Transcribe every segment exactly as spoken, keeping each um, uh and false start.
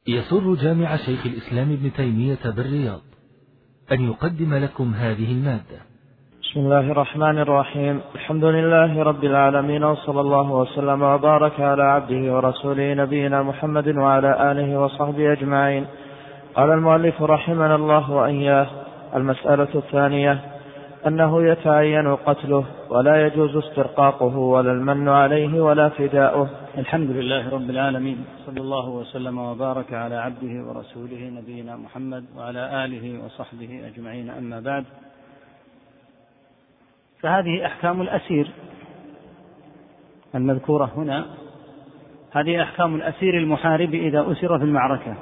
يسر جامع شيخ الإسلام ابن تيمية بالرياض أن يقدم لكم هذه المادة. بسم الله الرحمن الرحيم. الحمد لله رب العالمين، وصلى الله وسلم وبارك على عبده ورسوله نبينا محمد وعلى آله وصحبه أجمعين. قال المؤلف رحمنا الله وإياه: المسألة الثانية أنه يتعين قتله ولا يجوز استرقاقه ولا المن عليه ولا فداؤه. الحمد لله رب العالمين، صلى الله وسلم وبارك على عبده ورسوله نبينا محمد وعلى آله وصحبه أجمعين، أما بعد، فهذه أحكام الأسير المذكورة هنا. هذه أحكام الأسير المحارب إذا أسر في المعركة.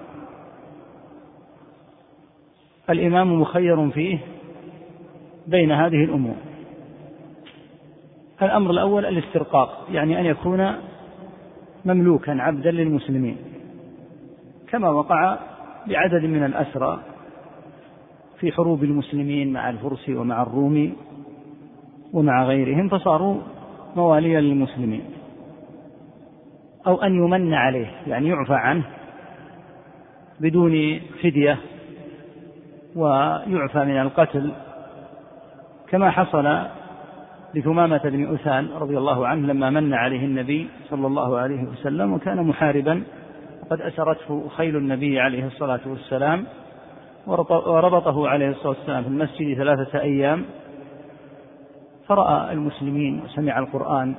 الإمام مخير فيه بين هذه الأمور. الأمر الأول الاسترقاق، يعني أن يكون مملوكا عبدا للمسلمين، كما وقع بعدد من الأسرى في حروب المسلمين مع الفرس ومع الروم ومع غيرهم، فصاروا مواليا للمسلمين. أو أن يمن عليه، يعني يعفى عنه بدون فدية ويعفى من القتل، كما حصل لثمامة بن أثال رضي الله عنه لما من عليه النبي صلى الله عليه وسلم، وكان محاربا وقد أسرته خيل النبي عليه الصلاة والسلام، وربطه عليه الصلاة والسلام في المسجد ثلاثة أيام، فرأى المسلمين وسمع القرآن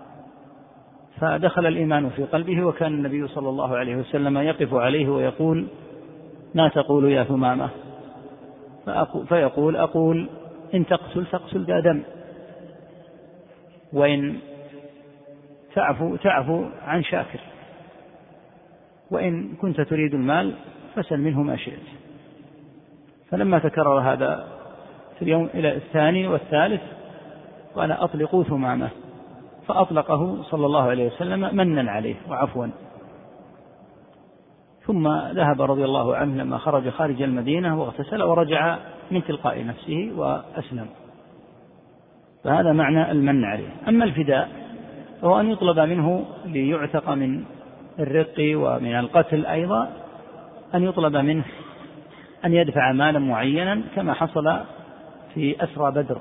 فدخل الإيمان في قلبه، وكان النبي صلى الله عليه وسلم يقف عليه ويقول: ما تقول يا ثمامة؟ فيقول: أقول إن تقتل تقتل ذا دم، وإن تعفو تعفو عن شاكر، وإن كنت تريد المال فسل منه ما شئت. فلما تكرر هذا في اليوم إلى الثاني والثالث قال: أطلقوا ثمامة، فأطلقه صلى الله عليه وسلم منا عليه وعفوا. ثم ذهب رضي الله عنه لما خرج خارج المدينة واغتسل ورجع من تلقاء نفسه وأسلم. فهذا معنى المن عليه. أما الفداء فهو أن يطلب منه ليعتق من الرق ومن القتل، أيضا أن يطلب منه أن يدفع مالا معينا، كما حصل في أسرى بدر.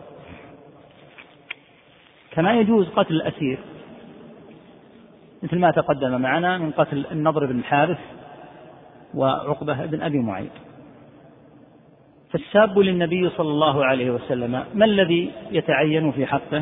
كما يجوز قتل الأسير مثل ما تقدم معنا من قتل النضر بن الحارث وعقبة بن أبي معيط. فالساب للنبي صلى الله عليه وسلم ما الذي يتعين في حقه؟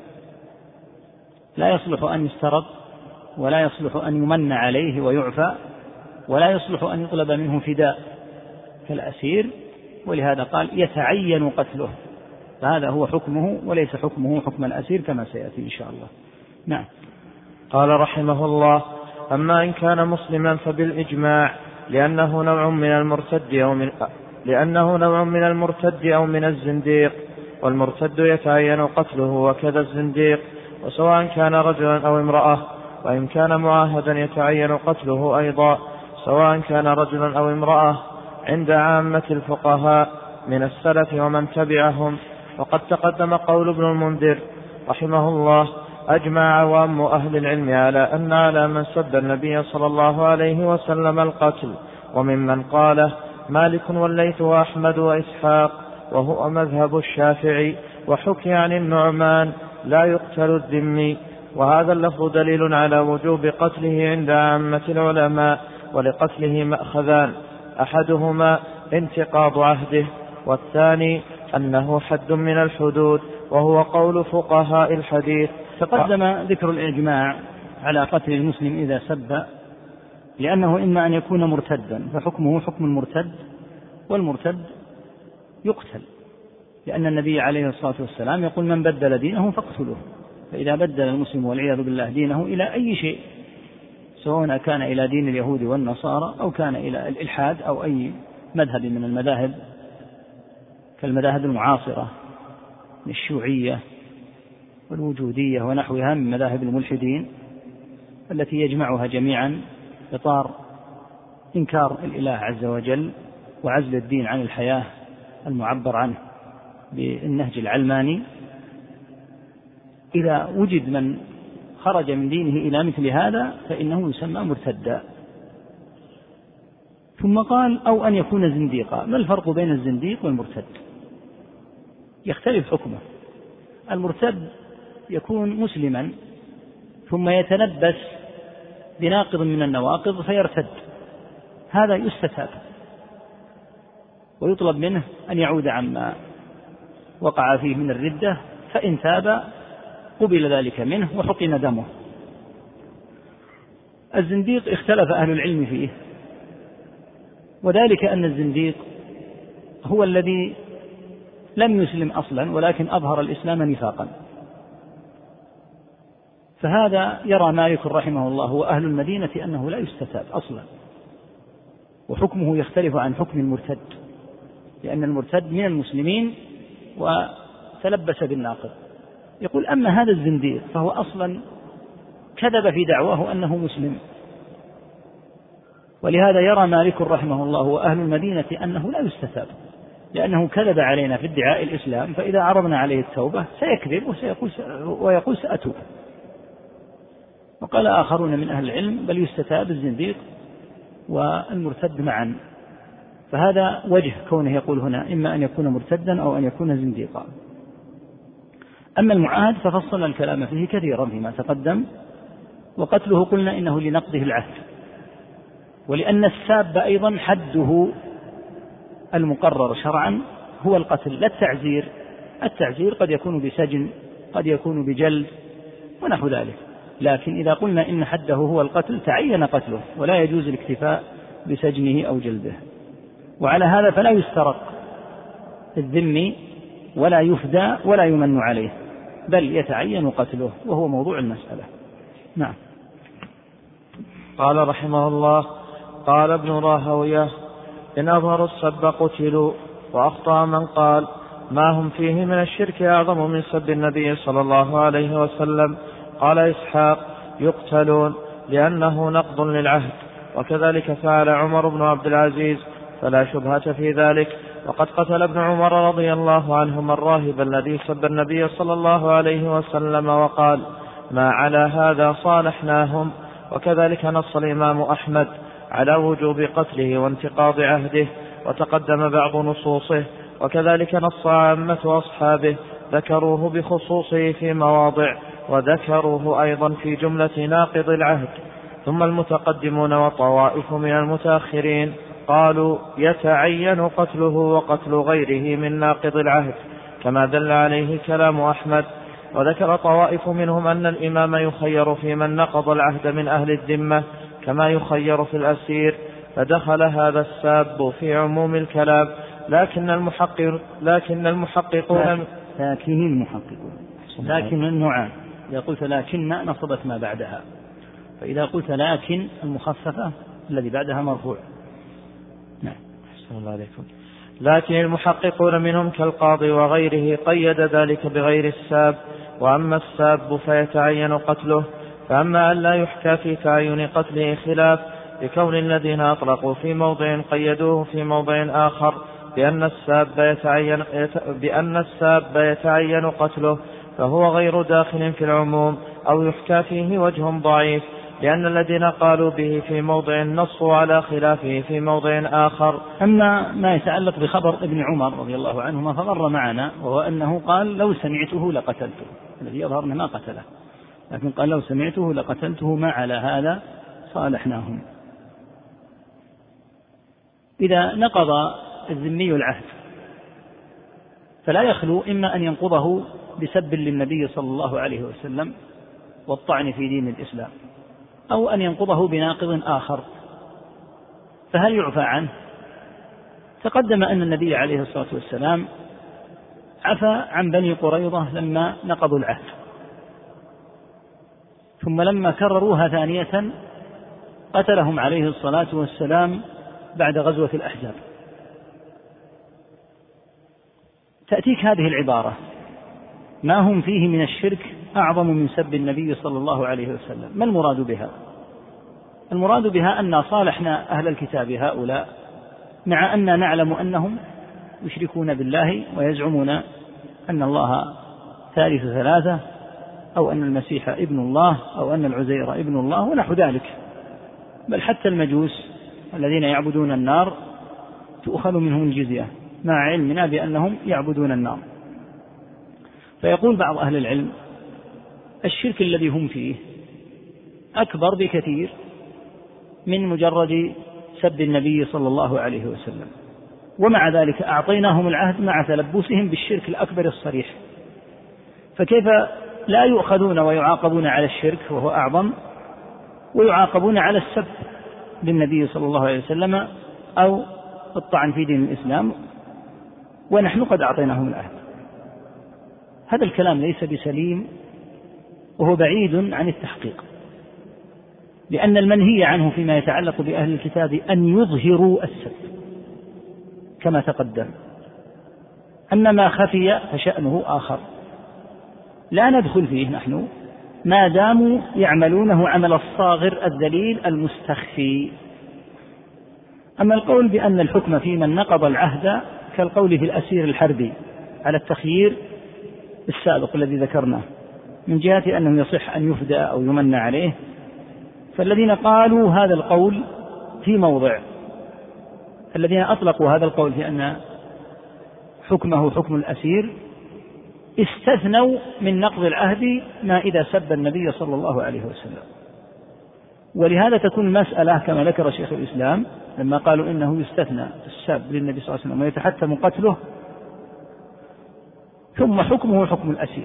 لا يصلح أن يسترد، ولا يصلح أن يمن عليه ويعفى، ولا يصلح أن يطلب منه فداء كالأسير، ولهذا قال يتعين قتله، فهذا هو حكمه وليس حكمه حكم الأسير كما سيأتي إن شاء الله. نعم. قال رحمه الله: أما إن كان مسلما فبالإجماع، لأنه نوع من المرتد أو من لأنه نوع من المرتد أو من الزنديق، والمرتد يتعين قتله وكذا الزنديق، وسواء كان رجلا أو امرأة، وإن كان معاهدا يتعين قتله أيضا سواء كان رجلا أو امرأة، عند عامة الفقهاء من السلف ومن تبعهم. وقد تقدم قول ابن المنذر رحمه الله: أجمع عوام أهل العلم على أن على من سب النبي صلى الله عليه وسلم القتل، وممن قاله مالك والليث وأحمد وإسحاق، وهو مذهب الشافعي. وحكي عن النعمان: لا يقتل الذمي. وهذا اللفظ دليل على وجوب قتله عند عامة العلماء، ولقتله مأخذان: أحدهما انتقاض عهده، والثاني أنه حد من الحدود، وهو قول فقهاء الحديث. تقدم ذكر الإجماع على قتل المسلم إذا سب، لأنه إما أن يكون مرتدا فحكمه حكم المرتد، والمرتد يقتل، لأن النبي عليه الصلاة والسلام يقول: من بدل دينه فاقتلوه. فإذا بدل المسلم والعياذ بالله دينه إلى أي شيء، سواء كان إلى دين اليهود والنصارى أو كان إلى الإلحاد أو أي مذهب من المذاهب كالمذاهب المعاصرة الشيوعية والوجودية ونحوها من مذاهب الملحدين التي يجمعها جميعا إطار إنكار الإله عز وجل وعزل الدين عن الحياة المعبر عنه بالنهج العلماني. إذا وجد من خرج من دينه إلى مثل هذا فإنه يسمى مرتدا. ثم قال أو أن يكون زنديقا. ما الفرق بين الزنديق والمرتد؟ يختلف حكمه. المرتد يكون مسلما ثم يتلبس بناقض من النواقض فيرتد، هذا يستتاب ويطلب منه أن يعود عما وقع فيه من الردة، فإن تاب قبل ذلك منه وحقن دمه. الزنديق اختلف أهل العلم فيه، وذلك أن الزنديق هو الذي لم يسلم أصلا ولكن أظهر الإسلام نفاقا، فهذا يرى مالك رحمه الله وأهل المدينة أنه لا يستتاب أصلا، وحكمه يختلف عن حكم المرتد، لأن المرتد من المسلمين وتلبس بالناقض. يقول أما هذا الزنديق فهو أصلا كذب في دعواه أنه مسلم، ولهذا يرى مالك رحمه الله وأهل المدينة أنه لا يستتاب، لأنه كذب علينا في ادعاء الإسلام، فإذا عرضنا عليه التوبة سيكذب وسيقول ويقول سأتوب. وقال آخرون من أهل العلم بل يستتاب الزنديق والمرتد معا، فهذا وجه كونه يقول هنا إما أن يكون مرتدا أو أن يكون زنديقا. أما المعاهد ففصل الكلام فيه كثيرا فيما تقدم، وقتله قلنا إنه لنقضه العهد، ولأن الساب أيضا حده المقرر شرعا هو القتل لا التعزير. التعزير قد يكون بسجن، قد يكون بجلد ونحو ذلك، لكن إذا قلنا إن حده هو القتل تعين قتله، ولا يجوز الاكتفاء بسجنه أو جلده. وعلى هذا فلا يسترق الذمي ولا يفدى ولا يمن عليه، بل يتعين قتله، وهو موضوع المسألة. نعم. قال رحمه الله: قال ابن راهويه: إن أظهروا السب قتلوا. وأخطأ من قال ما هم فيه من الشرك أعظم من سب النبي صلى الله عليه وسلم. قال إسحاق: يقتلون لأنه نقض للعهد، وكذلك فعل عمر بن عبد العزيز، فلا شبهة في ذلك. وقد قتل ابن عمر رضي الله عنهما الراهب الذي سب النبي صلى الله عليه وسلم وقال: ما على هذا صالحناهم. وكذلك نص الإمام أحمد على وجوب قتله وانتقاض عهده، وتقدم بعض نصوصه. وكذلك نص عامة أصحابه، ذكروه بخصوصه في مواضع، وذكروه أيضا في جملة ناقض العهد. ثم المتقدمون وطوائف من المتأخرين قالوا يتعين قتله وقتل غيره من ناقض العهد، كما دل عليه كلام أحمد. وذكر طوائف منهم أن الإمام يخير في من نقض العهد من أهل الذمة كما يخير في الأسير، فدخل هذا الساب في عموم الكلام. لكن المحقق لكن المحققون لكن المحققون لكن النوعان، إذا قلت لكن نصبت ما بعدها، فإذا قلت لكن المخففة الذي بعدها مرفوع. نعم. أحسن الله عليكم. لكن المحققون منهم كالقاضي وغيره قيد ذلك بغير الساب. وأما الساب فيتعين قتله. فأما أن لا يحكى في تعين قتله خلاف، بكون الذين أطلقوا في موضع قيدوه في موضع آخر بأن الساب يتعين, بأن الساب يتعين قتله، فهو غير داخل في العموم، أو يحكى فيه وجه ضعيف، لأن الذين قالوا به في موضع نصوا على خلافه في موضع آخر. أما ما يتعلق بخبر ابن عمر رضي الله عنهما فمر معنا، وهو أنه قال لو سمعته لقتلته، الذي يظهر أنه ما قتله، لكن قال لو سمعته لقتلته، ما على هذا صالحناهم. إذا نقض الذمي العهد فلا يخلو إما أن ينقضه بسب للنبي صلى الله عليه وسلم والطعن في دين الإسلام، أو أن ينقضه بناقض آخر، فهل يعفى عنه؟ تقدم أن النبي عليه الصلاة والسلام عفى عن بني قريظة لما نقضوا العهد، ثم لما كرروها ثانية قتلهم عليه الصلاة والسلام بعد غزوة الأحزاب. تأتيك هذه العبارة: ما هم فيه من الشرك أعظم من سب النبي صلى الله عليه وسلم. ما المراد بها؟ المراد بها أن صالحنا أهل الكتاب هؤلاء، مع أن نعلم أنهم يشركون بالله ويزعمون أن الله ثالث ثلاثة، أو أن المسيح ابن الله، أو أن العزير ابن الله ونحو ذلك، بل حتى المجوس الذين يعبدون النار تؤخذ منهم الجزية مع علمنا بأنهم يعبدون النار. فيقول بعض أهل العلم الشرك الذي هم فيه أكبر بكثير من مجرد سب النبي صلى الله عليه وسلم، ومع ذلك أعطيناهم العهد مع تلبسهم بالشرك الأكبر الصريح، فكيف لا يؤخذون ويعاقبون على الشرك وهو أعظم، ويعاقبون على السب للنبي صلى الله عليه وسلم أو الطعن في دين الإسلام ونحن قد أعطيناهم العهد؟ هذا الكلام ليس بسليم وهو بعيد عن التحقيق، لأن المنهي عنه فيما يتعلق بأهل الكتاب أن يظهروا السب كما تقدم، أن ما خفي فشأنه آخر لا ندخل فيه نحن ما داموا يعملونه عمل الصاغر الذليل المستخفي. أما القول بأن الحكم في من نقض العهد كالقول في الأسير الحربي على التخيير السابق الذي ذكرناه من جهة أنه يصح أن يفدى أو يمنى عليه، فالذين قالوا هذا القول في موضع، الذين أطلقوا هذا القول في أن حكمه حكم الأسير استثنوا من نقض العهد ما إذا سب النبي صلى الله عليه وسلم. ولهذا تكون المسألة كما ذكر شيخ الإسلام لما قالوا إنه يستثنى السب للنبي صلى الله عليه وسلم ويتحتم قتله، ثم حكمه حكم الأسير.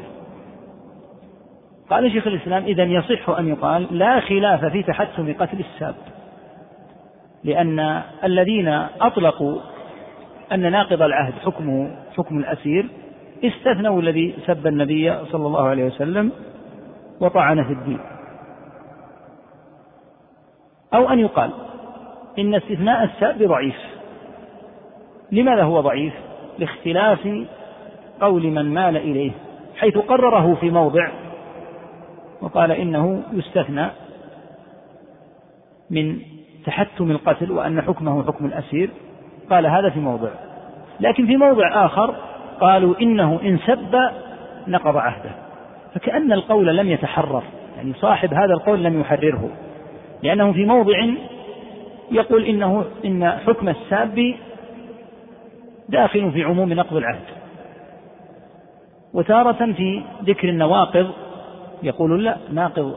قال شيخ الإسلام إذن يصح أن يقال لا خلاف في تحتم قتل الساب، لأن الذين أطلقوا أن ناقض العهد حكمه حكم الأسير استثنوا الذي سب النبي صلى الله عليه وسلم وطعن في الدين. أو أن يقال إن استثناء الساب ضعيف. لماذا هو ضعيف؟ لاختلاف قول من مال إليه، حيث قرره في موضع وقال إنه يستثنى من تحتم القتل وأن حكمه حكم الأسير، قال هذا في موضع، لكن في موضع آخر قالوا إنه إن سب نقض عهده، فكأن القول لم يتحرر، يعني صاحب هذا القول لم يحرره، لأنه في موضع يقول إنه إن حكم الساب داخل في عموم نقض العهد، وتارة في ذكر النواقض يقول لا ناقض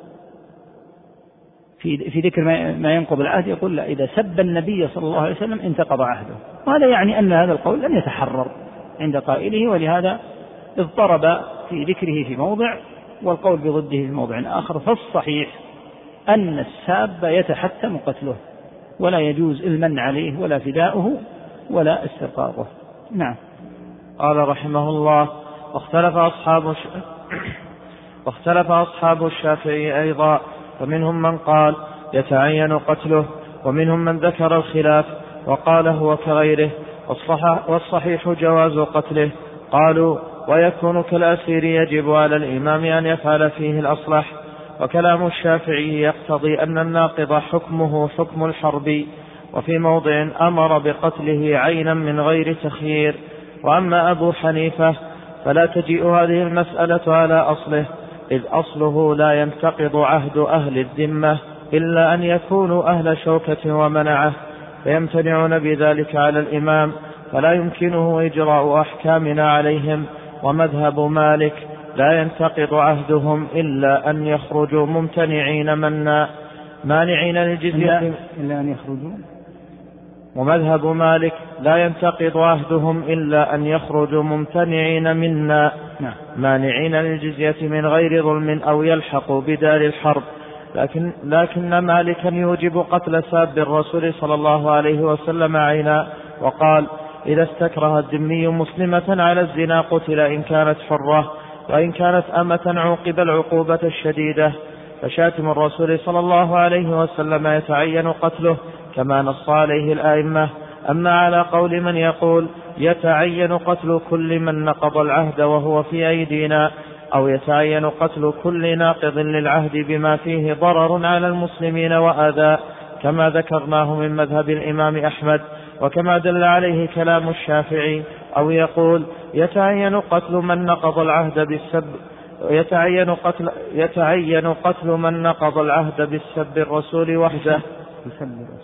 في في ذكر ما ينقض العهد يقول لا إذا سب النبي صلى الله عليه وسلم انتقض عهده، وهذا يعني أن هذا القول لم يتحرر عند قائله، ولهذا اضطرب في ذكره في موضع والقول بضده في موضع آخر. فالصحيح أن الساب يتحتم قتله ولا يجوز المن عليه ولا فداؤه ولا استرقاقه. نعم. قال رحمه الله واختلف أصحاب واختلف أصحاب الشافعي أيضا، فمنهم من قال يتعين قتله، ومنهم من ذكر الخلاف وقال هو كغيره، والصحيح جواز قتله. قالوا ويكون كالأسير يجب على الإمام أن يفعل فيه الأصلح. وكلام الشافعي يقتضي أن الناقض حكمه حكم الحرب، وفي موضع أمر بقتله عينا من غير تخيير. وأما أبو حنيفة فلا تجيء هذه المسألة على أصله، إذ أصله لا ينتقض عهد أهل الذمة إلا أن يكونوا أهل شوكة ومنعه، فيمتنعون بذلك على الإمام، فلا يمكنه إجراء أحكامنا عليهم. ومذهب مالك لا ينتقض عهدهم إلا أن يخرجوا ممتنعين منا مانعين للجزية إلا أن يخرجوا ومذهب مالك لا ينتقض عهدهم إلا أن يخرجوا ممتنعين منا مانعين للجزية من غير ظلم أو يلحقوا بدار الحرب. لكن, لكن مالكا يوجب قتل ساب الرسول صلى الله عليه وسلم عينا، وقال إذا استكره الذمي مسلمة على الزنا قتل إن كانت حرة، وإن كانت أمة عوقب العقوبة الشديدة. فشاتم الرسول صلى الله عليه وسلم يتعين قتله كما نص عليه الآئمة. أما على قول من يقول يتعين قتل كل من نقض العهد وهو في أيدينا، أو يتعين قتل كل ناقض للعهد بما فيه ضرر على المسلمين وآذى، كما ذكرناه من مذهب الإمام أحمد وكما دل عليه كلام الشافعي، أو يقول يتعين قتل من نقض العهد بالسب يتعين قتل, يتعين قتل من نقض العهد بالسب الرسول وحده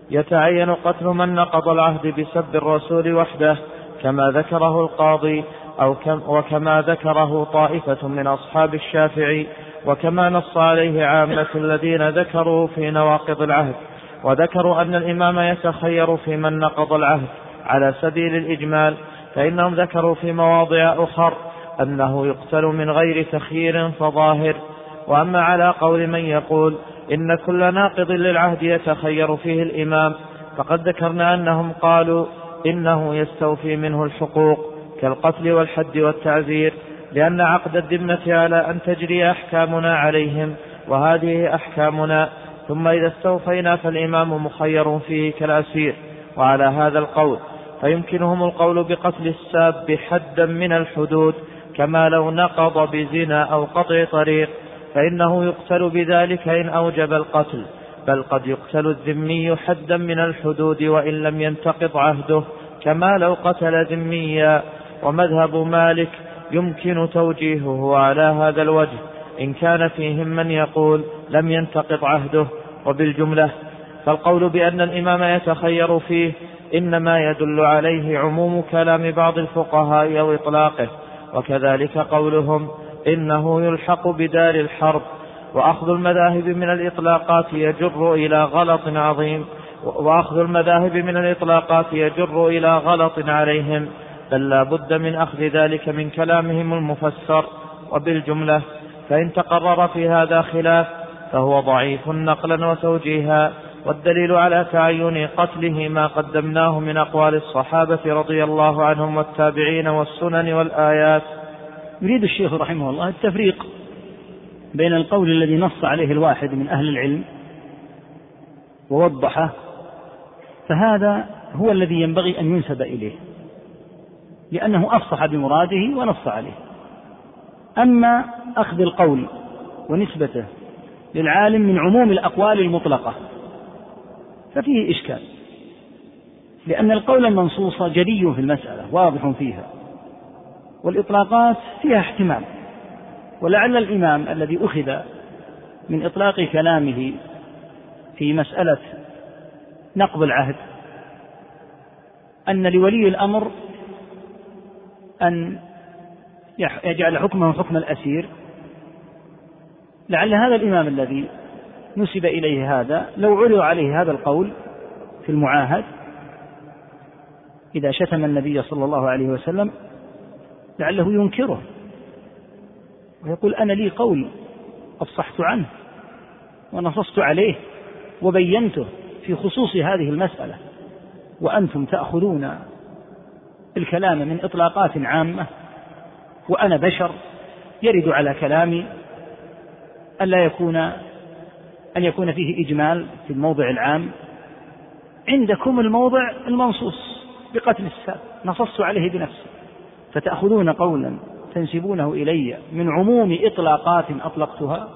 يتعين قتل من نقض العهد بسب الرسول وحده كما ذكره القاضي أو كم وكما ذكره طائفة من أصحاب الشافعي، وكما نص عليه عامة الذين ذكروا في نواقض العهد، وذكروا أن الإمام يتخير في من نقض العهد على سبيل الإجمال، فإنهم ذكروا في مواضع أخر أنه يقتل من غير تخيير فظاهر. وأما على قول من يقول إن كل ناقض للعهد يتخير فيه الإمام، فقد ذكرنا أنهم قالوا إنه يستوفي منه الحقوق كالقتل والحد والتعزير، لأن عقد الذمة على أن تجري أحكامنا عليهم وهذه أحكامنا، ثم إذا استوفينا فالإمام مخير فيه كالأسير. وعلى هذا القول فيمكنهم القول بقتل الساب حدا من الحدود، كما لو نقض بزنا أو قطع طريق، فإنه يقتل بذلك إن أوجب القتل، بل قد يقتل الذمي حدا من الحدود وإن لم ينتقض عهده، كما لو قتل ذميا. ومذهب مالك يمكن توجيهه على هذا الوجه إن كان فيهم من يقول لم ينتقض عهده. وبالجملة فالقول بأن الإمام يتخير فيه إنما يدل عليه عموم كلام بعض الفقهاء أو إطلاقه، وكذلك قولهم إنه يلحق بدار الحرب. وأخذ المذاهب من الإطلاقات يجر إلى غلط عظيم وأخذ المذاهب من الإطلاقات يجر إلى غلط عليهم، بل لا بد من أخذ ذلك من كلامهم المفسر. وبالجملة فإن تقرر في هذا خلاف فهو ضعيف نقلا وتوجيها، والدليل على تعين قتله ما قدمناه من أقوال الصحابة رضي الله عنهم والتابعين والسنن والآيات. يريد الشيخ رحمه الله التفريق بين القول الذي نص عليه الواحد من أهل العلم ووضحه، فهذا هو الذي ينبغي أن ينسب إليه لأنه أفصح بمراده ونص عليه. أما أخذ القول ونسبته للعالم من عموم الأقوال المطلقة ففيه إشكال، لأن القول المنصوص جلي في المسألة واضح فيها، والإطلاقات فيها احتمال. ولعل الإمام الذي أخذ من إطلاق كلامه في مسألة نقض العهد أن لولي الأمر أن يجعل حكمه حكم الأسير، لعل هذا الإمام الذي نسب إليه هذا لو عرض عليه هذا القول في المعاهد إذا شتم النبي صلى الله عليه وسلم لعله ينكره ويقول أنا لي قول أفصحت عنه ونصصت عليه وبينته في خصوص هذه المسألة، وأنتم تأخذون الكلام من إطلاقات عامة، وأنا بشر يرد على كلامي ألا يكون أن يكون فيه إجمال في الموضع العام، عندكم الموضع المنصوص بقتل الساب نصصت عليه بنفسي، فتأخذون قولا تنسبونه إلي من عموم إطلاقات أطلقتها.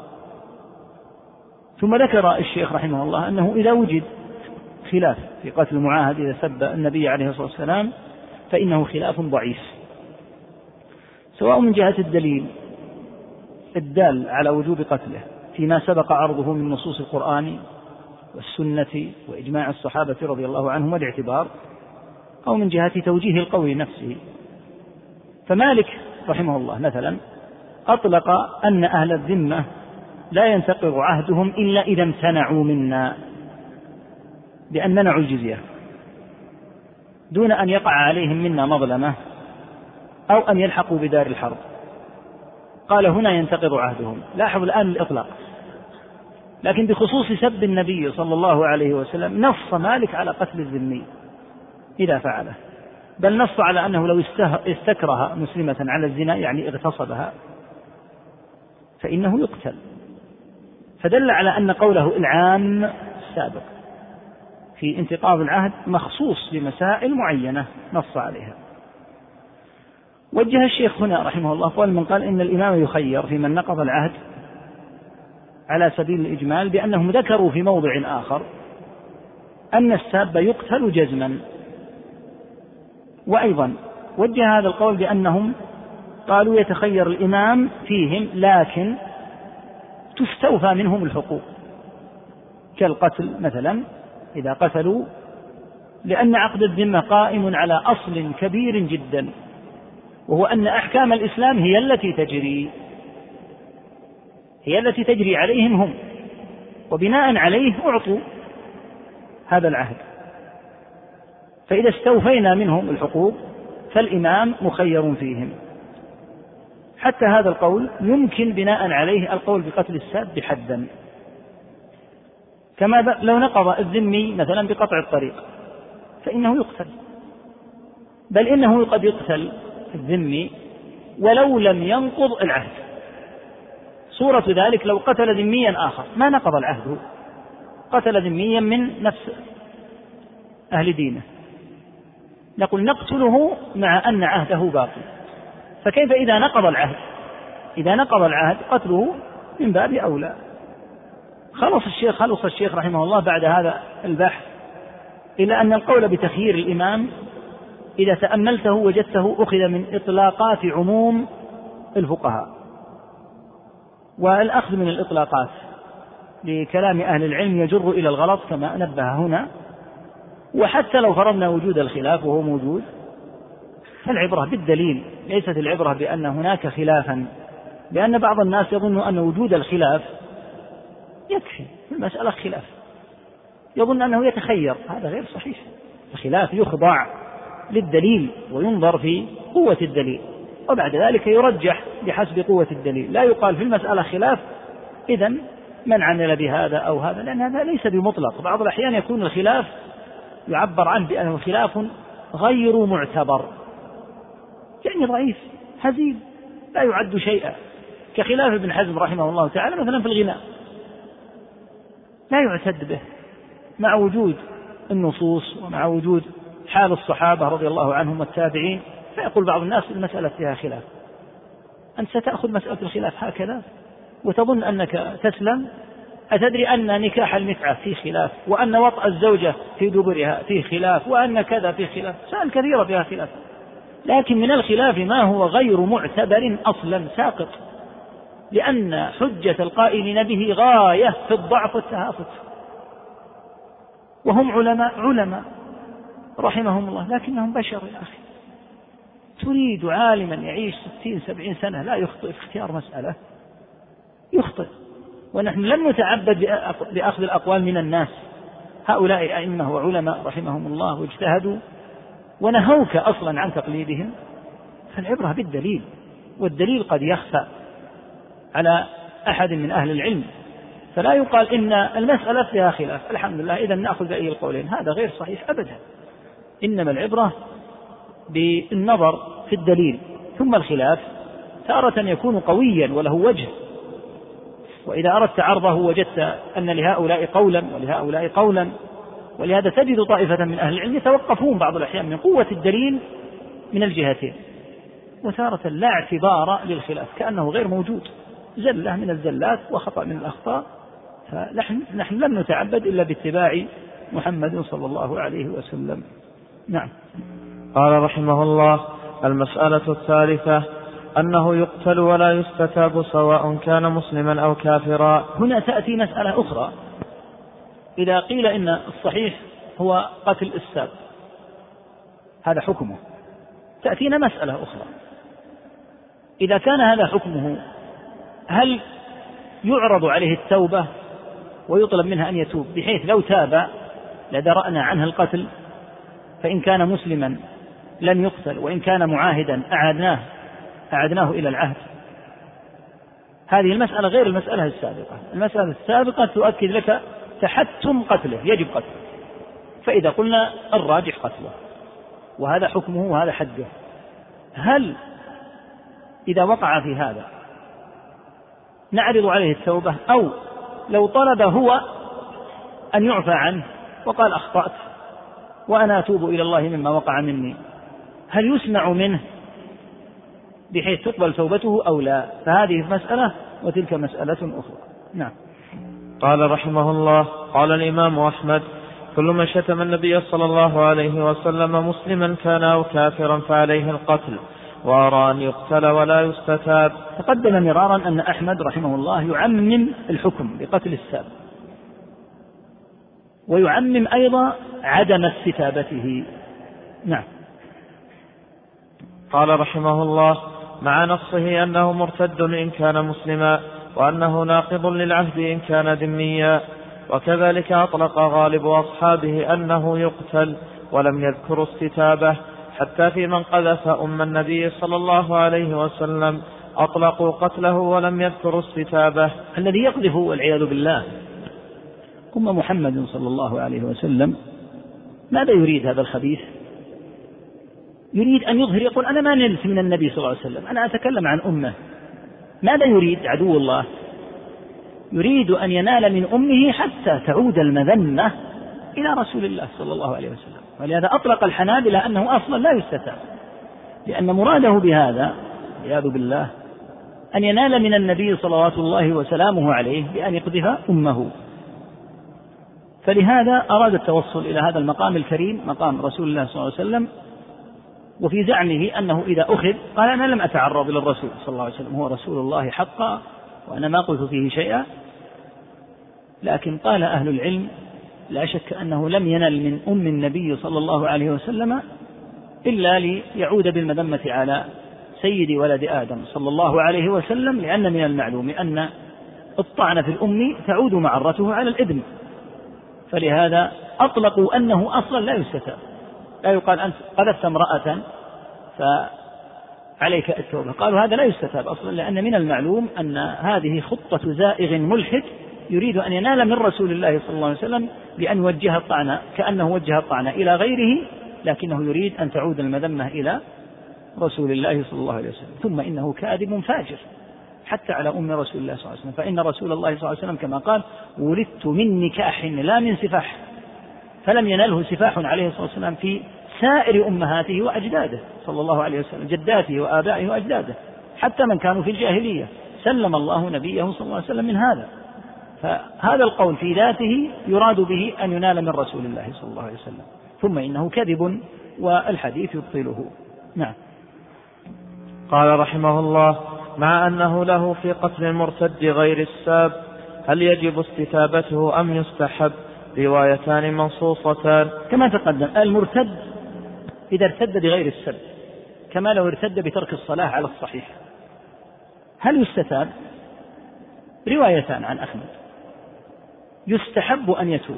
ثم ذكر الشيخ رحمه الله أنه إذا وجد خلاف في قتل المعاهد إذا سب النبي عليه الصلاة والسلام فإنه خلاف ضعيف، سواء من جهة الدليل الدال على وجوب قتله فيما سبق عرضه من نصوص القرآن والسنة وإجماع الصحابة رضي الله عنهم والاعتبار، أو من جهة توجيه القول نفسه. فمالك رحمه الله مثلا أطلق أن أهل الذمة لا ينتقض عهدهم إلا إذا امتنعوا منا بأن منعوا الجزية دون أن يقع عليهم منا مظلمة أو أن يلحقوا بدار الحرب، قال هنا ينتقض عهدهم. لاحظوا الآن الإطلاق، لكن بخصوص سب النبي صلى الله عليه وسلم نص مالك على قتل الذمي إذا فعله، بل نص على أنه لو استكره مسلمة على الزنا يعني اغتصبها فإنه يقتل، فدل على أن قوله العام السابق في انتقاض العهد مخصوص بمسائل معينة نص عليها. وجه الشيخ هنا رحمه الله قال من قال إن الإمام يخير في من نقض العهد على سبيل الإجمال بأنهم ذكروا في موضع آخر أن الساب يقتل جزما، وأيضا وجه هذا القول بأنهم قالوا يتخير الإمام فيهم لكن تستوفى منهم الحقوق كالقتل مثلا إذا قتلوا، لأن عقد الذمة قائم على أصل كبير جدا، وهو أن أحكام الإسلام هي التي تجري هي التي تجري عليهم هم، وبناء عليه أعطوا هذا العهد. فإذا استوفينا منهم الحقوق فالإمام مخير فيهم. حتى هذا القول يمكن بناء عليه القول بقتل الساب بحدا، كما لو نقض الذمي مثلا بقطع الطريق فإنه يقتل، بل إنه قد يقتل الذمي ولو لم ينقض العهد. صورة ذلك لو قتل ذميا آخر ما نقض العهد، قتل ذميا من نفس أهل دينه، نقول نقتله مع أن عهده باقي. فكيف إذا نقض العهد؟ إذا نقض العهد قتله من باب أولى. خلص الشيخ خلص الشيخ رحمه الله بعد هذا البحث إلى أن القول بتخيير الإمام إذا تأملته وجدته أخذ من إطلاقات عموم الفقهاء، والأخذ من الإطلاقات لكلام أهل العلم يجر إلى الغلط كما نبه هنا. وحتى لو فرضنا وجود الخلاف وهو موجود فالعبرة بالدليل، ليست العبرة بأن هناك خلافا، لأن بعض الناس يظن أن وجود الخلاف يكفي، المسألة خلاف، يظن أنه يتخير. هذا غير صحيح. الخلاف يخضع للدليل وينظر في قوة الدليل، وبعد ذلك يرجح بحسب قوة الدليل. لا يقال في المسألة خلاف إذن من عمل بهذا أو هذا، لأن هذا ليس بمطلق. بعض الأحيان يكون الخلاف يعبر عنه بأنه خلاف غير معتبر، يعني ضعيف هزيل لا يعد شيئا، كخلاف ابن حزم رحمه الله تعالى مثلا في الغناء، لا يعتد به مع وجود النصوص ومع وجود حال الصحابة رضي الله عنهم والتابعين. فيقول بعض الناس المسألة فيها خلاف، أنت ستأخذ مسألة الخلاف هكذا وتظن أنك تسلم؟ أتدري أن نكاح المتعة فيه خلاف، وأن وطأ الزوجة في دبرها فيه خلاف، وأن كذا فيه خلاف، سائل كثيرة فيها خلاف. لكن من الخلاف ما هو غير معتبر أصلا ساقط، لأن حجة القائلين به غاية في الضعف والتهافت، وهم علماء علماء رحمهم الله، لكنهم بشر يا أخي. تريد عالما يعيش ستين سبعين سنة لا يخطئ في اختيار مسألة؟ يخطئ. ونحن لم نتعبد بأخذ الأقوال من الناس، هؤلاء أئمة وعلماء رحمهم الله واجتهدوا ونهوك أصلا عن تقليدهم. فالعبرة بالدليل، والدليل قد يخفى على أحد من أهل العلم، فلا يقال إن المسألة فيها خلاف الحمد لله إذا نأخذ بأي القولين، هذا غير صحيح أبدا. إنما العبرة بالنظر في الدليل، ثم الخلاف تارة يكون قويا وله وجه، وإذا أردت عرضه وجدت أن لهؤلاء قولا ولهؤلاء قولا، ولهذا تجد طائفة من أهل العلم يتوقفون بعض الأحيان من قوة الدليل من الجهتين، وتارة لا اعتبار للخلاف كأنه غير موجود، زلة من الزلات وخطأ من الأخطاء. فنحن نحن لم نتعبد إلا باتباع محمد صلى الله عليه وسلم. نعم. قال رحمه الله: المسألة الثالثة أنه يقتل ولا يستتاب سواء كان مسلما أو كافرا. هنا تأتي مسألة أخرى. إذا قيل إن الصحيح هو قتل الساب هذا حكمه، تأتينا مسألة أخرى. إذا كان هذا حكمه هل يعرض عليه التوبة ويطلب منها أن يتوب، بحيث لو تاب لدرأنا عنه القتل، فإن كان مسلما لم يقتل، وإن كان معاهدا أعدناه أعدناه إلى العهد؟ هذه المسألة غير المسألة السابقة. المسألة السابقة تؤكد لك تحتم قتله، يجب قتله، فإذا قلنا الراجح قتله وهذا حكمه وهذا حده، هل إذا وقع في هذا نعرض عليه التوبة، أو لو طلب هو أن يعفى عنه وقال أخطأت وأنا أتوب إلى الله مما وقع مني، هل يسمع منه بحيث تقبل توبته أو لا؟ فهذه مسألة وتلك مسألة أخرى. نعم. قال رحمه الله: قال الإمام أحمد: كل من شتم النبي صلى الله عليه وسلم مسلما كان أو كافرا فعليه القتل، وأرى أن يقتل ولا يستتاب. تقدم مرارا أن أحمد رحمه الله يعمم الحكم بقتل الساب، ويعمم أيضا عدم استتابته. نعم. قال رحمه الله: مع نصه أنه مرتد إن كان مسلما، وأنه ناقض للعهد إن كان ذميا. وكذلك أطلق غالب أصحابه أنه يقتل، ولم يذكر استتابه، حتى في من قذف أم النبي صلى الله عليه وسلم أطلقوا قتله ولم يذكروا استتابه. الذي يقذف والعياذ بالله أم محمد صلى الله عليه وسلم ماذا يريد هذا الخبيث؟ يريد أن يظهر، يقول أنا ما نلت من النبي صلى الله عليه وسلم، أنا أتكلم عن أمه. ماذا يريد عدو الله؟ يريد أن ينال من أمه حتى تعود المذمة إلى رسول الله صلى الله عليه وسلم. ولهذا أطلق الحنابلة أنه أصلا لا يستتاب، لأن مراده بهذا والعياذ بالله أن ينال من النبي صلوات الله وسلامه عليه بأن يقذف أمه. فلهذا أراد التوصل إلى هذا المقام الكريم، مقام رسول الله صلى الله عليه وسلم، وفي زعمه أنه إذا أخذ قال أنا لم أتعرض إلى الرسول صلى الله عليه وسلم، هو رسول الله حقا وأنا ما قلت فيه شيئا. لكن قال أهل العلم لا شك أنه لم ينل من أم النبي صلى الله عليه وسلم إلا ليعود بالمذمة على سيد ولد آدم صلى الله عليه وسلم، لأن من المعلوم أن الطعن في الأم تعود معرته على الابن. فلهذا أطلقوا أنه أصلا لا يستتاب، لا يقال أنت قذفت امرأة فعليك التوبة، قالوا هذا لا يستتاب أصلا، لأن من المعلوم أن هذه خطة زائغ ملحد يريد أن ينال من رسول الله صلى الله عليه وسلم بأن يوجه الطعن، كأنه وجه الطعن إلى غيره، لكنه يريد أن تعود المذمة إلى رسول الله صلى الله عليه وسلم. ثم إنه كاذب فاجر حتى على أم رسول الله صلى الله عليه وسلم، فإن رسول الله صلى الله عليه وسلم كما قال ولدت من نكاح لا من سفاح، فلم ينله سفاح عليه الصلاة والسلام في سائر أمهاته وأجداده صلى الله عليه وسلم، جداته وآبائه وأجداده، حتى من كانوا في الجاهلية سلم الله نبيه صلى الله عليه وسلم من هذا. فهذا القول في ذاته يراد به أن ينال من رسول الله صلى الله عليه وسلم. ثم إنه كذب والحديث يبطله. نعم. قال رحمه الله: مع أنه له في قتل المرتد غير الساب، هل يجب استتابته أم يستحب؟ روايتان منصوصتان. كما تقدم المرتد إذا ارتد بغير السب كما لو ارتد بترك الصلاة على الصحيح، هل يستتاب؟ روايتان عن أحمد: يستحب أن يتوب،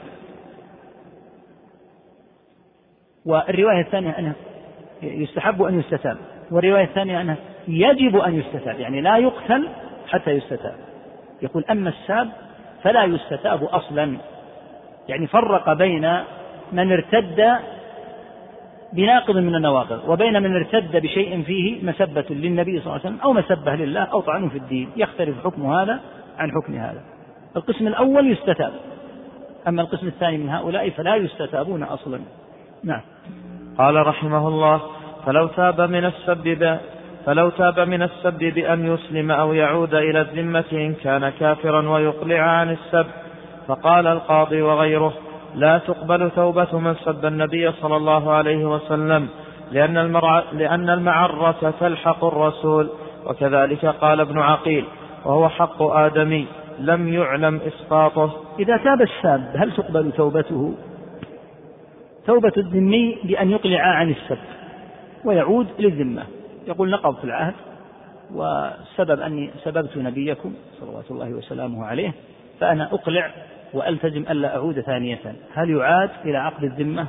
والرواية الثانية أنه يستحب أن يستتاب، والرواية الثانية أنه يجب أن يستتاب، يعني لا يقتل حتى يستتاب. يقول أما الساب فلا يستتاب أصلا، يعني فرق بين من ارتد بناقض من النواقض وبين من ارتد بشيء فيه مسبة للنبي صلى الله عليه وسلم أو مسبة لله أو طعن في الدين، يختلف حكم هذا عن حكم هذا. القسم الأول يستتاب، أما القسم الثاني من هؤلاء فلا يستتابون أصلا. نعم. قال رحمه الله: فلو تاب من السب فلو تاب من السب بأن يسلم أو يعود إلى الذمة إن كان كافرا ويقلع عن السب. فقال القاضي وغيره: لا تقبل توبة من سب النبي صلى الله عليه وسلم، لأن, المرع... لأن المعرة تلحق الرسول. وكذلك قال ابن عقيل، وهو حق آدمي لم يعلم إسقاطه. إذا تاب الساب هل تقبل توبته؟ توبة الذمي بأن يقلع عن السب ويعود للذمة، يقول نقضت العهد والسبب أني سببت نبيكم صلوات الله وسلامه عليه، فأنا أقلع وألتزم ألا أعود ثانية. هل يعاد إلى عقد الذمة؟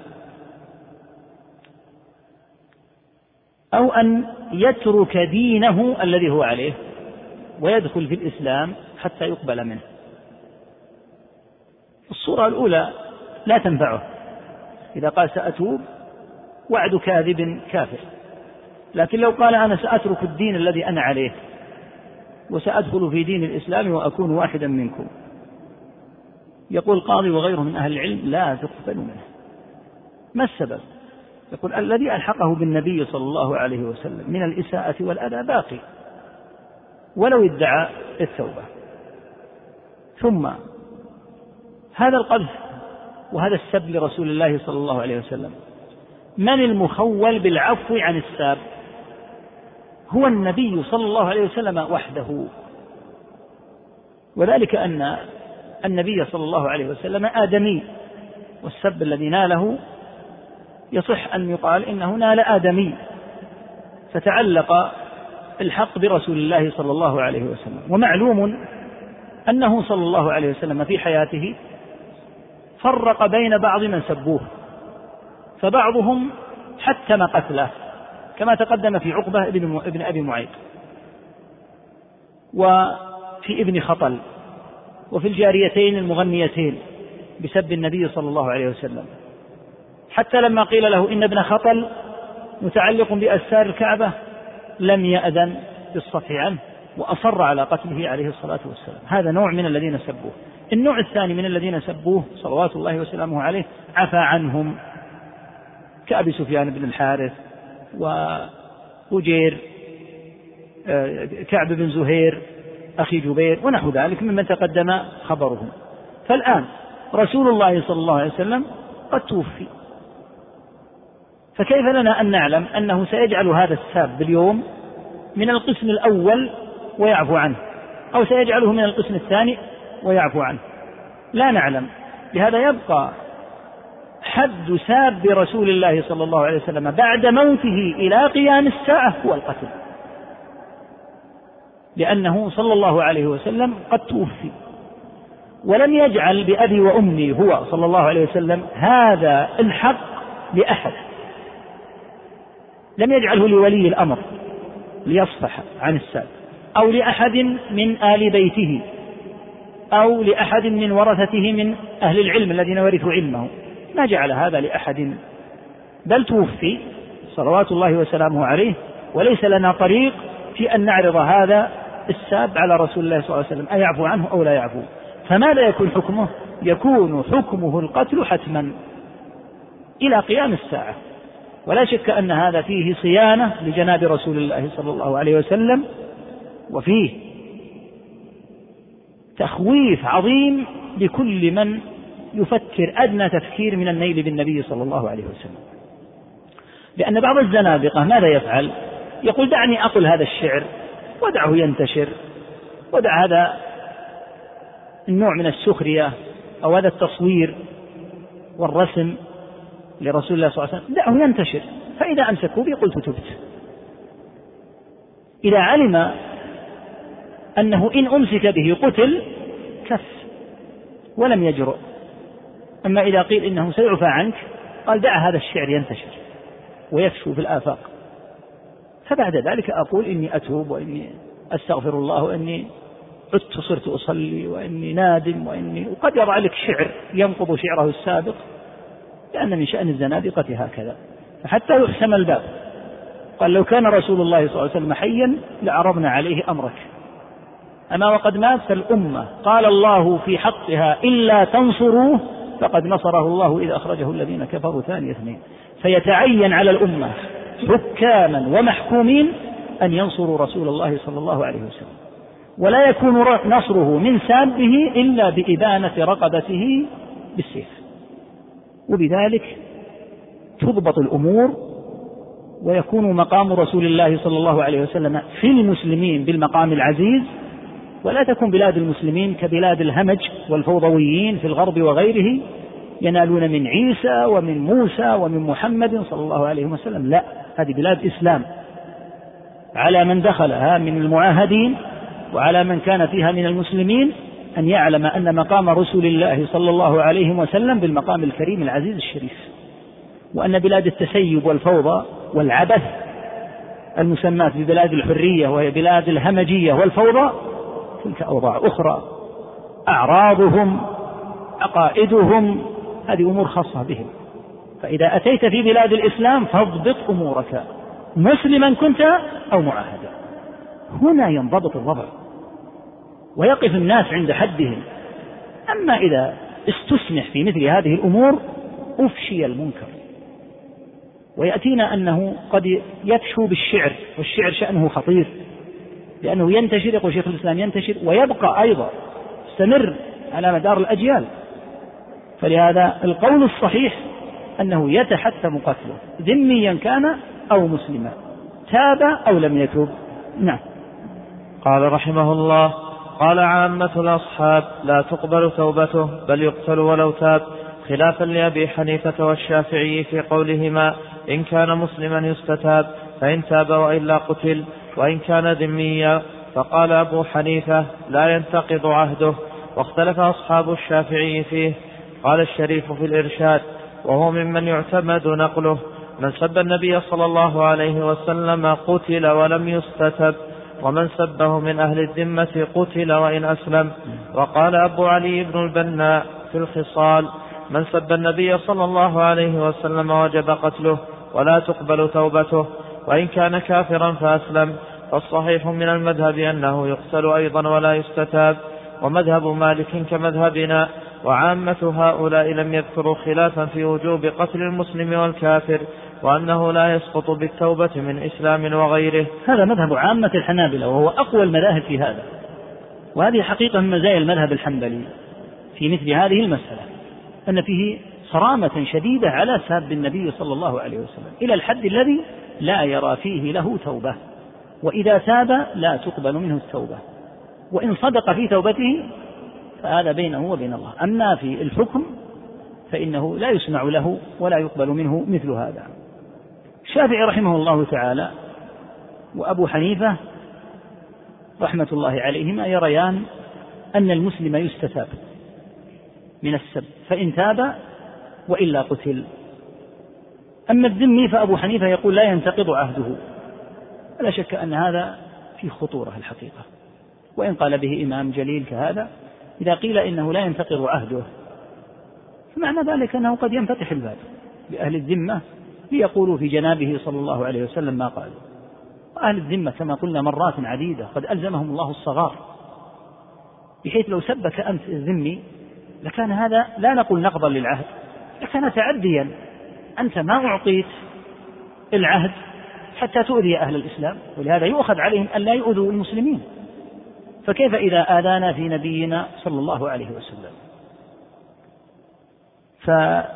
أو أن يترك دينه الذي هو عليه ويدخل في الإسلام حتى يقبل منه؟ الصورة الأولى لا تنفعه، إذا قال سأتوب وعد كاذب كافر. لكن لو قال أنا سأترك الدين الذي أنا عليه وسأدخل في دين الإسلام وأكون واحدا منكم، يقول القاضي وغيره من أهل العلم لا تقبل منه. ما السبب؟ يقول الذي ألحقه بالنبي صلى الله عليه وسلم من الإساءة والأذى باقي ولو ادعى التوبة. ثم هذا القذف وهذا السب لرسول الله صلى الله عليه وسلم، من المخول بالعفو عن الساب؟ هو النبي صلى الله عليه وسلم وحده، وذلك أن النبي صلى الله عليه وسلم آدمي والسب الذي ناله يصح أن يقال إنه نال آدمي، فتعلق الحق برسول الله صلى الله عليه وسلم. ومعلوم أنه صلى الله عليه وسلم في حياته فرق بين بعض من سبوه، فبعضهم حتم قتله كما تقدم في عقبة ابن أبي معيط، وفي ابن خطل، وفي الجاريتين المغنيتين بسب النبي صلى الله عليه وسلم، حتى لما قيل له إن ابن خطل متعلق بأستار الكعبة لم يأذن بالصفح عنه وأصر على قتله عليه الصلاة والسلام. هذا نوع من الذين سبوه. النوع الثاني من الذين سبوه صلوات الله وسلامه عليه عفى عنهم، كأبي سفيان بن الحارث وأجير كعب بن زهير أخي جبير ونحو ذلك ممن تقدم خبرهم. فالآن رسول الله صلى الله عليه وسلم قد توفي، فكيف لنا أن نعلم أنه سيجعل هذا الساب اليوم من القسم الأول ويعفو عنه، أو سيجعله من القسم الثاني ويعفو عنه؟ لا نعلم. لهذا يبقى حد ساب رسول الله صلى الله عليه وسلم بعد موته إلى قيام الساعة هو القتل، لأنه صلى الله عليه وسلم قد توفي، ولم يجعل بأبي وأمي هو صلى الله عليه وسلم هذا الحق لأحد، لم يجعله لولي الأمر ليصفح عن الساب، أو لأحد من آل بيته، أو لأحد من ورثته من أهل العلم الذين ورثوا علمه، ما جعل هذا لأحد، بل توفي صلوات الله وسلامه عليه، وليس لنا طريق في أن نعرض هذا الساب على رسول الله صلى الله عليه وسلم أيعفو عنه أو لا يعفو. فماذا يكون حكمه؟ يكون حكمه القتل حتما إلى قيام الساعة، ولا شك أن هذا فيه صيانة لجناب رسول الله صلى الله عليه وسلم، وفيه تخويف عظيم لكل من يفكر أدنى تفكير من النيل بالنبي صلى الله عليه وسلم. لأن بعض الزنادقة ماذا يفعل؟ يقول دعني أقول هذا الشعر ودعه ينتشر، ودع هذا النوع من السخرية أو هذا التصوير والرسم لرسول الله صلى الله عليه وسلم دعه ينتشر، فإذا أمسكوا بي قلت تبت. إذا علم أنه إن أمسك به قتل كف ولم يجرؤ. أما إذا قيل إنه سيعفى عنك قال دع هذا الشعر ينتشر ويكشف في الآفاق، فبعد ذلك أقول إني أتوب وإني أستغفر الله وإني عدت صرت أصلي وإني نادم وإني، وقد يضع لك شعر ينقض شعره السابق، لأن من شأن الزنادقة هكذا حتى يحسم الباب. قال لو كان رسول الله صلى الله عليه وسلم حيا لعرضنا عليه أمرك، أما وقد مات فالأمة قال الله في حقها إلا تنصروه فقد نصره الله إذ أخرجه الذين كفروا ثاني اثنين. فيتعين على الأمة حكاما ومحكومين أن ينصروا رسول الله صلى الله عليه وسلم، ولا يكون نصره من سابه إلا بإبانة رقبته بالسيف، وبذلك تضبط الأمور ويكون مقام رسول الله صلى الله عليه وسلم في المسلمين بالمقام العزيز، ولا تكون بلاد المسلمين كبلاد الهمج والفوضويين في الغرب وغيره ينالون من عيسى ومن موسى ومن محمد صلى الله عليه وسلم. لا، هذه بلاد إسلام، على من دخلها من المعاهدين وعلى من كان فيها من المسلمين أن يعلم أن مقام رسول الله صلى الله عليه وسلم بالمقام الكريم العزيز الشريف، وأن بلاد التسيب والفوضى والعبث المسمات ببلاد الحرية وهي بلاد الهمجية والفوضى تلك أوضاع أخرى، أعراضهم عقائدهم هذه أمور خاصة بهم. فإذا أتيت في بلاد الإسلام فاضبط أمورك مسلما كنت أو معاهدا، هنا ينضبط الوضع ويقف الناس عند حدهم. أما إذا استسمح في مثل هذه الأمور أفشي المنكر، ويأتينا أنه قد يفشو بالشعر، والشعر شأنه خطير لأنه ينتشر، يقول شيخ الإسلام ينتشر ويبقى أيضا استمر على مدار الأجيال. فلهذا القول الصحيح أنه يتحتم قتله ذميا كان أو مسلما، تاب أو لم يتوب. نعم. قال رحمه الله: قال عامة الأصحاب لا تقبل توبته بل يقتل ولو تاب، خلافا لأبي حنيفة والشافعي في قولهما إن كان مسلما يستتاب فإن تاب وإلا قتل، وإن كان ذميا فقال أبو حنيفة لا ينتقض عهده. واختلف أصحاب الشافعي فيه. قال الشريف في الإرشاد وهو ممن يعتمد نقله: من سب النبي صلى الله عليه وسلم قتل ولم يستتب، ومن سبه من أهل الذمة قتل وإن أسلم. وقال أبو علي بن البناء في الخصال: من سب النبي صلى الله عليه وسلم وجب قتله ولا تقبل توبته، وإن كان كافرا فأسلم. فالصحيح من المذهب أنه يقتل أيضا ولا يستتاب. ومذهب مالك كمذهبنا وعامة هؤلاء لم يذكروا خلافا في وجوب قتل المسلم والكافر، وأنه لا يسقط بالتوبة من إسلام وغيره. هذا مذهب عامة الحنابلة، وهو أقوى المذاهب في هذا، وهذه حقيقة من مزايا المذهب الحنبلي في مثل هذه المسألة، أن فيه صرامة شديدة على ساب النبي صلى الله عليه وسلم إلى الحد الذي لا يرى فيه له توبة، وإذا تاب لا تقبل منه التوبة، وإن صدق في توبته فهذا بينه وبين الله. أما في الحكم فإنه لا يسمع له ولا يقبل منه مثل هذا. الشافعي رحمه الله تعالى وأبو حنيفة رحمة الله عليهما يريان أن المسلم يستتاب من السب فإن تاب وإلا قتل. أما الذمي فأبو حنيفة يقول لا ينتقض عهده. لا شك أن هذا في خطورة الحقيقة، وإن قال به إمام جليل كهذا، إذا قيل إنه لا ينتقض عهده فمعنى ذلك أنه قد ينفتح الباب لأهل الذمة ليقولوا في جنابه صلى الله عليه وسلم ما قالوا. وأهل الذمة كما قلنا مرات عديدة قد ألزمهم الله الصغار، بحيث لو سبك أنت الذمي لكان هذا لا نقول نقضا للعهد، لكان تعديا. أنت ما أعطيت العهد حتى تؤذي أهل الإسلام، ولهذا يؤخذ عليهم أن لا يؤذوا المسلمين. فكيف إذا آذانا في نبينا صلى الله عليه وسلم؟ فهذه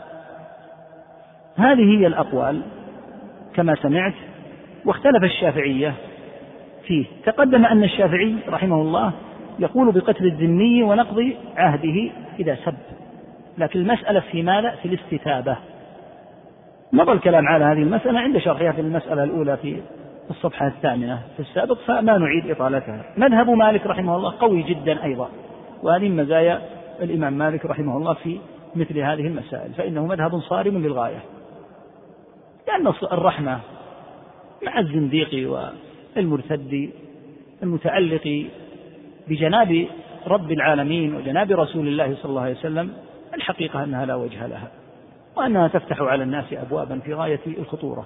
هي الأقوال كما سمعت. واختلف الشافعية فيه. تقدم أن الشافعي رحمه الله يقول بقتل الذمي ونقض عهده إذا سب، لكن المسألة في ماذا؟ في الاستتابة. مضى الكلام على هذه المسألة عند شرحها في المسألة الأولى في الصفحة الثامنة في السابق، فما نعيد إطالتها. مذهب مالك رحمه الله قوي جدا أيضا، وهذه مزايا الإمام مالك رحمه الله في مثل هذه المسائل، فإنه مذهب صارم للغاية، لأن الرحمة مع الزنديق والمرتد المتعلق بجناب رب العالمين وجناب رسول الله صلى الله عليه وسلم الحقيقة أنها لا وجه لها، وأنها تفتح على الناس أبوابا في غاية الخطورة.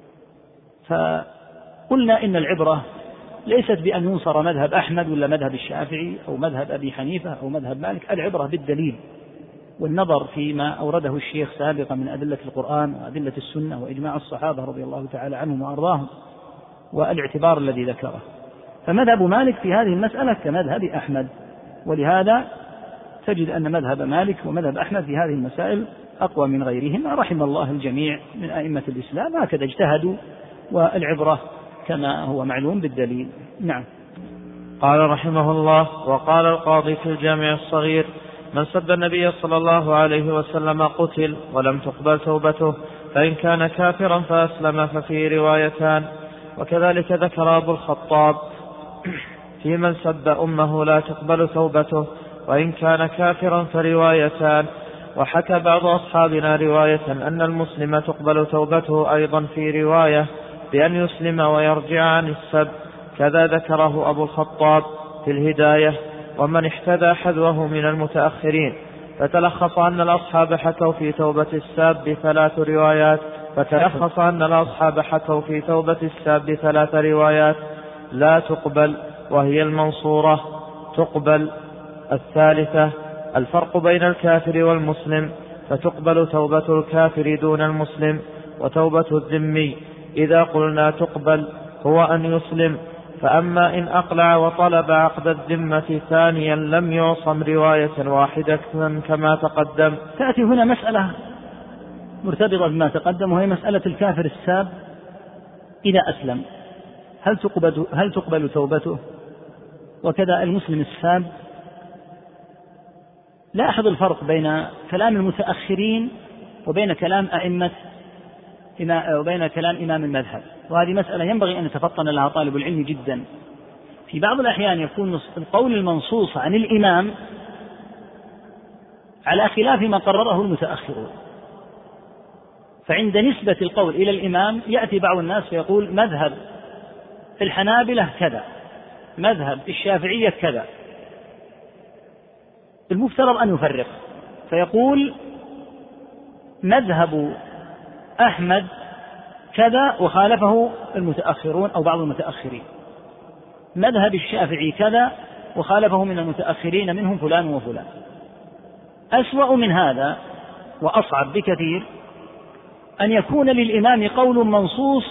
فقلنا إن العبرة ليست بأن ينصر مذهب أحمد ولا مذهب الشافعي أو مذهب أبي حنيفة أو مذهب مالك، العبرة بالدليل والنظر فيما أورده الشيخ سابقا من أدلة القرآن وأدلة السنة وإجماع الصحابة رضي الله تعالى عنهم وأرضاهم والاعتبار الذي ذكره. فمذهب مالك في هذه المسألة كمذهب أحمد، ولهذا تجد أن مذهب مالك ومذهب أحمد في هذه المسائل أقوى من غيرهما رحم الله الجميع من أئمة الإسلام، هكذا اجتهدوا، والعبرة كما هو معلوم بالدليل. نعم. قال رحمه الله: وقال القاضي في الجامع الصغير: من سب النبي صلى الله عليه وسلم قتل ولم تقبل توبته، فإن كان كافرا فأسلم ففي روايتان. وكذلك ذكر أبو الخطاب في من سب أمه لا تقبل توبته، وإن كان كافرا فروايتان. وحكى بعض أصحابنا رواية أن المسلم تقبل توبته أيضا في رواية بأن يسلم ويرجع عن السب، كذا ذكره أبو الخطاب في الهداية. ومن احتذى حذوه من المتأخرين. فتلخص أن الأصحاب حكوا في توبة الساب بثلاث روايات فتلخص أن الأصحاب حكوا في توبة الساب بثلاث روايات لا تقبل، وهي المنصورة تقبل. الثالثة الفرق بين الكافر والمسلم، فتقبل توبة الكافر دون المسلم، وتوبة الذمي إذا قلنا تقبل هو أن يسلم. فأما إن أقلع وطلب عقد الذمة ثانيا لم يعصم رواية واحدة كما تقدم. تأتي هنا مسألة مرتبطة بما تقدم، وهي مسألة الكافر الساب إذا أسلم هل تقبل, هل تقبل توبته، وكذا المسلم الساب لاحظ الفرق بين كلام المتأخرين وبين كلام أئمة وبين كلام إمام المذهب، وهذه مسألة ينبغي أن يتفطن لها طالب العلم جدا. في بعض الأحيان يكون القول المنصوص عن الإمام على خلاف ما قرره المتأخرون، فعند نسبة القول إلى الإمام يأتي بعض الناس فيقول مذهب الحنابلة كذا، مذهب الشافعية كذا. المفترض أن يفرق فيقول مذهب أحمد كذا وخالفه المتأخرون أو بعض المتأخرين، مذهب الشافعي كذا وخالفه من المتأخرين منهم فلان وفلان. أسوأ من هذا وأصعب بكثير أن يكون للإمام قول منصوص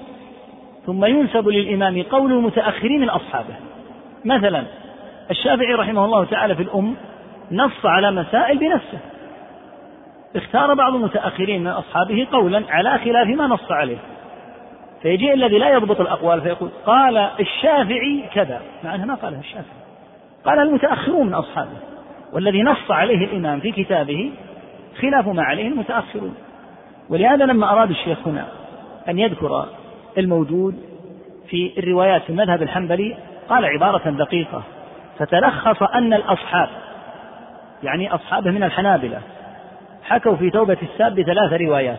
ثم ينسب للإمام قول المتأخرين من أصحابه. مثلا الشافعي رحمه الله تعالى في الأم نص على مسائل بنفسه، اختار بعض المتأخرين من أصحابه قولا على خلاف ما نص عليه، فيجيء الذي لا يضبط الأقوال فيقول قال الشافعي كذا، مع أنه ما قاله الشافعي، قال المتأخرون من أصحابه، والذي نص عليه الإمام في كتابه خلاف ما عليه المتأخرون. ولهذا لما أراد الشيخ هنا أن يذكر الموجود في الروايات في المذهب الحنبلي قال عبارة دقيقة، فتلخص أن الأصحاب يعني أصحابه من الحنابلة حكوا في توبة الساب بثلاث روايات.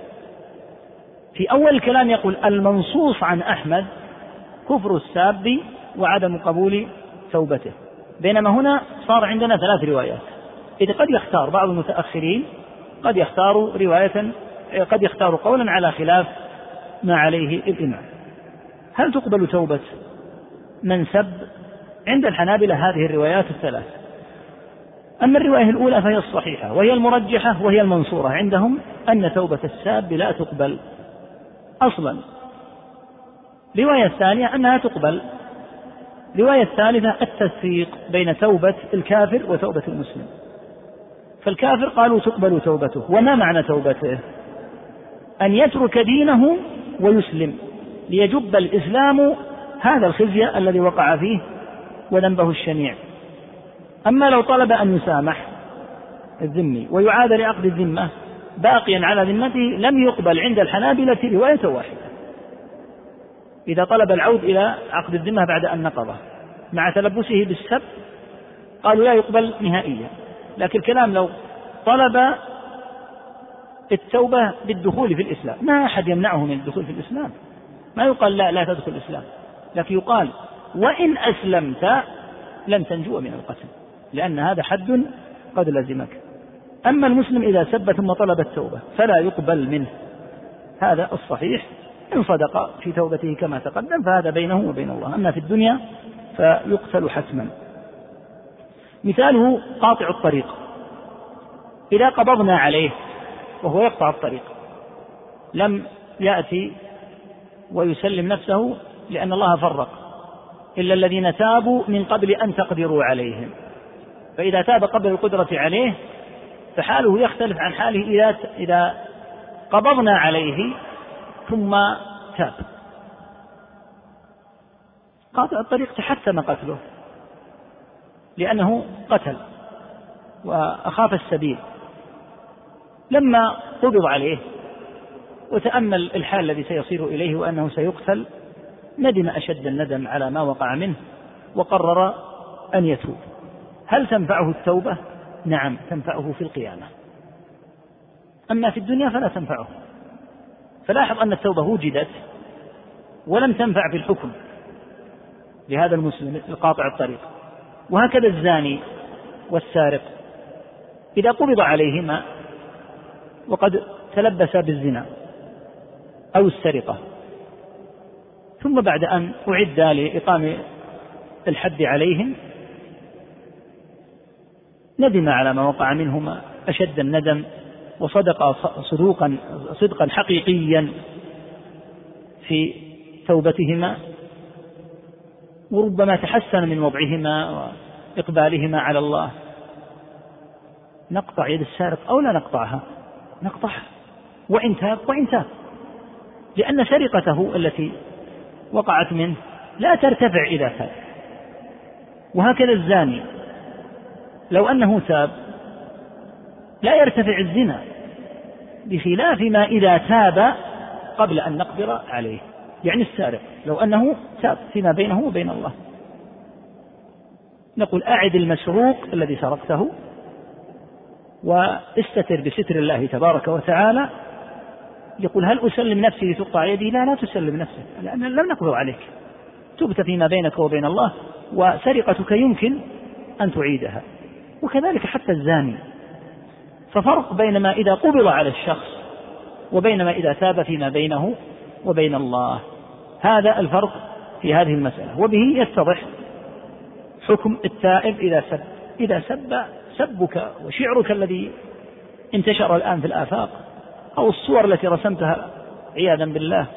في أول الكلام يقول المنصوص عن أحمد كفر الساب وعدم قبول توبته، بينما هنا صار عندنا ثلاث روايات. إذا قد يختار بعض المتأخرين قد يختاروا رواية قد يختاروا قولا على خلاف ما عليه الإمام. هل تقبل توبة من سب؟ عند الحنابلة هذه الروايات الثلاث. أما الرواية الأولى فهي الصحيحة وهي المرجحة وهي المنصورة عندهم، أن توبة الساب لا تقبل أصلا. الرواية الثانية أنها تقبل. الرواية الثالثة التفريق بين توبة الكافر وتوبة المسلم، فالكافر قالوا تقبل توبته. وما معنى توبته؟ أن يترك دينه ويسلم ليجب الإسلام هذا الخزي الذي وقع فيه وذنبه الشنيع. أما لو طلب أن يسامح الذمي ويعاد لعقد الذمة باقيا على ذمته لم يقبل عند الحنابلة رواية واحدة. إذا طلب العود إلى عقد الذمة بعد أن نقضه مع تلبسه بالسب قالوا لا يقبل نهائيا. لكن الكلام لو طلب التوبة بالدخول في الإسلام ما أحد يمنعه من الدخول في الإسلام، ما يقال لا لا تدخل الإسلام، لكن يقال وإن أسلمت لن تنجو من القتل، لأن هذا حد قد لزمك. أما المسلم إذا سب ثم طلب التوبة فلا يقبل منه، هذا الصحيح. إن صدق في توبته كما تقدم فهذا بينه وبين الله، أما في الدنيا فيقتل حتما. مثاله قاطع الطريق، إذا قبضنا عليه وهو يقطع الطريق لم يأتي ويسلم نفسه لأن الله فرق إلا الذين تابوا من قبل أن تقدروا عليهم، فإذا تاب قبل القدرة عليه فحاله يختلف عن حاله إذا قبضنا عليه ثم تاب. قاطع الطريق تحتم قتله لأنه قتل وأخاف السبيل، لما قبض عليه وتأمل الحال الذي سيصير إليه وأنه سيقتل ندم أشد الندم على ما وقع منه وقرر أن يتوب. هل تنفعه التوبة؟ نعم تنفعه في القيامة، أما في الدنيا فلا تنفعه. فلاحظ أن التوبة وجدت ولم تنفع في الحكم لهذا المسلم القاطع الطريق. وهكذا الزاني والسارق إذا قبض عليهما وقد تلبس بالزنا أو السرقة ثم بعد أن أعد لإقام الحد عليهم ندم على ما وقع منهما أشد الندم وصدق صدوقا صدقا حقيقيا في توبتهما، وربما تحسن من وضعهما وإقبالهما على الله. نقطع يد السارق أو لا نقطعها؟ نقطعها وإن تاب وإن تاب، لأن سرقته التي وقعت منه لا ترتفع إذا تاب. وهكذا الزاني لو أنه تاب لا يرتفع الزنا، بخلاف ما إذا تاب قبل أن نقدر عليه. يعني السارق لو أنه تاب فيما بينه وبين الله، نقول أعد المسروق الذي سرقته واستتر بستر الله تبارك وتعالى. يقول هل أسلم نفسي تقطع يدي؟ لا، لا تسلم نفسك، لأن لم نقدر عليك، تبت فيما بينك وبين الله، وسرقتك يمكن أن تعيدها. وكذلك حتى الزاني، ففرق بين ما إذا قبض على الشخص وبين ما إذا تاب فيما بينه وبين الله. هذا الفرق في هذه المسألة، وبه يتضح حكم التائب إذا سب. إذا سب سبك وشعرك الذي انتشر الآن في الآفاق، أو الصور التي رسمتها عياذا بالله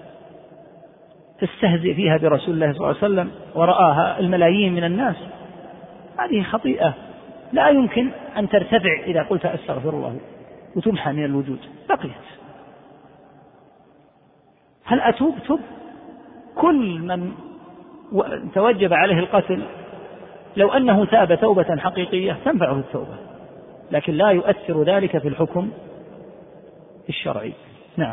تستهزئ فيها برسول الله صلى الله عليه وسلم ورآها الملايين من الناس، هذه خطيئة لا يمكن أن ترتفع إذا قلت أستغفر الله وتمحى من الوجود، بقيت. هل أتوب؟ تب. كل من توجب عليه القتل لو أنه تاب توبة حقيقية تنفعه التوبة، لكن لا يؤثر ذلك في الحكم الشرعي. نعم.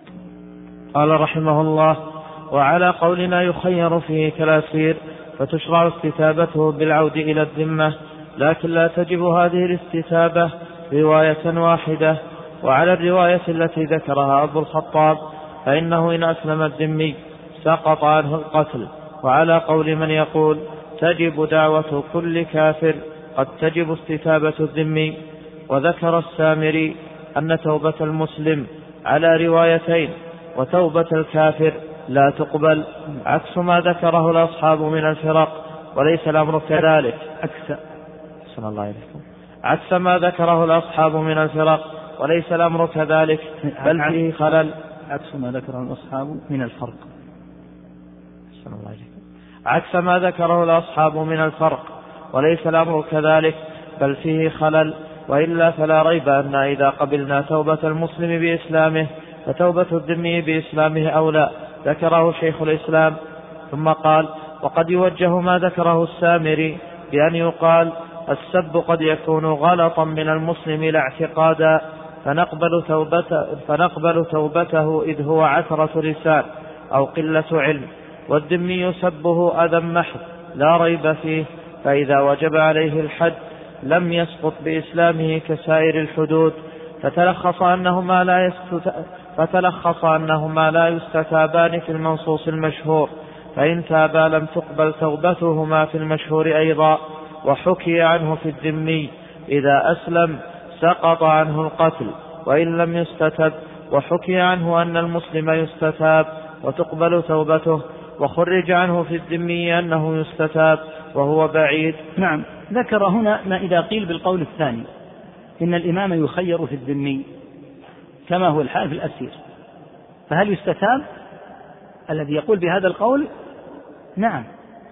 قال رحمه الله: وعلى قولنا يخير فيه كالأسير، فتشرع استتابته بالعود إلى الذمة، لكن لا تجب هذه الاستتابة رواية واحدة. وعلى الرواية التي ذكرها أبو الخطاب فإنه إن أسلم الذمي سقط عنه القتل. وعلى قول من يقول تجب دعوة كل كافر قد تجب استتابة الذمي. وذكر السامري أن توبة المسلم على روايتين، وتوبة الكافر لا تقبل، عكس ما ذكره الأصحاب من الفرق، وليس الأمر كذلك. عكس صلى الله عليه وسلم. عكس ما ذكره الأصحاب من الفرق، وليس الأمر كذلك، بل فيه خلل. عكس ما ذكره الأصحاب من الفرق. صلى الله عليه وسلم. عكس ما ذكره الأصحاب من الفرق، وليس الأمر كذلك، بل فيه خلل. وإلا فلا ريب أن إذا قبلنا توبة المسلم بإسلامه فتوبة الذمي بإسلامه أولى. ذكره شيخ الإسلام. ثم قال: وقد يوجه ما ذكره السامري بأن يقال السب قد يكون غلطا من المسلم لا اعتقادا، فنقبل توبته, فنقبل توبته إذ هو عثرة لسان أو قلة علم، والذمي يسبه أذى محض لا ريب فيه، فإذا وجب عليه الحد لم يسقط بإسلامه كسائر الحدود. فتلخص أنهما لا, يستت... فتلخص أنهما لا يستتابان في المنصوص المشهور، فإن تابا لم تقبل توبتهما في المشهور أيضا. وحكي عنه في الذمي إذا أسلم سقط عنه القتل وإن لم يستتب، وحكي عنه أن المسلم يستتاب وتقبل توبته، وخرج عنه في الذمي أنه يستتاب وهو بعيد. نعم. ذكر هنا ما إذا قيل بالقول الثاني إن الإمام يخير في الذمي كما هو الحال في الأسير، فهل يستتاب؟ الذي يقول بهذا القول نعم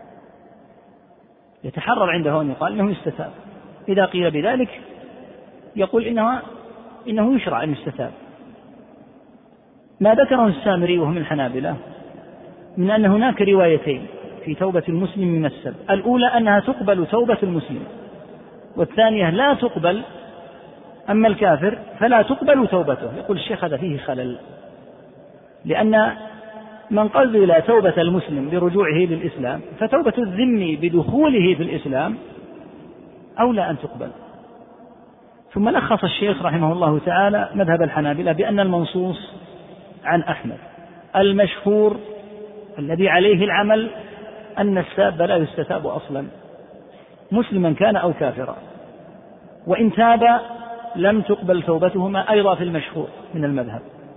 يتحرر عنده أن يقال إنه يستتاب. إذا قيل بذلك يقول إنه, إنه يشرع أن يستتاب. ما ذكره السامري وهم الحنابلة من أن هناك روايتين في توبة المسلم من السب، الأولى أنها تقبل توبة المسلم، والثانية لا تقبل، أما الكافر فلا تقبل توبته. يقول الشيخ هذا فيه خلل، لأن من قبل توبة المسلم برجوعه للإسلام فتوبة الذمي بدخوله في الإسلام أولى أن تقبل. ثم لخص الشيخ رحمه الله تعالى مذهب الحنابلة بأن المنصوص عن أحمد المشهور الذي عليه العمل أن الساب لا يستتاب أصلا مسلما كان أو كافرا، وإن تاب لم تقبل توبتهما أيضا في المشهور من المذهب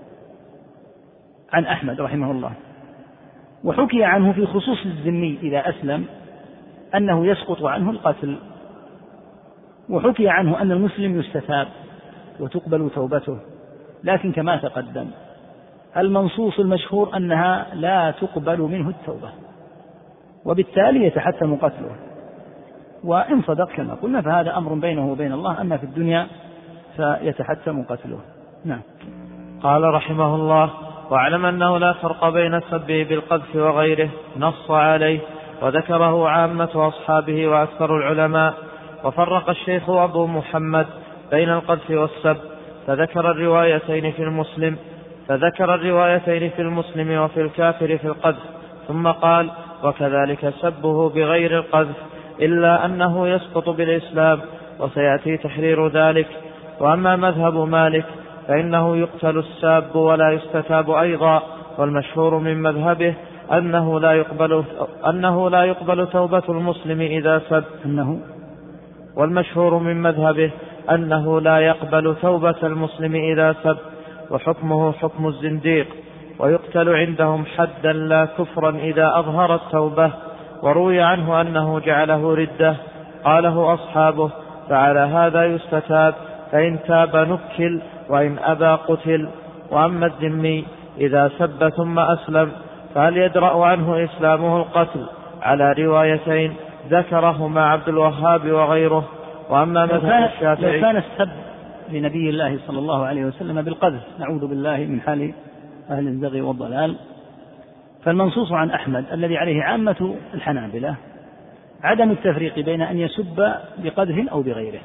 عن أحمد رحمه الله. وحكي عنه في خصوص الذمي إذا أسلم أنه يسقط عنه القتل، وحكي عنه أن المسلم يستتاب وتقبل توبته، لكن كما تقدم المنصوص المشهور أنها لا تقبل منه التوبة، وبالتالي يتحتم قتله. وإن صدق كما قلنا فهذا أمر بينه وبين الله، أما في الدنيا فيتحتم قتله. نعم. قال رحمه الله: واعلم أنه لا فرق بين السب بالقذف وغيره، نص عليه وذكره عامة أصحابه وأكثر العلماء. وفرق الشيخ أبو محمد بين القذف والسب، فذكر الروايتين في المسلم فذكر الروايتين في المسلم وفي الكافر في القذف، ثم قال: وكذلك سبه بغير القذف، إلا أنه يسقط بالإسلام، وسيأتي تحرير ذلك. وأما مذهب مالك فإنه يقتل الساب ولا يستتاب أيضا، والمشهور من مذهبه أنه لا يقبل, أنه لا يقبل توبة المسلم إذا سب أنه والمشهور من مذهبه أنه لا يقبل توبة المسلم إذا سب، وحكمه حكم الزنديق، ويقتل عندهم حدا لا كفرا إذا أظهر التوبة. وروي عنه أنه جعله ردة، قاله أصحابه، فعلى هذا يستتاب، فإن تاب نكل، وإن أبى قتل. وأما الذمي إذا سب ثم أسلم فهل يدرأ عنه إسلامه القتل؟ على روايتين ذكرهما عبد الوهاب وغيره. وأما مذهب الشافعي، لو كان السب لنبي الله صلى الله عليه وسلم بالقذف، نعوذ بالله من حال أهل الزغي والضلال، فالمنصوص عن أحمد الذي عليه عامة الحنابلة عدم التفريق بين أن يسب بقذف أو بغيره.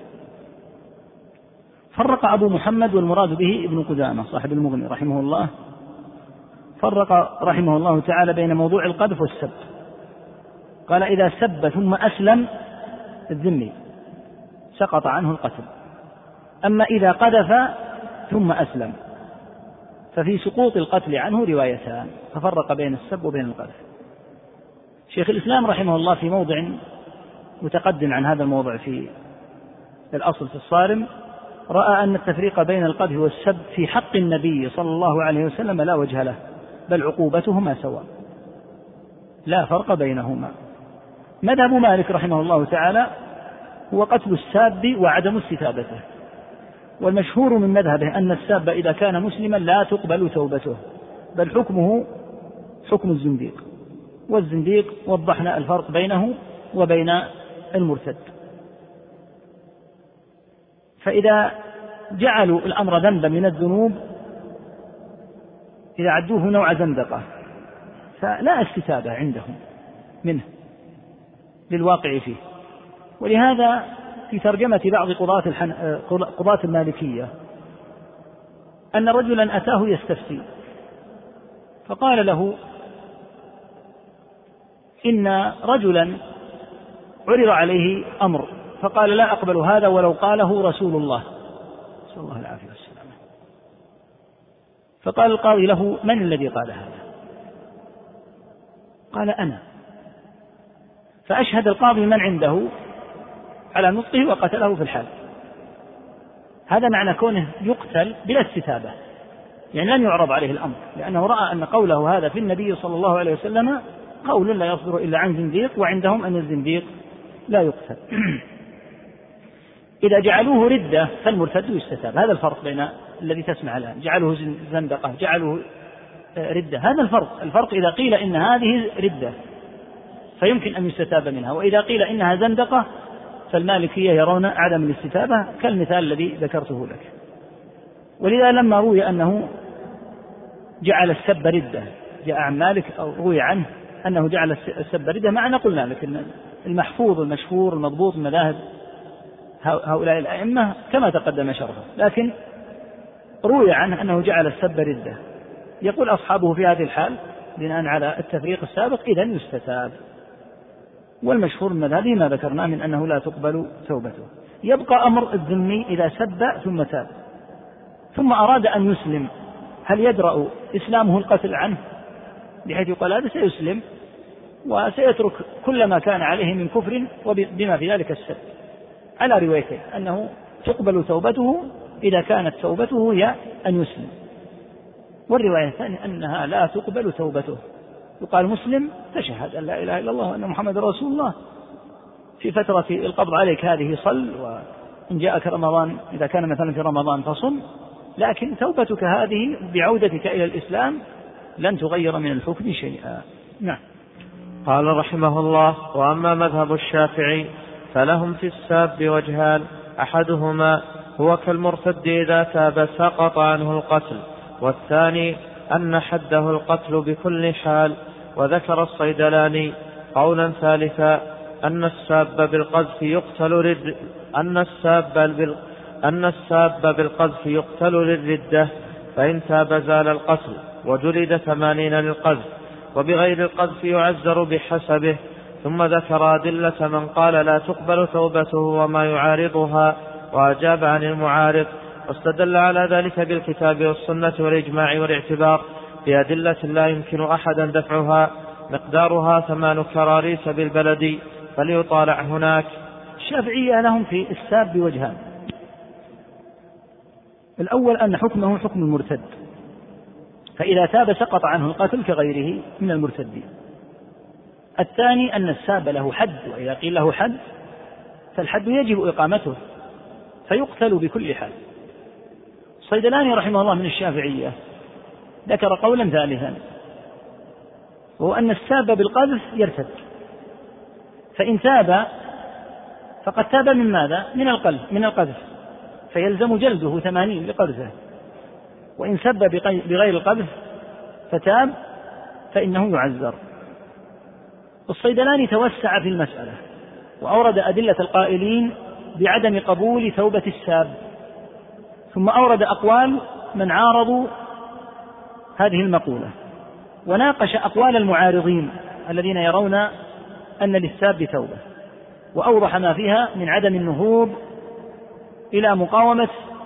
فرق أبو محمد، والمراد به ابن قدامة صاحب المغني رحمه الله، فرق رحمه الله تعالى بين موضوع القذف والسب. قال: إذا سب ثم أسلم الذمي سقط عنه القتل، أما إذا قذف ثم أسلم ففي سقوط القتل عنه روايتان، ففرق بين السب وبين القذف. شيخ الإسلام رحمه الله في موضع متقدم عن هذا الموضع في الأصل في الصارم رأى أن التفريق بين القذف والسب في حق النبي صلى الله عليه وسلم لا وجه له، بل عقوبتهما سواء، لا فرق بينهما. مذهب مالك رحمه الله تعالى هو قتل الساب وعدم استتابته، والمشهور من مذهبه أن الساب إذا كان مسلما لا تقبل توبته، بل حكمه حكم الزنديق، والزنديق وضحنا الفرق بينه وبين المرتد. فإذا جعلوا الأمر ذنبا من الذنوب، إذا عدوه نوع زندقة، فلا استتابة عندهم منه للواقع فيه. ولهذا في ترجمة بعض قضاة, الحن... قضاة المالكية أن رجلا أتاه يستفتي، فقال له: إن رجلا عرض عليه أمر فقال: لا أقبل هذا ولو قاله رسول الله صلى الله عليه وسلم. فقال القاضي له: من الذي قال هذا؟ قال: أنا. فأشهد القاضي من عنده على نطقه وقتله في الحال. هذا معنى كونه يقتل بلا استتابة، يعني لن يعرض عليه الأمر، لأنه رأى أن قوله هذا في النبي صلى الله عليه وسلم قول لا يصدر إلا عن زنديق، وعندهم أن الزنديق لا يقتل. إذا جعلوه ردة فالمرتد يستتاب. هذا الفرق بين الذي تسمع الآن، جعلوه زندقة، جعلوه ردة، هذا الفرق. الفرق إذا قيل إن هذه ردة فيمكن أن يستتاب منها، وإذا قيل إنها زندقة فالمالكية يرون عدم الاستتابة، كالمثال الذي ذكرته لك. ولذا لما روي أنه جعل السب ردة، جاء عن مالك أو روي عنه أنه جعل السب ردة، معنا قلنا لك أن المحفوظ المشهور المضبوط من مذاهب هؤلاء الأئمة كما تقدم شرحه، لكن روي عنه أنه جعل السب ردة. يقول أصحابه في هذه الحال بناء على التفريق السابق: إذن يستتاب. والمشهور من هذه ما ذكرنا من أنه لا تقبل توبته. يبقى أمر الذمي إذا سب ثم تاب ثم أراد أن يسلم، هل يدرأ إسلامه القتل عنه بحيث يقال هذا سيسلم وسيترك كل ما كان عليه من كفر وبما في ذلك السب؟ على روايتين، أنه تقبل توبته إذا كانت توبته هي أن يسلم، والرواية الثانية أنها لا تقبل توبته. يقال مسلم تشهد أن لا إله إلا الله وأن محمد رسول الله، في فترة القبض عليك هذه صل، وإن جاءك رمضان إذا كان مثلا في رمضان فصم، لكن توبتك هذه بعودتك إلى الإسلام لن تغير من الحكم شيئا. نعم. قال رحمه الله: وأما مذهب الشافعي فلهم في الساب وجهان، أحدهما هو كالمرتد إذا تاب سقط عنه القتل، والثاني أن حده القتل بكل حال. وذكر الصيدلاني قولا ثالثا: أن الساب بالقذف يقتل رد أن الساب أن الساب بالقذف يقتل للردة، فإن تاب زال القتل وجلد ثمانين للقذف، وبغير القذف يعزر بحسبه. ثم ذكر أدلة من قال لا تقبل توبته وما يعارضها، وأجاب عن المعارض، واستدل على ذلك بالكتاب والسنة والإجماع والاعتبار بأدلة لا يمكن أحدا دفعها، مقدارها ثمان كراريس بالبلد، فليطالع هناك. الشافعية لهم في الساب بوجهان: الأول أن حكمه حكم المرتد، فإذا تاب سقط عنه القتل كغيره من المرتدين. الثاني أن الساب له حد، وإذا قيل له حد فالحد يجب إقامته فيقتل بكل حال. الصيدلاني رحمه الله من الشافعية ذكر قولا ثالثا، وهو أن الساب بالقذف يرتد، فإن تاب فقد تاب من ماذا؟ من القذف من القذف فيلزم جلده ثمانين لقذفه، وإن سب بغير القذف فتاب فإنه يعزر. الصيدلاني توسع في المسألة وأورد أدلة القائلين بعدم قبول توبة الساب، ثم أورد أقوال من عارضوا هذه المقولة، وناقش أقوال المعارضين الذين يرون أن للساب توبة، وأوضح ما فيها من عدم النهوض إلى مقاومة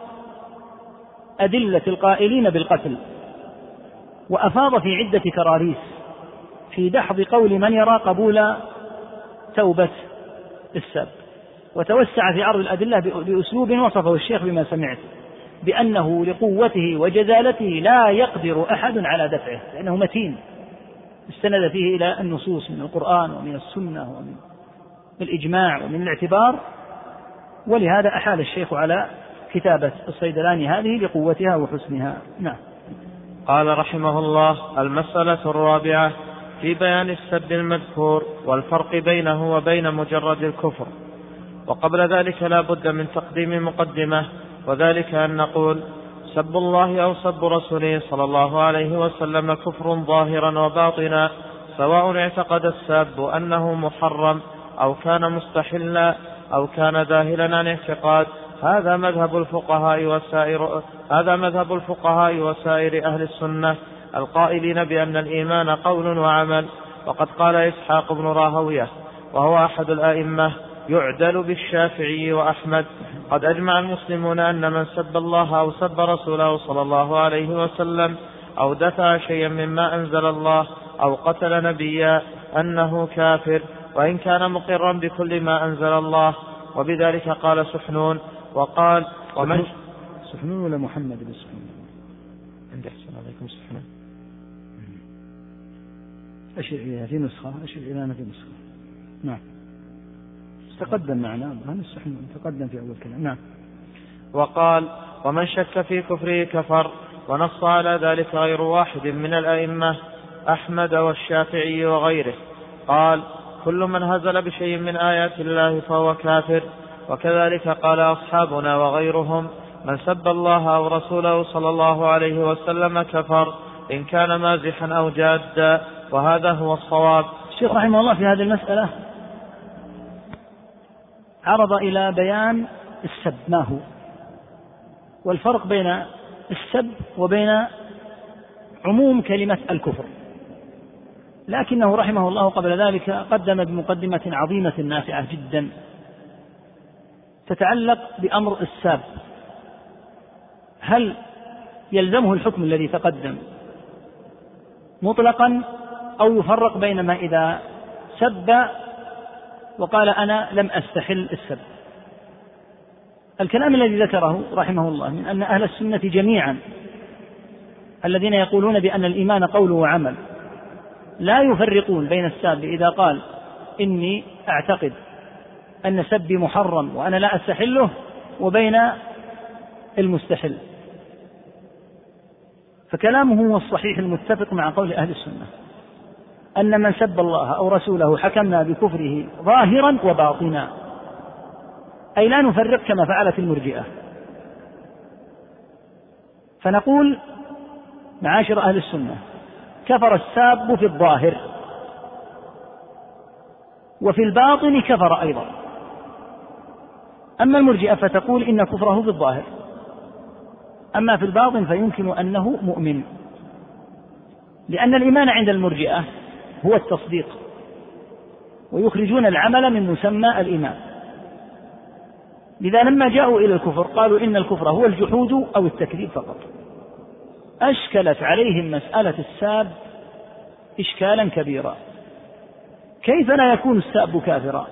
أدلة القائلين بالقتل، وأفاض في عدة كراريس في دحض قول من يرى قبول توبة الساب، وتوسع في عرض الأدلة بأسلوب وصفه الشيخ بما سمعت بأنه لقوته وجزالته لا يقدر أحد على دفعه، لأنه متين استند فيه إلى النصوص من القرآن ومن السنة ومن الإجماع ومن الاعتبار، ولهذا أحال الشيخ على كتابة الصيدلاني هذه لقوتها وحسنها. نعم. قال رحمه الله: المسألة الرابعة في بيان السب المذكور والفرق بينه وبين مجرد الكفر. وقبل ذلك لا بد من تقديم مقدمة، وذلك أن نقول: سب الله أو سب رسوله صلى الله عليه وسلم كفر ظاهرا وباطنا، سواء اعتقد الساب أنه محرم أو كان مستحلا أو كان ذاهلا عن اعتقاد. هذا مذهب الفقهاء وسائر هذا مذهب الفقهاء وسائر أهل السنة القائلين بأن الإيمان قول وعمل. وقد قال إسحاق بن راهويه وهو أحد الأئمة يعدل بالشافعي وأحمد: قد أجمع المسلمون أن من سب الله أو سب رسوله صلى الله عليه وسلم أو دفع شيئا مما أنزل الله أو قتل نبيا أنه كافر، وإن كان مقرا بكل ما أنزل الله. وبذلك قال سحنون. وقال: ومن سحنون ولا محمد بن سحنون؟ عندي أحسن عليكم سحنون. أشر إليها في نسخة، أشر إلينا في نسخة. نعم. تقدم معنا هذا السحنون، تقدم في أول كلام. نعم. وقال: ومن شك في كفره كفر. ونص على ذلك غير واحد من الأئمة أحمد والشافعي وغيره. قال: كل من هزل بشيء من آيات الله فهو كافر. وكذلك قال أصحابنا وغيرهم: من سب الله أو رسوله صلى الله عليه وسلم كفر إن كان مازحا أو جادا، وهذا هو الصواب. الشيخ رحمه الله في هذه المسألة عرض إلى بيان السب ما هو، والفرق بين السب وبين عموم كلمة الكفر، لكنه رحمه الله قبل ذلك قدم بمقدمة عظيمة نافعة جدا تتعلق بأمر الساب، هل يلزمه الحكم الذي تقدم مطلقا أو يفرق بين ما إذا سب وقال أنا لم أستحل السب. الكلام الذي ذكره رحمه الله من أن أهل السنة جميعا الذين يقولون بأن الإيمان قول وعمل لا يفرقون بين الساب إذا قال إني أعتقد أن سبي محرم وأنا لا أستحله وبين المستحل، فكلامه هو الصحيح المتفق مع قول أهل السنة أن من سب الله أو رسوله حكمنا بكفره ظاهرا وباطنا، أي لا نفرق كما فعلت المرجئة. فنقول معاشر أهل السنة: كفر الساب في الظاهر، وفي الباطن كفر أيضا. أما المرجئة فتقول إن كفره في الظاهر، أما في الباطن فيمكن أنه مؤمن، لأن الإيمان عند المرجئة هو التصديق، ويخرجون العمل من مسمى الإيمان. لذا لما جاءوا إلى الكفر قالوا إن الكفر هو الجحود أو التكذيب فقط. أشكلت عليهم مسألة الساب إشكالا كبيرا، كيف لا يكون الساب كافرا؟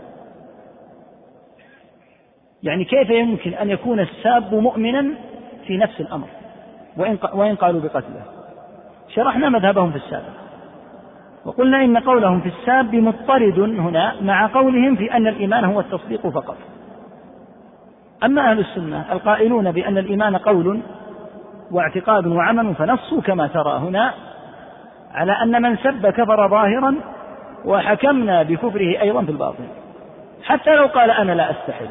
يعني كيف يمكن أن يكون الساب مؤمنا في نفس الأمر وإن قالوا بقتله؟ شرحنا مذهبهم في الساب، وقلنا إن قولهم في الساب مضطرد هنا مع قولهم في أن الإيمان هو التصديق فقط. أما أهل السنة القائلون بأن الإيمان قول واعتقاد وعمل فنصوا كما ترى هنا على أن من سب كفر ظاهرا، وحكمنا بكفره أيضا في الباطن حتى لو قال أنا لا أستحل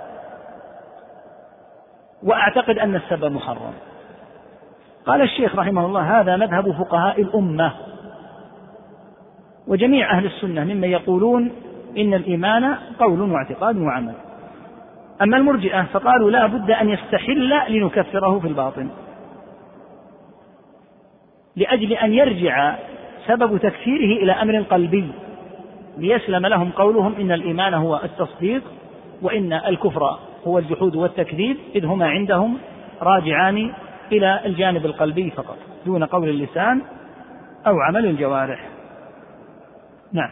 وأعتقد أن السب محرم. قال الشيخ رحمه الله هذا مذهب فقهاء الأمة وجميع أهل السنة ممن يقولون إن الإيمان قول واعتقاد وعمل. أما المرجئة فقالوا لا بد أن يستحل لنكفره في الباطن، لأجل أن يرجع سبب تكفيره إلى أمر قلبي ليسلم لهم قولهم إن الإيمان هو التصديق وإن الكفر هو الجحود والتكذيب، إذ هما عندهم راجعان إلى الجانب القلبي فقط دون قول اللسان أو عمل الجوارح. نعم.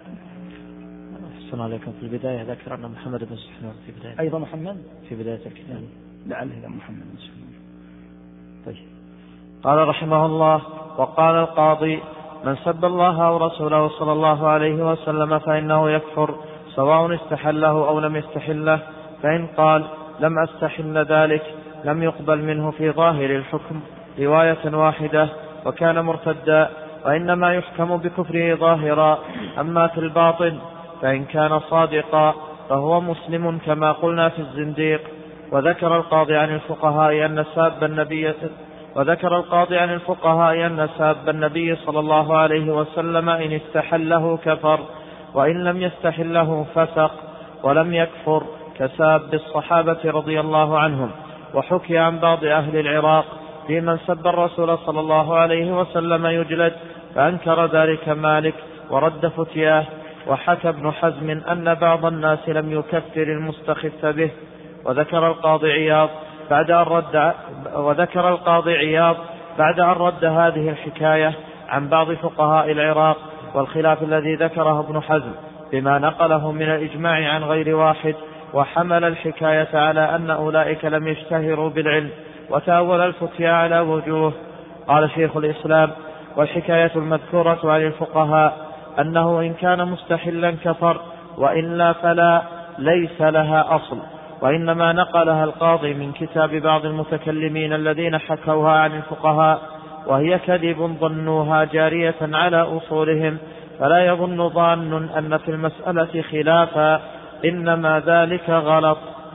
السلام عليكم. في البداية ذكر أن محمد بن سحنون في بداية أيضا محمد في بداية الكتاب لعله إلى محمد بن سحنون. طيب. قال رحمه الله: وقال القاضي: من سب الله أو رسوله صلى الله عليه وسلم فإنه يكفر سواء استحله أو لم يستحله، فإن قال لم أستحل ذلك لم يقبل منه في ظاهر الحكم رواية واحدة وكان مرتدا، وإنما يحكم بكفره ظاهرا. أما في الباطن فإن كان صادقا فهو مسلم كما قلنا في الزنديق. وذكر القاضي عن الفقهاء أن ساب النبي وذكر القاضي عن الفقهاء أن ساب النبي صلى الله عليه وسلم إن استحله كفر، وإن لم يستحله فسق ولم يكفر كساب الصحابة رضي الله عنهم. وحكي عن بعض أهل العراق في من سب الرسول صلى الله عليه وسلم يجلد، فأنكر ذلك مالك ورد فتياه. وحكى ابن حزم أن بعض الناس لم يكفر المستخف به. وذكر القاضي عياض بعد أن رد وذكر القاضي عياض بعد أن رد هذه الحكاية عن بعض فقهاء العراق والخلاف الذي ذكره ابن حزم بما نقله من الإجماع عن غير واحد، وحمل الحكاية على أن أولئك لم يشتهروا بالعلم، وتأول الفتيا على وجوه. قال شيخ الإسلام: والحكاية المذكورة عن الفقهاء أنه إن كان مستحلا كفر، وإلا فلا ليس لها أصل، وإنما نقلها القاضي من كتاب بعض المتكلمين الذين حكوها عن الفقهاء، وهي كذب ظنوها جارية على أصولهم، فلا يظن ظان أن في المسألة خلافا، إنما ذلك غلط.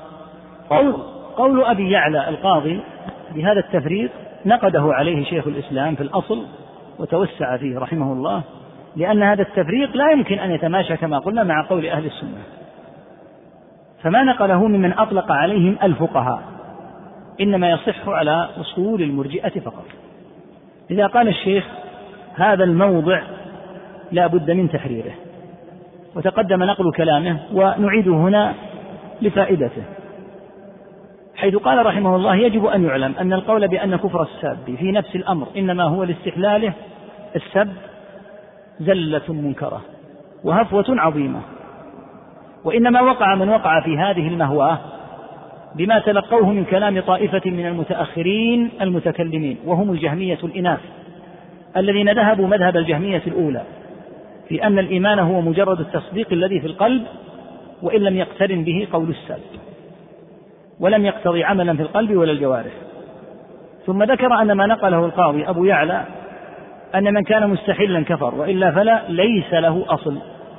قول, قول أبي يعلى القاضي بهذا التفريق نقده عليه شيخ الإسلام في الأصل وتوسع فيه رحمه الله، لأن هذا التفريق لا يمكن أن يتماشى كما قلنا مع قول أهل السنة، فما نقله ممن أطلق عليهم الفقهاء إنما يصح على أصول المرجئة فقط. إذا قال الشيخ هذا الموضع لا بد من تحريره، وتقدم نقل كلامه ونعيده هنا لفائدته، حيث قال رحمه الله: يجب أن يعلم أن القول بأن كفر الساب في نفس الأمر إنما هو لاستحلاله السب زلة منكرة وهفوة عظيمة، وإنما وقع من وقع في هذه المهواه بما تلقوه من كلام طائفة من المتأخرين المتكلمين، وهم الجهمية الإناث الذين ذهبوا مذهب الجهمية الأولى في أن الإيمان هو مجرد التصديق الذي في القلب، وإن لم يقترن به قول السب ولم يقتضي عملا في القلب ولا الجوارح. ثم ذكر أن ما نقله القاضي أبو يعلى أن من كان مستحلا كفر، وإلا فلا ليس له أصل،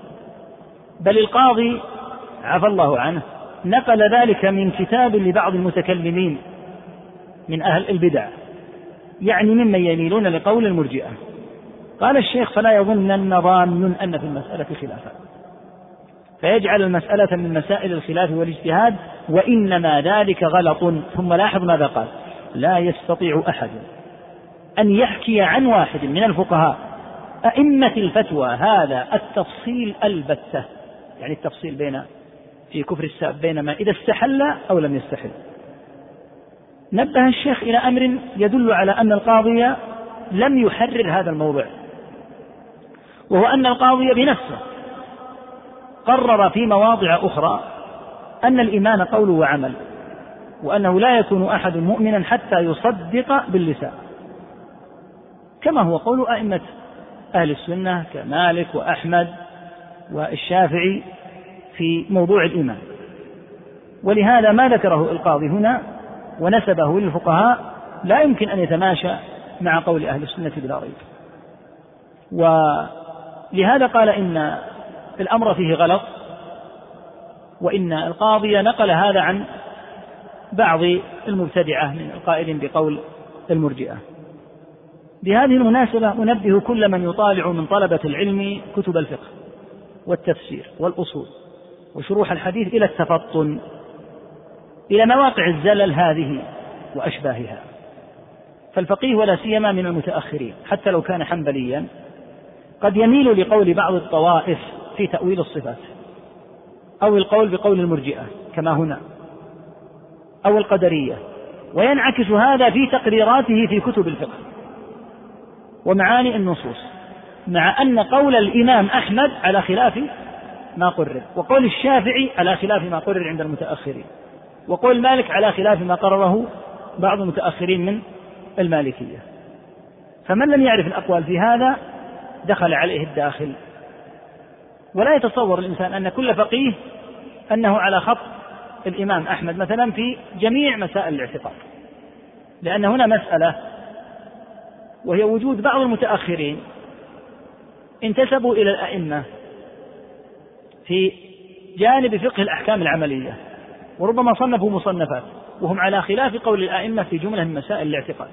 بل القاضي عفى الله عنه نقل ذلك من كتاب لبعض المتكلمين من أهل البدع، يعني ممن يميلون لقول المرجئة. قال الشيخ: فلا يظنن ظان أن في المسألة خلافا، فيجعل المسألة من مسائل الخلاف والاجتهاد وإنما ذلك غلط. ثم لاحظ ماذا قال: لا يستطيع أحد أن يحكي عن واحد من الفقهاء أئمة الفتوى هذا التفصيل البتة، يعني التفصيل بين في كفر الساب بينما إذا استحل أو لم يستحل. نبه الشيخ إلى أمر يدل على أن القاضي لم يحرر هذا الموضوع، وهو أن القاضي بنفسه قرر في مواضع أخرى أن الإيمان قول وعمل، وأنه لا يكون أحد مؤمنا حتى يصدق باللسان، كما هو قول أئمة أهل السنة كمالك وأحمد والشافعي في موضوع الإيمان. ولهذا ما ذكره القاضي هنا ونسبه للفقهاء لا يمكن أن يتماشى مع قول أهل السنة بلا ريب. ولهذا قال إن الأمر فيه غلط، وإن القاضي نقل هذا عن بعض المبتدعة من القائلين بقول المرجئة. بهذه المناسبة أنبه كل من يطالع من طلبة العلم كتب الفقه والتفسير والأصول وشروح الحديث إلى التفطن إلى مواقع الزلل هذه وأشباهها. فالفقيه ولا سيما من المتأخرين حتى لو كان حنبليا قد يميل لقول بعض الطوائف في تأويل الصفات، أو القول بقول المرجئة كما هنا، أو القدرية، وينعكس هذا في تقريراته في كتب الفقه ومعاني النصوص، مع أن قول الإمام أحمد على خلاف ما قرر، وقول الشافعي على خلاف ما قرر عند المتأخرين، وقول مالك على خلاف ما قرره بعض المتأخرين من المالكية. فمن لم يعرف الأقوال في هذا دخل عليه الداخل. ولا يتصور الإنسان أن كل فقيه أنه على خط الإمام أحمد مثلا في جميع مسائل الاعتقاد، لأن هنا مسألة وهي وجود بعض المتأخرين انتسبوا إلى الأئمة في جانب فقه الأحكام العملية، وربما صنفوا مصنفات وهم على خلاف قول الأئمة في جملة من مسائل الاعتقاد،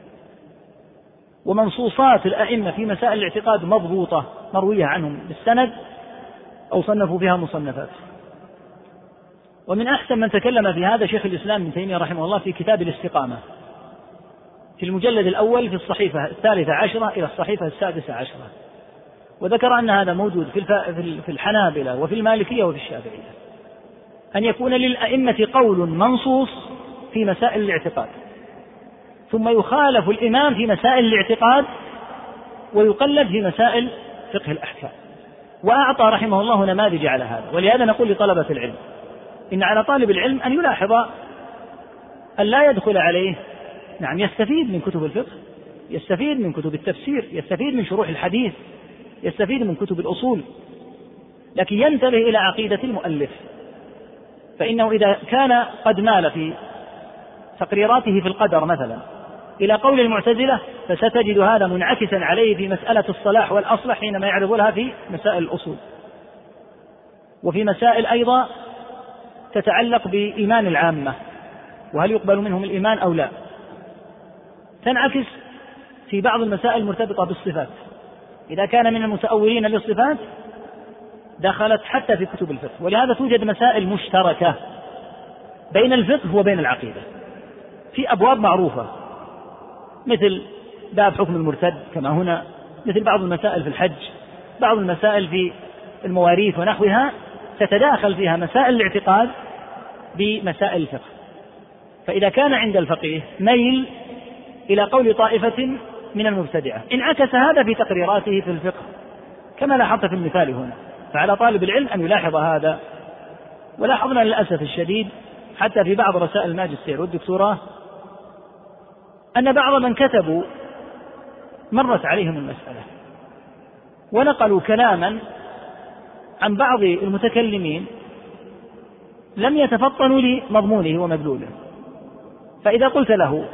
ومنصوصات الأئمة في مسائل الاعتقاد مضبوطة مروية عنهم بالسند أو صنفوا فيها مصنفات. ومن أحسن من تكلم في هذا شيخ الإسلام ابن تيمية رحمه الله في كتاب الاستقامة في المجلد الأول في الصحيفة الثالثة عشرة إلى الصحيفة السادسة عشرة، وذكر أن هذا موجود في الحنابلة وفي المالكية وفي الشافعية، أن يكون للأئمة قول منصوص في مسائل الاعتقاد، ثم يخالف الإمام في مسائل الاعتقاد ويقلد في مسائل فقه الأحكام. وأعطى رحمه الله نماذج على هذا. ولهذا نقول لطلبة العلم إن على طالب العلم أن يلاحظ أن لا يدخل عليه، نعم يستفيد من كتب الفقه، يستفيد من كتب التفسير، يستفيد من شروح الحديث، يستفيد من كتب الأصول، لكن ينتبه إلى عقيدة المؤلف، فإنه إذا كان قد مال في تقريراته في القدر مثلا إلى قول المعتزلة فستجد هذا منعكسا عليه في مسألة الصلاح والأصلح حينما يعرض لها في مسائل الأصول، وفي مسائل أيضا تتعلق بإيمان العامة وهل يقبل منهم الإيمان أو لا، تنعكس في بعض المسائل المرتبطة بالصفات. إذا كان من المتأولين للصفات دخلت حتى في كتب الفقه. ولهذا توجد مسائل مشتركة بين الفقه وبين العقيدة في أبواب معروفة، مثل باب حكم المرتد كما هنا، مثل بعض المسائل في الحج، بعض المسائل في المواريث ونحوها، تتداخل فيها مسائل الاعتقاد بمسائل الفقه. فإذا كان عند الفقيه ميل إلى قول طائفة من المبتدعة انعكس هذا في تقريراته في الفقه كما لاحظت في المثال هنا. فعلى طالب العلم أن يلاحظ هذا. ولاحظنا للأسف الشديد حتى في بعض رسائل الماجستير والدكتوراه أن بعض من كتبوا مرت عليهم المسألة ونقلوا كلاما عن بعض المتكلمين لم يتفطنوا لمضمونه ومدلوله. فإذا قلت له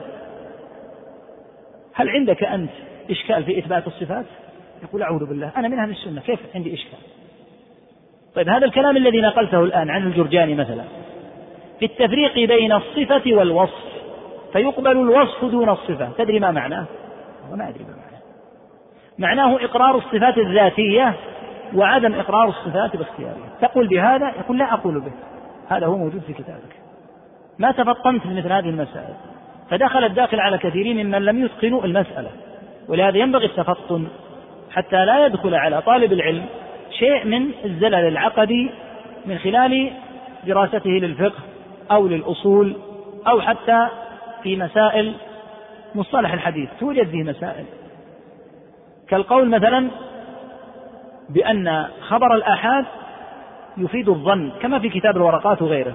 هل عندك أنت إشكال في إثبات الصفات؟ يقول أعوذ بالله أنا من أهل السنة كيف عندي إشكال؟ طيب هذا الكلام الذي نقلته الآن عن الجرجاني مثلا في التفريق بين الصفة والوصف، فيقبل الوصف دون الصفة، تدري ما معناه؟ وما أدري ما معناه. معناه إقرار الصفات الذاتية وعدم إقرار الصفات الاختيارية. تقول بهذا؟ يقول لا أقول به، هذا هو موجود في كتابك. ما تفطنت لمثل هذه المسائل، فدخل الداخل على كثيرين ممن لم يتقنوا المسألة. ولهذا ينبغي التفطن حتى لا يدخل على طالب العلم شيء من الزلل العقدي من خلال دراسته للفقه أو للأصول أو حتى في مسائل مصطلح الحديث. توجد فيه مسائل كالقول مثلا بأن خبر الآحاد يفيد الظن كما في كتاب الورقات وغيره.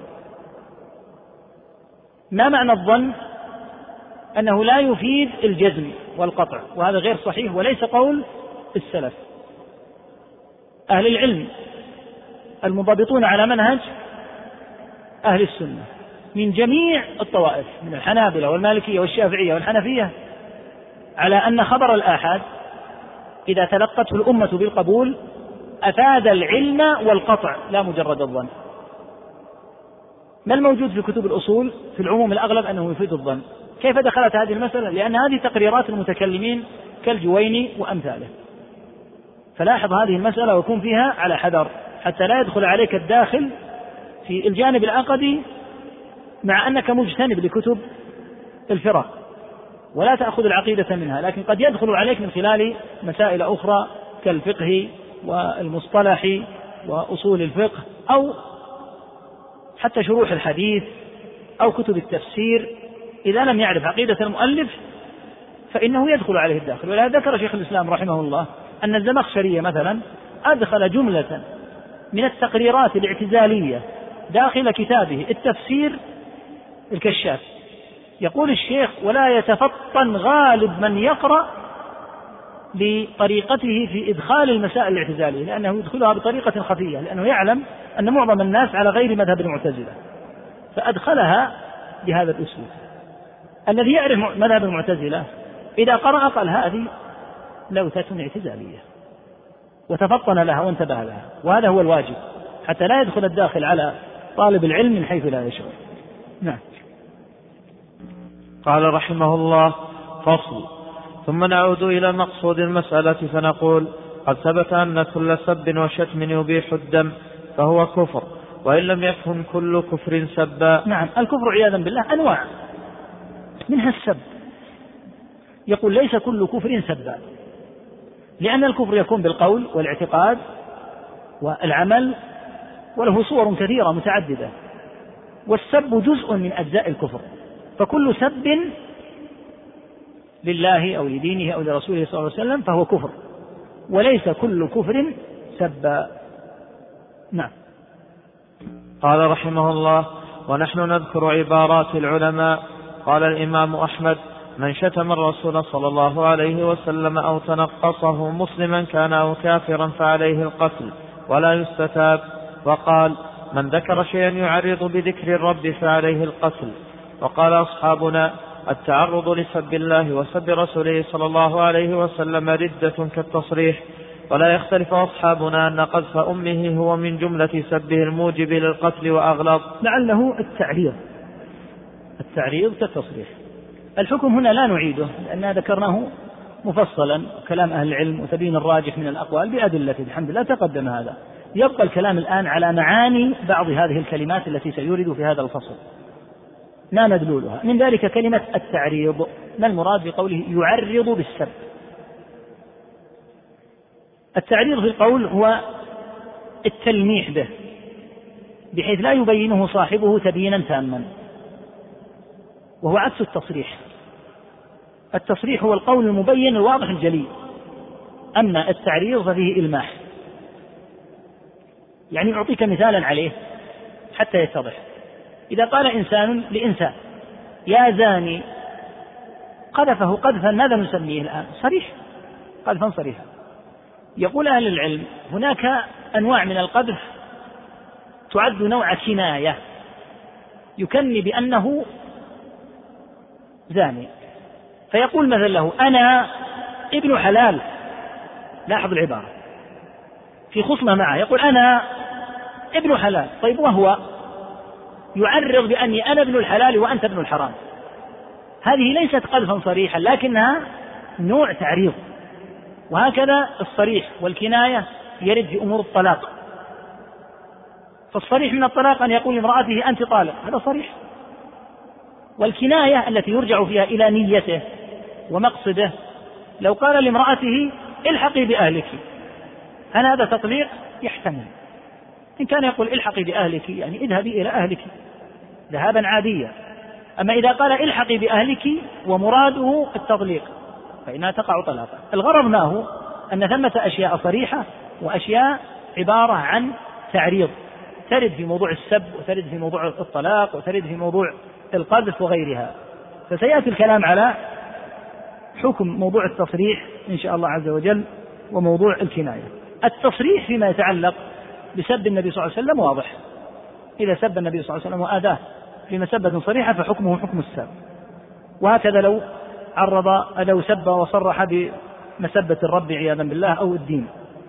ما معنى الظن؟ أنه لا يفيد الجزم والقطع، وهذا غير صحيح وليس قول السلف. أهل العلم المضبطون على منهج أهل السنة من جميع الطوائف من الحنابلة والمالكية والشافعية والحنفية على أن خبر الآحاد إذا تلقته الأمة بالقبول أفاد العلم والقطع لا مجرد الظن. ما الموجود في كتب الأصول؟ في العموم الأغلب أنه يفيد الظن. كيف دخلت هذه المسألة؟ لأن هذه تقريرات المتكلمين كالجويني وأمثاله. فلاحظ هذه المسألة وكن فيها على حذر حتى لا يدخل عليك الداخل في الجانب العقدي مع أنك مجتنب لكتب الفرق ولا تأخذ العقيدة منها، لكن قد يدخل عليك من خلال مسائل أخرى كالفقه والمصطلح وأصول الفقه أو حتى شروح الحديث أو كتب التفسير. إذا لم يعرف عقيدة المؤلف فإنه يدخل عليه الداخل. ولهذا ذكر شيخ الإسلام رحمه الله أن الزمخشري مثلا أدخل جملة من التقريرات الاعتزالية داخل كتابه التفسير الكشاف. يقول الشيخ: ولا يتفطن غالب من يقرأ بطريقته في إدخال المسائل الاعتزالية، لأنه يدخلها بطريقة خفية، لأنه يعلم أن معظم الناس على غير مذهب المعتزلة، فأدخلها بهذا الأسلوب. الذي يعرف مذهب المعتزلة إذا قرأ قال هذه لوثة اعتزالية وتفطن لها وانتبه لها، وهذا هو الواجب حتى لا يدخل الداخل على طالب العلم من حيث لا يشعر. نعم. قال رحمه الله: فصل. ثم نعود إلى مقصود المسألة فنقول: قد ثبت أن كل سب وشتم يبيح الدم فهو كفر، وإن لم يكن كل كفر سبا. نعم، الكفر عياذا بالله أنواع، منها السب. يقول ليس كل كفر سبا، لأن الكفر يكون بالقول والاعتقاد والعمل، وله صور كثيرة متعددة، والسب جزء من أجزاء الكفر، فكل سب لله أو لدينه أو لرسوله صلى الله عليه وسلم فهو كفر، وليس كل كفر سبا. نعم. قال رحمه الله: ونحن نذكر عبارات العلماء. قال الإمام أحمد: من شتم الرسول صلى الله عليه وسلم أو تنقصه مسلما كان أو كافرا فعليه القتل ولا يستتاب. وقال: من ذكر شيئا يعرض بذكر الرب فعليه القتل. وقال أصحابنا: التعرض لسب الله وسب رسوله صلى الله عليه وسلم ردة كالتصريح. ولا يختلف أصحابنا أن قذف أمه هو من جملة سبه الموجب للقتل وأغلظ. لعله التعريض التعريض كالتصريح. الحكم هنا لا نعيده لأننا ذكرناه مفصلا، كلام أهل العلم وتبين الراجح من الأقوال بأدلته، الحمد لله تقدم هذا. يبقى الكلام الآن على معاني بعض هذه الكلمات التي سيورد في هذا الفصل، ما مدلولها. من ذلك كلمة التعريض. ما المراد بقوله يعرض بالسب؟ التعريض في القول هو التلميح به بحيث لا يبينه صاحبه تبيينا تاما، وهو عكس التصريح. التصريح هو القول المبين الواضح الجلي، أما التعريض ففيه إلماح. يعني أعطيك مثالا عليه حتى يتضح. إذا قال إنسان لإنسان: يا زاني، قذفه قذفا ماذا نسميه الآن؟ صريح، قذفا صريحا. يقول أهل العلم: هناك أنواع من القذف تعد نوع كناية، يكني بأنه زاني، فيقول مثلا له: أنا ابن حلال. لاحظ العبارة، في خصمة معه يقول: أنا ابن حلال. طيب، وهو يعرض بأني أنا ابن الحلال وأنت ابن الحرام. هذه ليست قذفا صريحا لكنها نوع تعريض. وهكذا الصريح والكناية يرد في أمور الطلاق. فالصريح من الطلاق أن يقول لامرأته: أنت طالق، هذا صريح، والكناية التي يرجع فيها إلى نيته ومقصده، لو قال لامرأته الحقي بأهلك، هل هذا تطليق؟ يحتمل. إن كان يقول الحقي بأهلك يعني اذهبي إلى أهلك ذهابا عاديا. أما إذا قال الحقي بأهلك ومراده التطليق فإنها تقع طلاقا. الغرض ما هو أن ثمة أشياء صريحة وأشياء عبارة عن تعريض، ترد في موضوع السب وترد في موضوع الطلاق وترد في موضوع القذف وغيرها. فسيأتي الكلام على حكم موضوع التصريح إن شاء الله عز وجل وموضوع الكناية. التصريح فيما يتعلق بسب النبي صلى الله عليه وسلم واضح، إذا سب النبي صلى الله عليه وسلم وآذاه في مسبة صريحة فحكمه حكم السب. وهكذا لو عرض لو سب وصرح بمسبة الرب عياذا بالله أو الدين.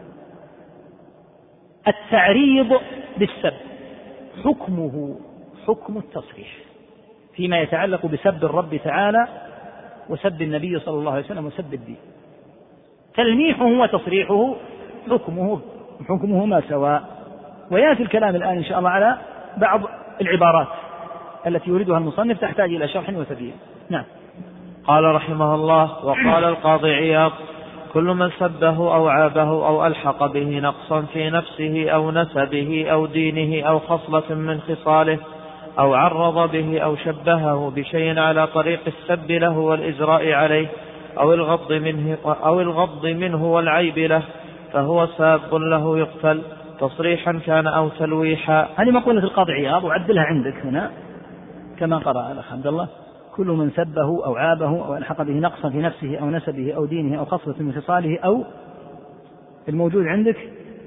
التعريض بالسب حكمه حكم التصريح فيما يتعلق بسب الرب تعالى وسب النبي صلى الله عليه وسلم وسب الدين. تلميحه وتصريحه حكمه حكمهما سواء. ويأتي الكلام الآن إن شاء الله على بعض العبارات التي يريدها المصنف تحتاج إلى شرح وتبيين. نعم. قال رحمه الله: وقال القاضي عياض: كل من سبه أو عابه أو ألحق به نقصا في نفسه أو نسبه أو دينه أو خصلة من خصاله أو عرض به أو شبهه بشيء على طريق السب له والإجراء عليه أو الغض منه, أو الغض منه والعيب له فهو ساب له يقتل تصريحا كان أو تلويحا. هذه مقولة القاضي عياض وعدلها عندك هنا كما قرأ الأخ عبد الله: كل من سبه أو عابه أو ألحق به نقصا في نفسه أو نسبه أو دينه أو خصلة من خصاله أو الموجود عندك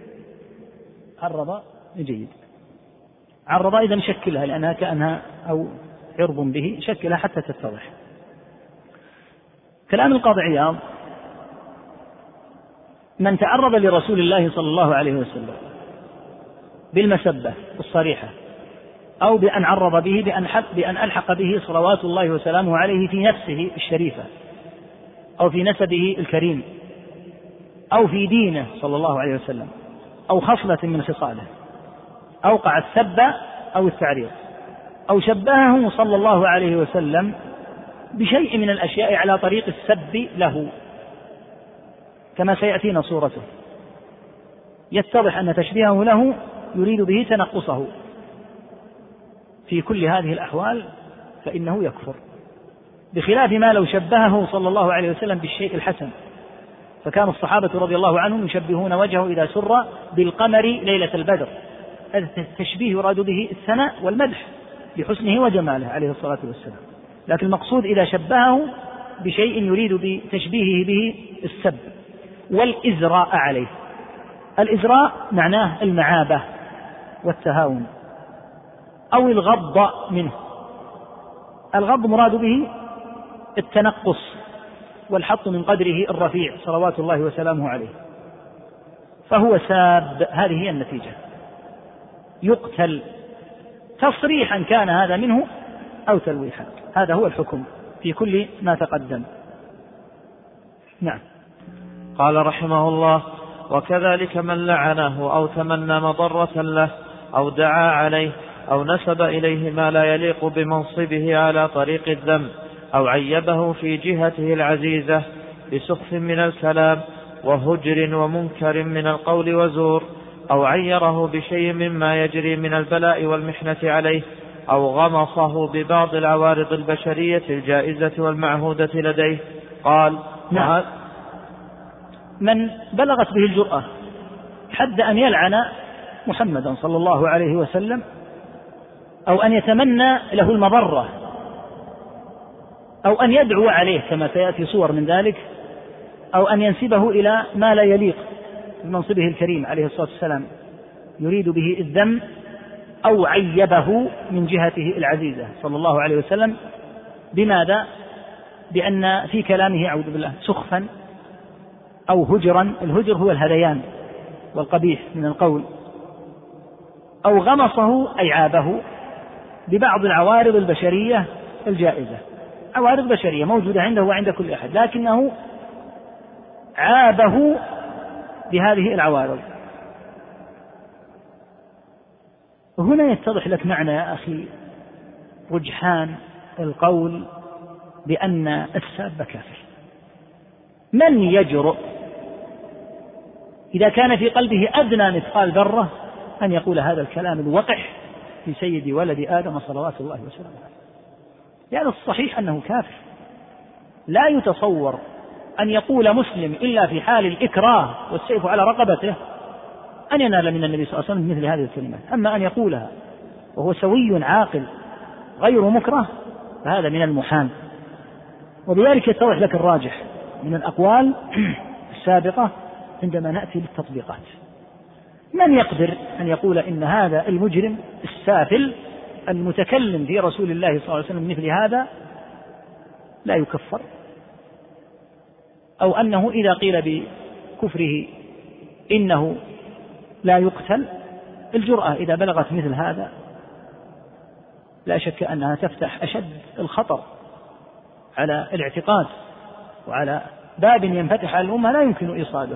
عرض. جيد. عرض إذا نشكلها لأنها كأنها أو عرض به، شكلها حتى تتضح. كلام القاضي عياض: من تعرض لرسول الله صلى الله عليه وسلم بالمسبة الصريحة أو بأن عرض به بأن, بأن ألحق به صلوات الله وسلامه عليه في نفسه الشريفة أو في نسبه الكريم أو في دينه صلى الله عليه وسلم أو خصلة من خصاله، أوقع السب أو التعريض أو شبهه صلى الله عليه وسلم بشيء من الأشياء على طريق السب له كما سيأتينا صورته، يتضح أن تشبيهه له يريد به تنقصه. في كل هذه الأحوال فإنه يكفر، بخلاف ما لو شبهه صلى الله عليه وسلم بالشيء الحسن، فكان الصحابة رضي الله عنهم يشبهون وجهه إذا سر بالقمر ليلة البدر. هذا التشبيه يراد به الثناء والمدح بحسنه وجماله عليه الصلاة والسلام. لكن المقصود إذا شبهه بشيء يريد بتشبيهه به السب والإزراء عليه. الإزراء معناه المعابة والتهاون أو الغض منه. الغض مراد به التنقص والحط من قدره الرفيع صلوات الله وسلامه عليه، فهو ساب. هذه هي النتيجة، يقتل تصريحا كان هذا منه أو تلويحا. هذا هو الحكم في كل ما تقدم. نعم. قال رحمه الله: وكذلك من لعنه أو تمنى مضرة له أو دعا عليه أو نسب إليه ما لا يليق بمنصبه على طريق الذم أو عيبه في جهته العزيزة بسخف من الكلام وهجر ومنكر من القول وزور، أو عيره بشيء مما يجري من البلاء والمحنة عليه، أو غمصه ببعض العوارض البشرية الجائزة والمعهودة لديه. قال: نعم. من بلغت به الجرأة حد أن يلعن محمدا صلى الله عليه وسلم أو أن يتمنى له المضرة أو أن يدعو عليه كما سيأتي صور من ذلك، أو أن ينسبه إلى ما لا يليق بمنصبه الكريم عليه الصلاة والسلام يريد به الذم، أو عيبه من جهته العزيزة صلى الله عليه وسلم. بماذا؟ بأن في كلامه أعوذ بالله سخفا أو هجرا. الهجر هو الهذيان والقبيح من القول. أو غمصه أي عابه ببعض العوارض البشرية الجائزة. عوارض بشرية موجودة عنده وعند كل أحد، لكنه عابه بهذه العوارض. وهنا يتضح لك معنى يا أخي رجحان القول بأن الساب كافر. من يجرؤ إذا كان في قلبه أدنى مثقال ذرة أن يقول هذا الكلام الوقح في سيد ولد آدم صلوات الله وسلامه عليه؟ يعني الصحيح أنه كافر. لا يتصور أن يقول مسلم إلا في حال الإكراه والسيف على رقبته أن ينال من النبي صلى الله عليه وسلم مثل هذه الكلمات. أما أن يقولها وهو سوي عاقل غير مكره فهذا من المحال. وبذلك يتضح لك الراجح من الأقوال السابقة عندما نأتي للتطبيقات. من يقدر أن يقول إن هذا المجرم السافل المتكلم في رسول الله صلى الله عليه وسلم مثل هذا لا يكفر، أو أنه إذا قيل بكفره إنه لا يقتل؟ الجرأة إذا بلغت مثل هذا لا شك أنها تفتح أشد الخطر على الاعتقاد وعلى باب ينفتح على الأمة لا يمكن إيصاله.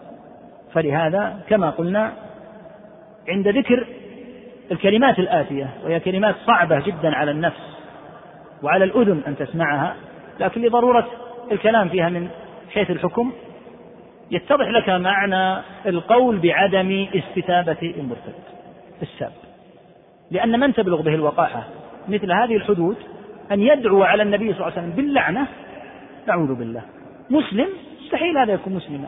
فلهذا كما قلنا عند ذكر الكلمات الآتية، وهي كلمات صعبة جدا على النفس وعلى الأذن أن تسمعها، لكن لضرورة الكلام فيها من حيث الحكم، يتضح لك معنى القول بعدم استتابة المرتد الساب. لأن من تبلغ به الوقاحة مثل هذه الحدود أن يدعو على النبي صلى الله عليه وسلم باللعنة، نعوذ بالله. مسلم مستحيل هذا يكون مسلما،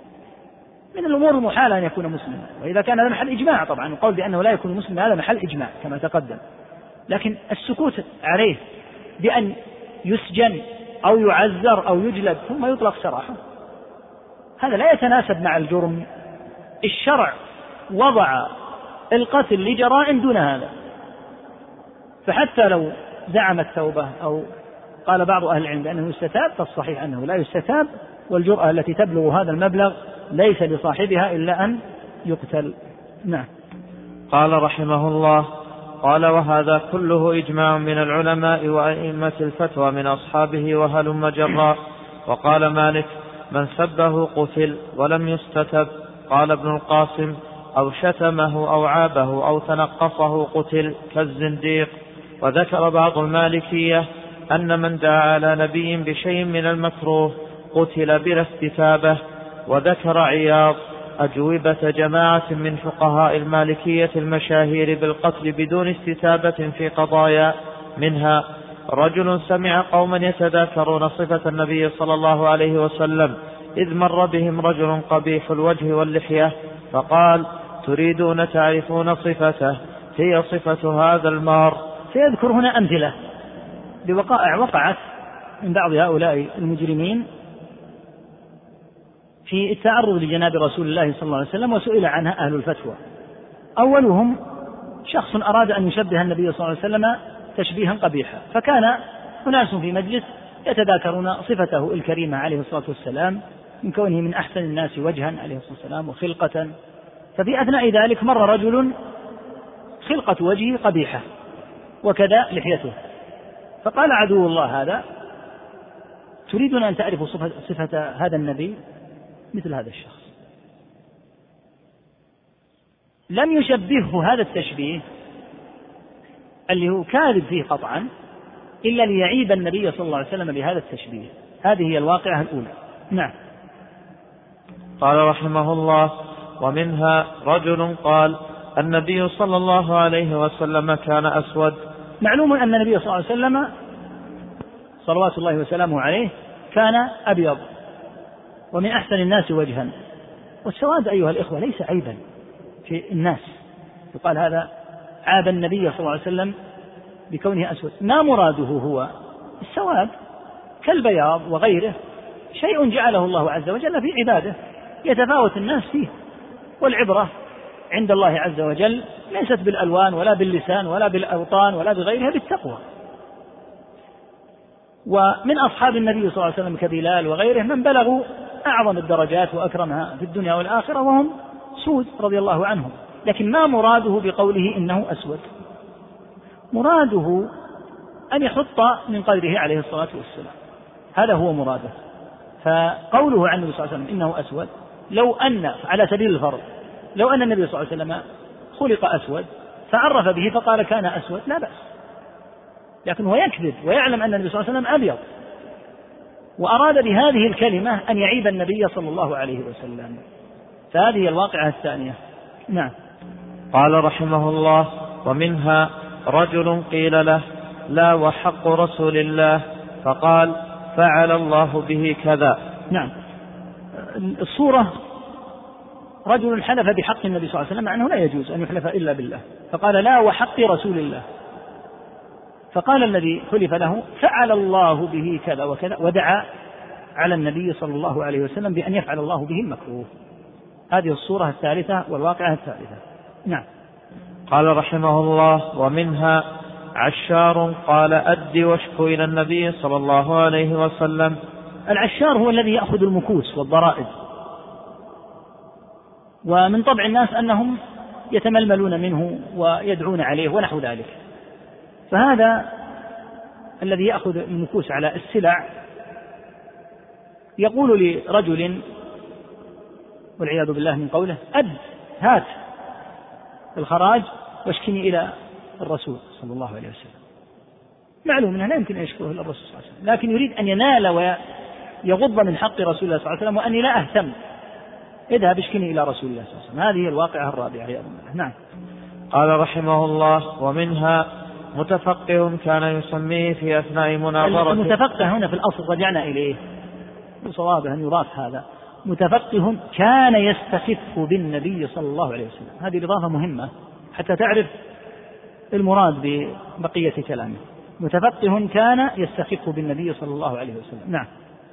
من الأمور المحالة أن يكون مسلما، وإذا كان هذا محل إجماع. طبعا القول بأنه لا يكون مسلما هذا محل إجماع كما تقدم، لكن السكوت عليه بأن يسجن أو يعذر أو يجلد ثم يطلق سراحه هذا لا يتناسب مع الجرم. الشرع وضع القتل لجرائم دون هذا، فحتى لو زعم التوبة أو قال بعض أهل العلم بأنه يستتاب، فالصحيح أنه لا يستتاب، والجرأة التي تبلغ هذا المبلغ ليس لصاحبها إلا أن يقتل. نعم. قال رحمه الله: قال وهذا كله إجماع من العلماء وأئمة الفتوى من أصحابه وهلم جراء. وقال مالك: من سبه قتل ولم يستتب. قال ابن القاسم: أو شتمه أو عابه أو تنقصه قتل كالزنديق. وذكر بعض المالكية أن من دعا على نبي بشيء من المكروه قتل بلا استتابة. وذكر عياض أجوبة جماعة من فقهاء المالكية المشاهير بالقتل بدون استتابة في قضايا، منها: رجل سمع قوما يتذاكرون صفة النبي صلى الله عليه وسلم إذ مر بهم رجل قبيح الوجه واللحية فقال: تريدون تعرفون صفته؟ هي صفة هذا المار. سيذكر هنا أمثلة لوقائع وقعت من بعض هؤلاء المجرمين في التعرض لجناب رسول الله صلى الله عليه وسلم، وسئل عنها أهل الفتوى. أولهم شخص أراد أن يشبه النبي صلى الله عليه وسلم تشبيها قبيحا، فكان أناس في مجلس يتذاكرون صفته الكريمة عليه الصلاة والسلام من كونه من أحسن الناس وجها عليه الصلاة والسلام وخلقة. ففي أثناء ذلك مر رجل خلقة وجهه قبيحة وكذا لحيته، فقال عدو الله هذا: تريدون أن تعرفوا صفة, صفة هذا النبي مثل هذا الشخص. لم يشبهه هذا التشبيه اللي هو كاذب فيه قطعا إلا ليعيب النبي صلى الله عليه وسلم بهذا التشبيه. هذه هي الواقعة الأولى. نعم. قال رحمه الله: ومنها رجل قال: النبي صلى الله عليه وسلم كان أسود. معلوم أن النبي صلى الله عليه وسلم صلوات الله وسلامه عليه كان أبيض ومن أحسن الناس وجها، والسواد أيها الإخوة ليس عيبا في الناس، يقال هذا عاب النبي صلى الله عليه وسلم بكونه أسود. ما مراده هو السواد كالبياض وغيره، شيء جعله الله عز وجل في عباده يتفاوت الناس فيه، والعبرة عند الله عز وجل ليست بالألوان ولا باللسان ولا بالأوطان ولا بغيرها، بالتقوى. ومن أصحاب النبي صلى الله عليه وسلم كبلال وغيره من بلغوا أعظم الدرجات وأكرمها في الدنيا والآخرة وهم سود رضي الله عنهم، لكن ما مراده بقوله إنه أسود؟ مراده أن يحط من قدره عليه الصلاة والسلام، هذا هو مراده. فقوله عن النبي صلى الله عليه وسلم إنه أسود، لو أن على سبيل الفرض لو أن النبي صلى الله عليه وسلم خلق أسود فعرف به فقال كان أسود لا بأس، لكن هو يكذب ويعلم أن النبي صلى الله عليه وسلم أبيض، وأراد بهذه الكلمة أن يعيب النبي صلى الله عليه وسلم. فهذه الواقعة الثانية. نعم. قال رحمه الله: ومنها رجل قيل له: لا وحق رسول الله، فقال: فعل الله به كذا. نعم. الصورة: رجل حلف بحق النبي صلى الله عليه وسلم، مع أنه لا يجوز أن يحلف إلا بالله، فقال: لا وحق رسول الله، فقال الذي حلف له: فعل الله به كذا وكذا، ودعا على النبي صلى الله عليه وسلم بأن يفعل الله به المكروه. هذه الصورة الثالثة والواقعة الثالثة. نعم. قال رحمه الله: ومنها عشار قال: أد واشكو إلى النبي صلى الله عليه وسلم. العشار هو الذي يأخذ المكوس والضرائب، ومن طبع الناس أنهم يتململون منه ويدعون عليه ونحو ذلك، فهذا الذي يأخذ المكوس على السلع يقول لرجل والعياذ بالله من قوله: أد، هات الخراج واشكني إلى الرسول صلى الله عليه وسلم. معلوم أنه لا يمكن أن يشكره إلى الرسول صلى الله عليه وسلم، لكن يريد أن ينال ويغض من حق رسول الله صلى الله عليه وسلم، وأني لا أهتم، اذهب اشكني إلى رسول الله صلى الله عليه وسلم. هذه الواقعة الرابعة عياذ بالله. نعم. قال رحمه الله: ومنها متفقه كان يسميه في أثناء مناظرته. المتفقه هنا في الأصل رجعنا إليه، وصوابه أن يضاف هذا: متفقه كان يستخف بالنبي صلى الله عليه وسلم. هذه الإضافة مهمة حتى تعرف المراد ببقية كلامه. متفقه كان يستخف بالنبي صلى الله عليه وسلم. نعم.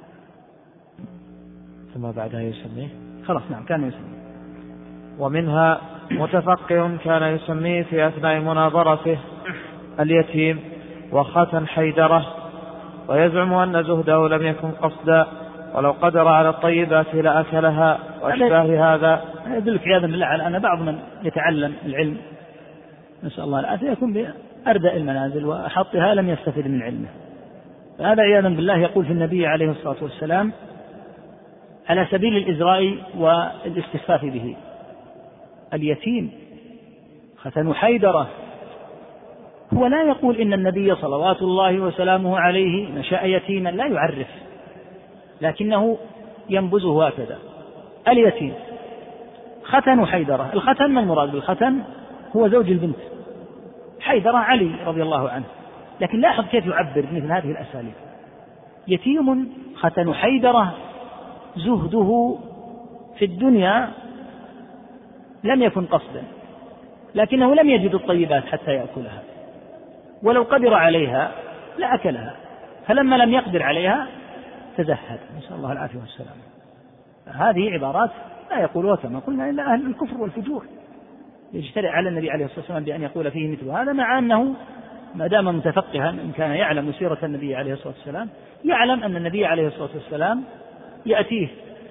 ثم بعدها يسميه. خلاص. نعم. كان يسميه. ومنها متفقه كان يسميه في أثناء مناظرته اليتيم وختن حيدرة، ويزعم أن زهده لم يكن قصدا، ولو قدر على الطيبات لأكلها وأشباه هذا. يدلك عياذا بالله على أن بعض من يتعلم العلم، نسأل الله العافية، يكون بأردأ المنازل وأحطها لم يستفد من علمه، فهذا عياذا بالله يقول في النبي عليه الصلاة والسلام على سبيل الإزراء والاستخفاف به: اليتيم ختن حيدرة. هو لا يقول إن النبي صلوات الله وسلامه عليه نشأ يتيما، لا يعرف، لكنه ينبذه هكذا: اليتيم ختن حيدرة. الختن، ما المراد بالختن؟ هو زوج البنت حيدرة علي رضي الله عنه، لكن لاحظ كيف يعبر مثل هذه الأساليب: يتيم ختن حيدرة، زهده في الدنيا لم يكن قصدا، لكنه لم يجد الطيبات حتى يأكلها، ولو قدر عليها لأكلها، فلما لم يقدر عليها تزهد، نسأل الله العافية والسلام. هذه عبارات لا يقولها كما قلنا إلا أهل الكفر والفجور، يجترئ على النبي عليه الصلاة والسلام بأن يقول فيه مثل هذا، مع أنه ما دام متفقها إن كان يعلم سيرة النبي عليه الصلاة والسلام، يعلم أن النبي عليه الصلاة والسلام يأتيه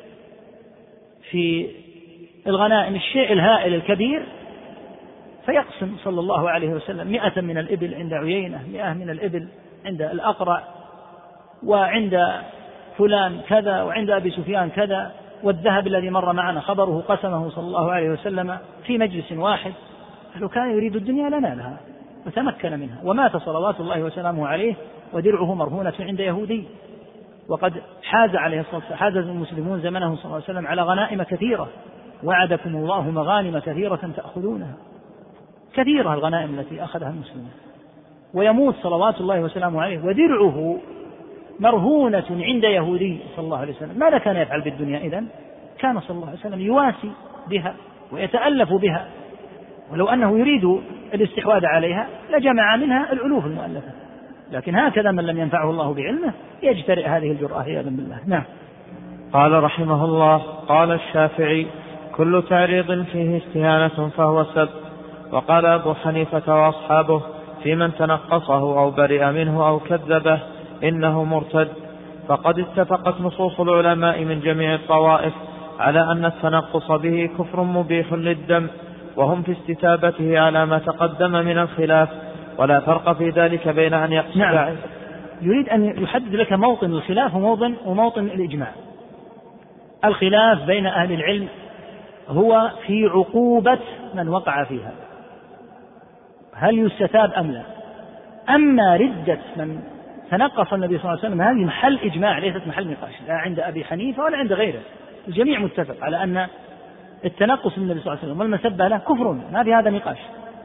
في الغنائم الشيء الهائل الكبير فيقسم صلى الله عليه وسلم: مئة من الإبل عند عيينة، مئة من الإبل عند الأقرع، وعند فلان كذا، وعند أبي سفيان كذا، والذهب الذي مر معنا خبره قسمه صلى الله عليه وسلم في مجلس واحد. لو كان يريد الدنيا لنالها وتمكن منها، ومات صلوات الله وسلامه عليه ودرعه مرهونة عند يهودي، وقد حاز عليه الصلاة والسلام حاز المسلمون زمنه صلى الله عليه وسلم على غنائم كثيرة: وعدكم الله مغانم كثيرة تأخذونها. كثيرة الغنائم التي أخذها المسلمون، ويموت صلوات الله وسلامه عليه ودرعه مرهونة عند يهودي صلى الله عليه وسلم. ماذا كان يفعل بالدنيا إذن؟ كان صلى الله عليه وسلم يواسي بها ويتألف بها، ولو أنه يريد الاستحواذ عليها لجمع منها الألوف المؤلفة، لكن هكذا من لم ينفعه الله بعلمه يجترئ هذه الجرأة عياذا بالله. نعم. قال رحمه الله: قال الشافعي: كل تعريض فيه استهانة فهو سب. وقال أبو حنيفة وأصحابه في من تنقصه أو برئ منه أو كذبه إنه مرتد. فقد اتفقت نصوص العلماء من جميع الطوائف على أن التنقص به كفر مبيح للدم، وهم في استتابته على ما تقدم من الخلاف، ولا فرق في ذلك بين أن يقصد. نعم. يريد أن يحدد لك موطن الخلاف وموطن, وموطن الإجماع. الخلاف بين أهل العلم هو في عقوبة من وقع فيها، هل يستتاب أم لا؟ أما ردة من تنقص النبي صلى الله عليه وسلم هذه محل إجماع ليست محل نقاش، لا عند أبي حنيفة ولا عند غيره، الجميع متفق على أن التنقص من النبي صلى الله عليه وسلم والمسبة له كفر، ما في هذا نقاش،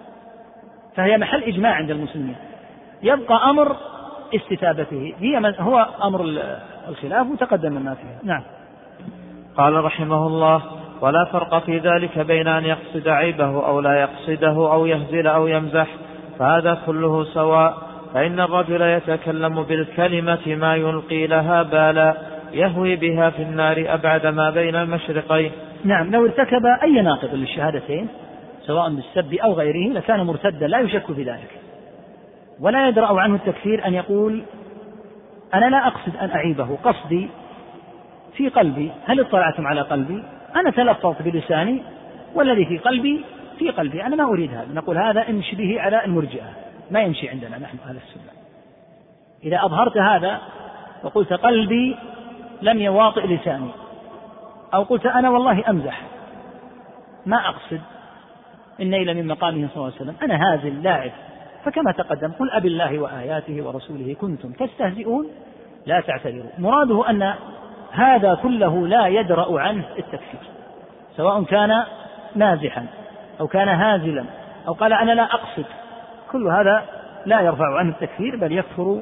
فهي محل إجماع عند المسلمين. يبقى أمر استتابته هي هو أمر الخلاف وتقدم ما فيه. نعم. قال رحمه الله: ولا فرق في ذلك بين أن يقصد عيبه أو لا يقصده أو يهزل أو يمزح، فهذا كله سواء، فإن الرجل يتكلم بالكلمة ما يلقي لها بالا يهوي بها في النار أبعد ما بين المشرقين. نعم، لو ارتكب أي ناقض للشهادتين سواء بالسب أو غيره لكان مرتدا لا يشك في ذلك، ولا يدرأ عنه التكفير أن يقول أنا لا أقصد أن أعيبه، قصدي في قلبي، هل اطلعتم على قلبي؟ أنا تلفظت بلساني والذي في قلبي في قلبي، أنا ما أريد هذا. نقول هذا امشي به على المرجئة، ما يمشي عندنا نحن أهل السنة. إذا أظهرت هذا وقلت قلبي لم يواطئ لساني، أو قلت أنا والله أمزح ما أقصد النيل من مقامه صلى الله عليه وسلم، أنا هازل لاعب، فكما تقدم قل أبي الله وآياته ورسوله كنتم تستهزئون لا تعتذروا. مراده أن هذا كله لا يدرأ عنه التكفير، سواء كان مازحا أو كان هازلا أو قال أنا لا أقصد، كل هذا لا يرفع عنه التكفير، بل يكفر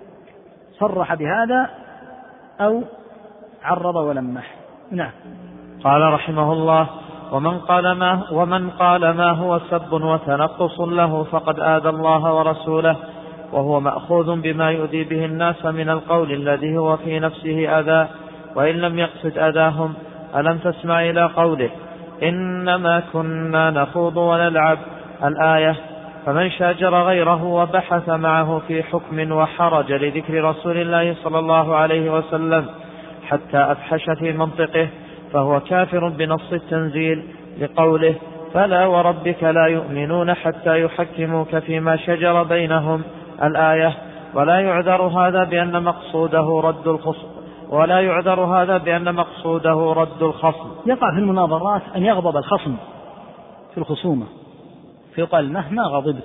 صرح بهذا أو عرض ولمح. نعم. قال رحمه الله: ومن قال ما, ومن قال ما هو سب وتنقص له فقد آذى الله ورسوله، وهو مأخوذ بما يؤذي به الناس من القول الذي هو في نفسه أذى، وإن لم يقصد أذاهم. ألم تسمع إلى قوله إنما كنا نخوض ونلعب الآية؟ فمن شاجر غيره وبحث معه في حكم وحرج لذكر رسول الله صلى الله عليه وسلم حتى أفحش في منطقه فهو كافر بنص التنزيل لقوله فلا وربك لا يؤمنون حتى يحكموك فيما شجر بينهم الآية. ولا يعذر هذا بأن مقصوده رد الخصم ولا يعذر هذا بأن مقصوده رد الخصم. يقع في المناظرات أن يغضب الخصم في الخصومة، فيقال مهما غضبت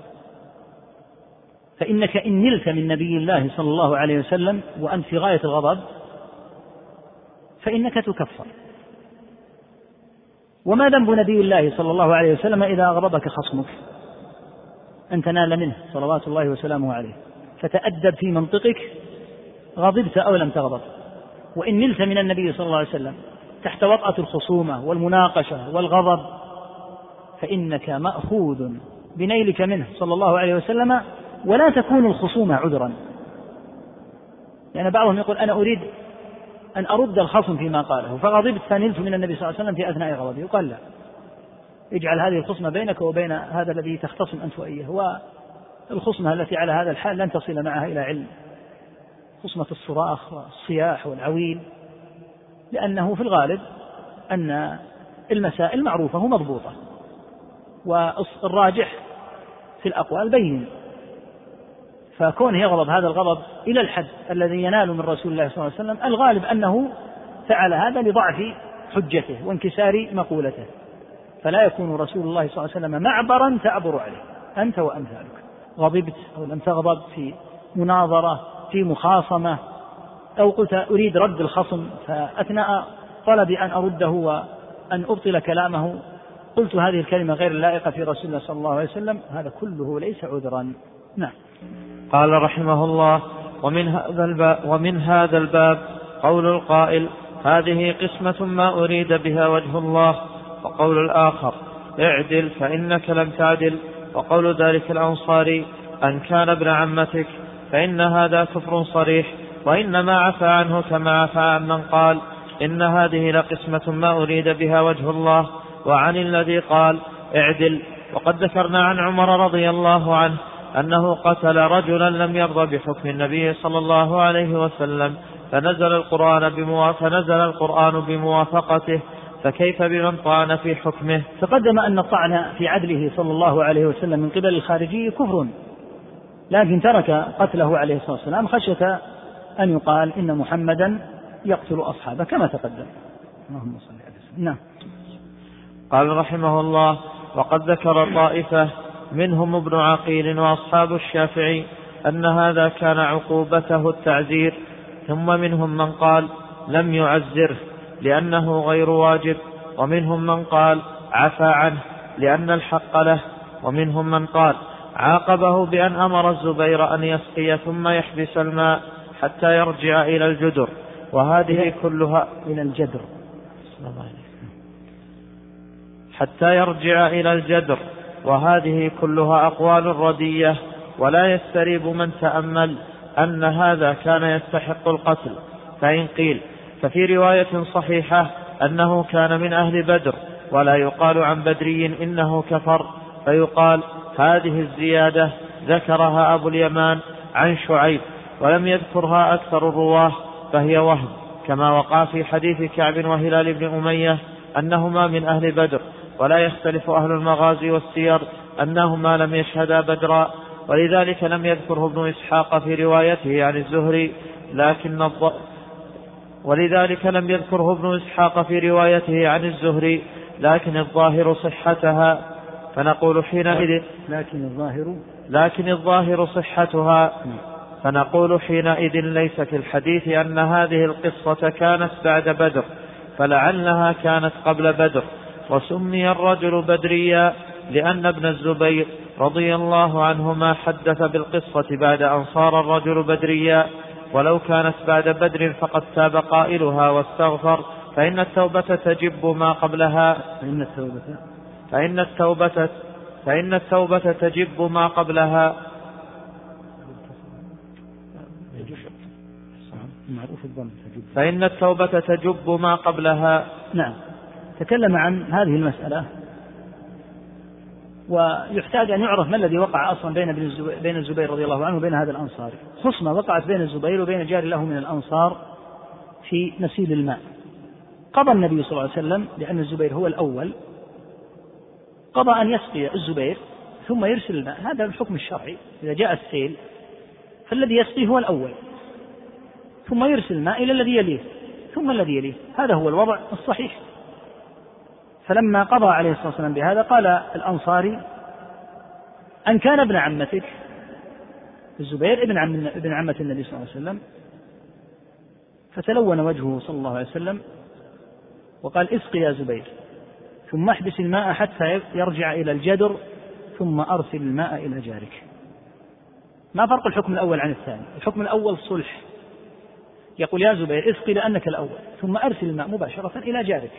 فإنك إن نلت من نبي الله صلى الله عليه وسلم وأنت في غاية الغضب فإنك تكفر. وما ذنب نبي الله صلى الله عليه وسلم إذا أغضبك خصمك أن تنال منه صلوات الله وسلامه عليه، فتأدب في منطقك غضبت أو لم تغضب. وإن نلت من النبي صلى الله عليه وسلم تحت وطأة الخصومة والمناقشة والغضب فإنك مأخوذ بنيلك منه صلى الله عليه وسلم، ولا تكون الخصومة عذرا. لأن يعني بعضهم يقول أنا أريد أن أرد الخصم فيما قاله فغضبت فنلت من النبي صلى الله عليه وسلم في أثناء غضبه، يقال لا، اجعل هذه الخصمة بينك وبين هذا الذي تختصم أنت وإياه، والخصمة التي على هذا الحال لن تصل معها إلى علم، خصمة الصراخ والصياح والعويل، لأنه في الغالب أن المسائل معروفة ومضبوطة، والراجح في الأقوال بين، فكونه يغضب هذا الغضب إلى الحد الذي ينال من رسول الله صلى الله عليه وسلم الغالب أنه فعل هذا لضعف حجته وانكسار مقولته، فلا يكون رسول الله صلى الله عليه وسلم معبرا تعبر عليه أنت وأمثالك. غضبت أو لم تغضب في مناظرة في مخاصمة أو قلت أريد رد الخصم فأثناء طلبي أن أرده وأن أبطل كلامه قلت هذه الكلمة غير اللائقة في رسول الله صلى الله عليه وسلم، هذا كله ليس عذرا. نعم. قال رحمه الله: ومن هذا الباب, ومن هذا الباب قول القائل هذه قسمة ما أريد بها وجه الله، وقول الآخر اعدل فإنك لم تعدل، وقول ذلك الأنصاري أن كان ابن عمتك، فإن هذا كفر صريح، وإنما عفى عنه كما عفى عن من قال إن هذه لقسمة ما أريد بها وجه الله، وعن الذي قال اعدل. وقد ذكرنا عن عمر رضي الله عنه أنه قتل رجلا لم يرضى بحكم النبي صلى الله عليه وسلم فنزل القرآن, بموا... فنزل القرآن بموافقته، فكيف بمن طعن في حكمه؟ تقدم أن الطعن في عدله صلى الله عليه وسلم من قبل الخارجي كفر، لكن ترك قتله عليه الصلاة والسلام خشية أن يقال إن محمدا يقتل أصحابه كما تقدم. اللهم صل على سيدنا. نعم. قال رحمه الله: وقد ذكر طائفة منهم ابن عقيل وأصحاب الشافعي أن هذا كان عقوبته التعزير، ثم منهم من قال لم يعزره لأنه غير واجب، ومنهم من قال عفى عنه لأن الحق له، ومنهم من قال عاقبه بأن أمر الزبير أن يسقي ثم يحبس الماء حتى يرجع إلى الجدر، وهذه كلها إلى الجدر حتى يرجع إلى الجدر وهذه كلها أقوال ردية، ولا يستريب من تأمل أن هذا كان يستحق القتل. فإن قيل ففي رواية صحيحة أنه كان من أهل بدر، ولا يقال عن بدري إنه كفر، فيقال هذه الزيادة ذكرها أبو اليمان عن شعيب ولم يذكرها أكثر الرواه، فهي وهم، كما وقع في حديث كعب وهلال بن أمية أنهما من أهل بدر، ولا يختلف أهل المغازي والسير أنهما لم يشهدا بدرا، ولذلك لم يذكره ابن إسحاق في روايته عن الزهري، لكن الض... ولذلك لم يذكره ابن إسحاق في روايته عن الزهري، لكن الظاهر صحتها، فنقول حينئذ لكن الظاهر لكن الظاهر صحتها فنقول حينئذ ليس في الحديث أن هذه القصة كانت بعد بدر، فلعلها كانت قبل بدر، وسمي الرجل بدريا لأن ابن الزبير رضي الله عنهما حدث بالقصة بعد أن صار الرجل بدريا، ولو كانت بعد بدر فقد تاب قائلها واستغفر، فإن التوبة تجب ما قبلها فإن التوبة فإن التوبة فإن التوبة تجب ما قبلها. فإن التوبة تجب ما قبلها. نعم. تكلم عن هذه المسألة، ويحتاج أن يعرف ما الذي وقع أصلا بين بين الزبير رضي الله عنه وبين هذا الأنصاري. خصمة وقعت بين الزبير وبين جار له من الأنصار في نسيل الماء. قضى النبي صلى الله عليه وسلم لأن الزبير هو الأول، قضى أن يسقي الزبير ثم يرسل الماء. هذا الحكم الشرعي، إذا جاء السيل فالذي يسقي هو الأول، ثم يرسل الماء إلى الذي يليه ثم الذي يليه. هذا هو الوضع الصحيح. فلما قضى عليه الصلاة والسلام بهذا قال الأنصاري أن كان ابن عمتك الزبير ابن عم ابن عمة النبي صلى الله عليه وسلم، فتلون وجهه صلى الله عليه وسلم وقال اسقي يا زبير ثم احبس الماء حتى يرجع إلى الجدر ثم أرسل الماء إلى جارك. ما فرق الحكم الأول عن الثاني؟ الحكم الأول صلح، يقول يا زبير اسقي لأنك الأول ثم أرسل الماء مباشرة إلى جارك.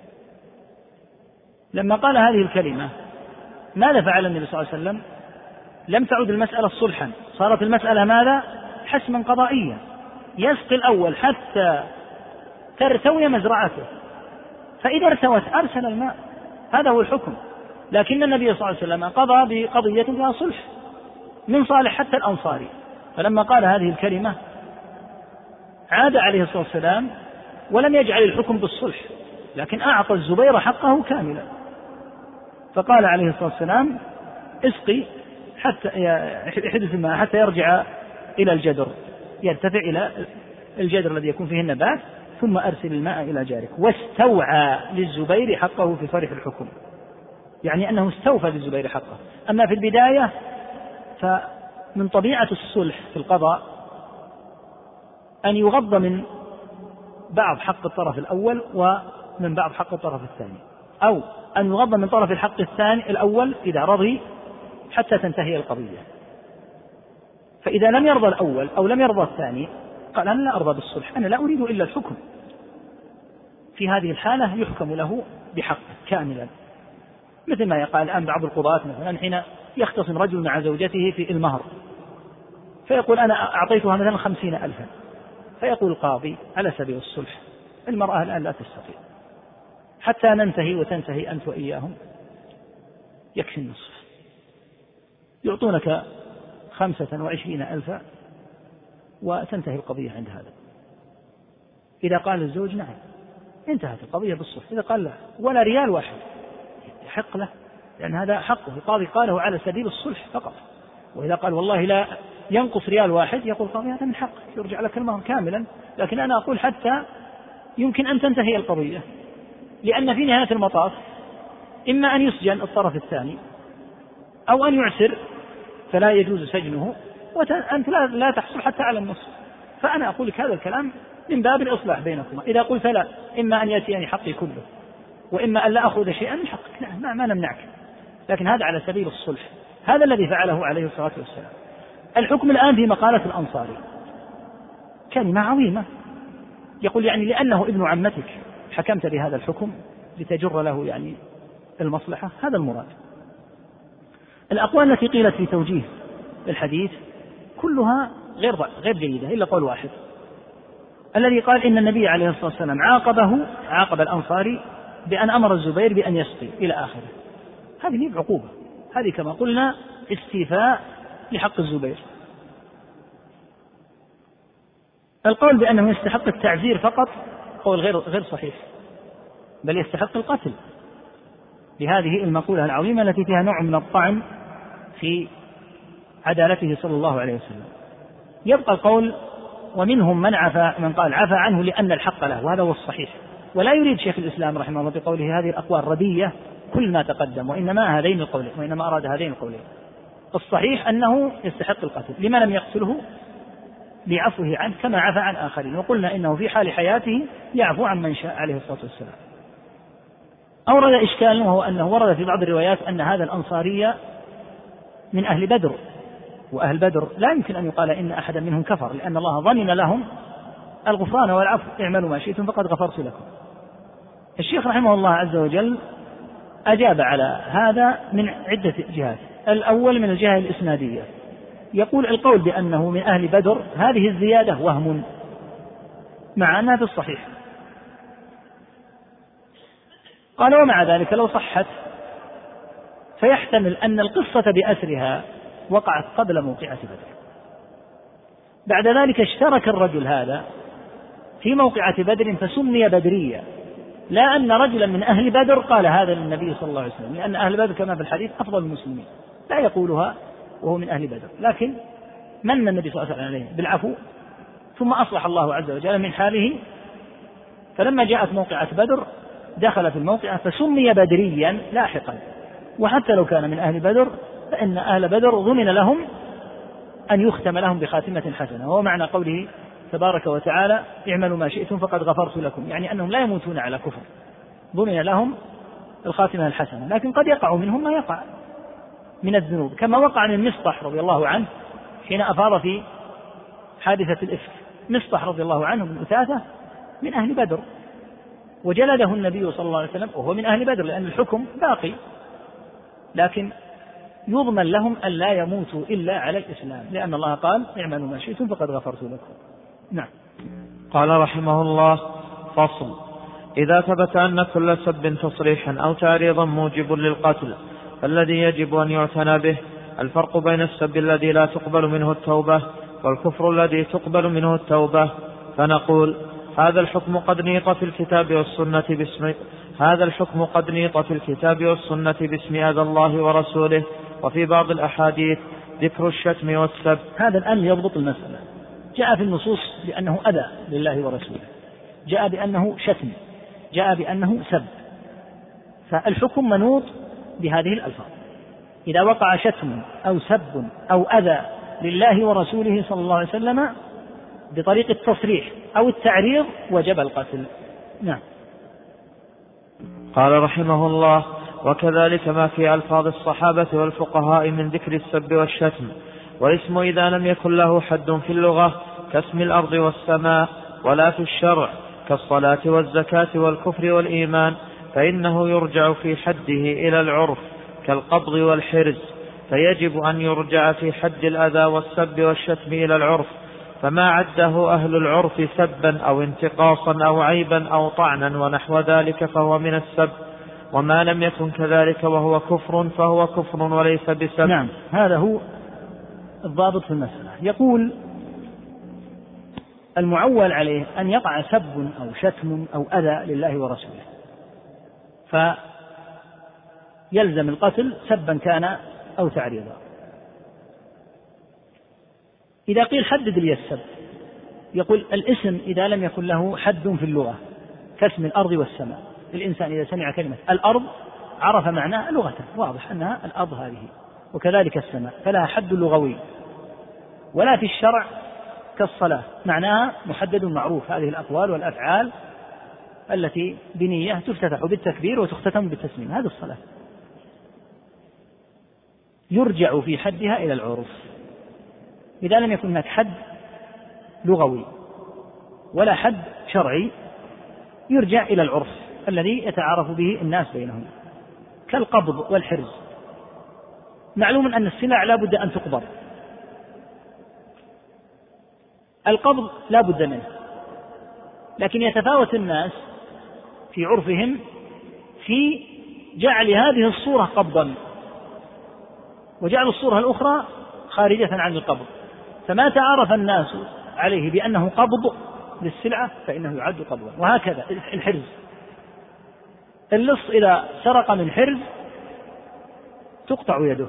لما قال هذه الكلمة ماذا فعل النبي صلى الله عليه وسلم؟ لم تعد المسألة صلحا، صارت المسألة ماذا؟ حسما قضائيا، يسقي الأول حتى ترتوي مزرعته، فإذا ارتوت أرسل الماء. هذا هو الحكم. لكن النبي صلى الله عليه وسلم قضى بقضية فيها صلح من صالح حتى الأنصاري، فلما قال هذه الكلمة عاد عليه الصلاة والسلام ولم يجعل الحكم بالصلح، لكن أعطى الزبير حقه كاملا، فقال عليه الصلاة والسلام اسقي حتى يحدث الماء حتى يرجع إلى الجدر، يرتفع إلى الجدر الذي يكون فيه النبات، ثم أرسل الماء إلى جارك. واستوعى للزبير حقه في صريح الحكم، يعني أنه استوفى للزبير حقه. أما في البداية فمن طبيعة الصلح في القضاء أن يغض من بعض حق الطرف الأول ومن بعض حق الطرف الثاني، أو أن يغض من طرف الحق الثاني الأول إذا رضي حتى تنتهي القضية. فإذا لم يرضى الأول أو لم يرضى الثاني قال أنا لا أرضى بالصلح، أنا لا أريد إلا الحكم. في هذه الحالة يحكم له بحق كاملا، مثل ما يقال الآن بعض القضاة مثلا حين يختصم رجل مع زوجته في المهر، فيقول أنا أعطيتها مثلا خمسين ألفا، فيقول القاضي على سبيل الصلح المرأة الآن لا تستطيع، حتى ننتهي وتنتهي أنت وإياهم يكفي النصف، يعطونك خمسة وعشرين ألفا وتنتهي القضية عند هذا. إذا قال الزوج نعم انتهت القضية بالصلح، إذا قال لا ولا ريال واحد يحق له، لأن هذا حقه، القاضي قاله على سبيل الصلح فقط. وإذا قال والله لا ينقص ريال واحد يقول القاضي هذا من حقك يرجع لك المهر كاملا، لكن أنا أقول حتى يمكن أن تنتهي القضية، لأن في نهاية المطاف إما أن يسجن الطرف الثاني أو أن يعسر فلا يجوز سجنه وأنت لا تحصل حتى على النصف. فأنا أقول لك هذا الكلام من باب الإصلاح بينكما. إذا قلت لا، إما أن يأتيني حقي كله وإما أن لا أخذ شيئا من حقك، ما, ما نمنعك، لكن هذا على سبيل الصلح. هذا الذي فعله عليه الصلاة والسلام. الحكم الآن في مقالة الأنصاري كلمة عظيمة، يقول يعني لأنه ابن عمتك حكمت بهذا الحكم لتجر له يعني المصلحة، هذا المراد. الأقوال التي قيلت في توجيه الحديث كلها غير غير جيدة إلا قول واحد، الذي قال إن النبي عليه الصلاة والسلام عاقبه عاقب الأنصاري بأن أمر الزبير بأن يسقي إلى آخره. هذه هي عقوبة، هذه كما قلنا استيفاء لحق الزبير. القول بأنه يستحق التعزير فقط قول غير غير صحيح، بل يستحق القتل بهذه المقولة العظيمة التي فيها نوع من الطعن في عدالته صلى الله عليه وسلم. يبقى القول ومنهم من عفى من قال عفى عنه لأن الحق له، وهذا هو الصحيح. ولا يريد شيخ الإسلام رحمه الله بقوله هذه الأقوال ردية كل ما تقدم، وإنما هذين القولين وإنما أراد هذين القولين. الصحيح أنه يستحق القتل. لما لم يقتله؟ لعفوه عنه كما عفى عن آخرين، وقلنا إنه في حال حياته يعفو عن من شاء عليه الصلاة والسلام. أورد إشكال وهو أنه ورد في بعض الروايات أن هذا الأنصاري من أهل بدر، وأهل بدر لا يمكن أن يقال إن أحدا منهم كفر، لأن الله ضمن لهم الغفران والعفو، اعملوا ما شئتم فقد غفرت لكم. الشيخ رحمه الله عز وجل أجاب على هذا من عدة جهات. الأول من الجهة الإسنادية، يقول القول بأنه من أهل بدر هذه الزيادة وهم مع أنها في الصحيح. قال ومع ذلك لو صحت فيحتمل أن القصة بأسرها وقعت قبل موقعة بدر، بعد ذلك اشترك الرجل هذا في موقعة بدر فسمي بدريا، لا أن رجلا من أهل بدر قال هذا للنبي صلى الله عليه وسلم، لأن أهل بدر كما في الحديث أفضل المسلمين لا يقولها وهو من أهل بدر، لكن من النبي صلى الله عليه وسلم عليه بالعفو ثم أصلح الله عز وجل من حاله. فلما جاءت موقعة بدر دخل في الموقعة فسمي بدريا لاحقا، وحتى لو كان من أهل بدر فإن أهل بدر ضمن لهم أن يختم لهم بخاتمة حسنة، وهو معنى قوله تبارك وتعالى اعملوا ما شئتم فقد غفرت لكم، يعني أنهم لا يموتون على كفر، ضمن لهم الخاتمة الحسنة. لكن قد يقع منهم ما يقع من الذنوب، كما وقع من مصطح رضي الله عنه حين أفاض في حادثة الإفك. مصطح رضي الله عنه من أثاثة من أهل بدر، وجلده النبي صلى الله عليه وسلم وهو من أهل بدر، لأن الحكم باقي، لكن يضمن لهم أن لا يموتوا إلا على الإسلام، لأن الله قال اعملوا ما شئتم فقد غفرت لكم. نعم. قال رحمه الله: فصل: إذا ثبت أن كل سب تصريحا أو تعريضا موجب للقتل فالذي يجب أن يعتنى به الفرق بين السب الذي لا تقبل منه التوبة والكفر الذي تقبل منه التوبة. فنقول: هذا الحكم قد نيط في الكتاب والسنة باسم هذا الحكم قد نيط في الكتاب والسنة باسم أذى الله ورسوله، وفي بعض الأحاديث ذكر الشتم والسب. هذا الآن يضبط المسألة. جاء في النصوص بأنه أذى لله ورسوله، جاء بأنه شتم، جاء بأنه سب، فالحكم منوط بهذه الألفاظ. إذا وقع شتم أو سب أو أذى لله ورسوله صلى الله عليه وسلم بطريق التصريح أو التعريض وجب القتل. نعم. قال رحمه الله: وكذلك ما في ألفاظ الصحابة والفقهاء من ذكر السب والشتم، والاسم إذا لم يكن له حد في اللغة كاسم الأرض والسماء، ولا في الشرع كالصلاة والزكاة والكفر والإيمان، فإنه يرجع في حده إلى العرف كالقبض والحرز، فيجب أن يرجع في حد الأذى والسب والشتم إلى العرف، فما عده أهل العرف سبا أو انتقاصا أو عيبا أو طعنا ونحو ذلك فهو من السب، وما لم يكن كذلك وهو كفر فهو كفر وليس بسب. نعم، هذا هو الضابط في المسألة. يقول: المعول عليه أن يقع سب أو شتم أو أذى لله ورسوله، فيلزم القتل سبا كان أو تعريضا. إذا قيل حدد لي السب، يقول: الاسم إذا لم يكن له حد في اللغة كاسم الأرض والسماء. الإنسان إذا سمع كلمة الأرض عرف معناه لغة، واضح أنها الأرض هذه، وكذلك السماء، فلها حد لغوي، ولا في الشرع كالصلاة معناها محدد معروف، هذه الأقوال والأفعال التي بنية تفتتح بالتكبير وتختتم بالتسليم، هذه الصلاة. يرجع في حدها إلى العرف، إذا لم يكن هناك حد لغوي ولا حد شرعي يرجع إلى العرف الذي يتعارف به الناس بينهم، كالقبض والحرز. معلوم أن السلع لا بد أن تقبض، القبض لا بد منه، لكن يتفاوت الناس في عرفهم في جعل هذه الصورة قبضا وجعل الصورة الأخرى خارجة عن القبض، فما تعارف الناس عليه بأنه قبض للسلعة فإنه يعد قبضا. وهكذا الحرز، اللص إذا سرق من حرز تقطع يده.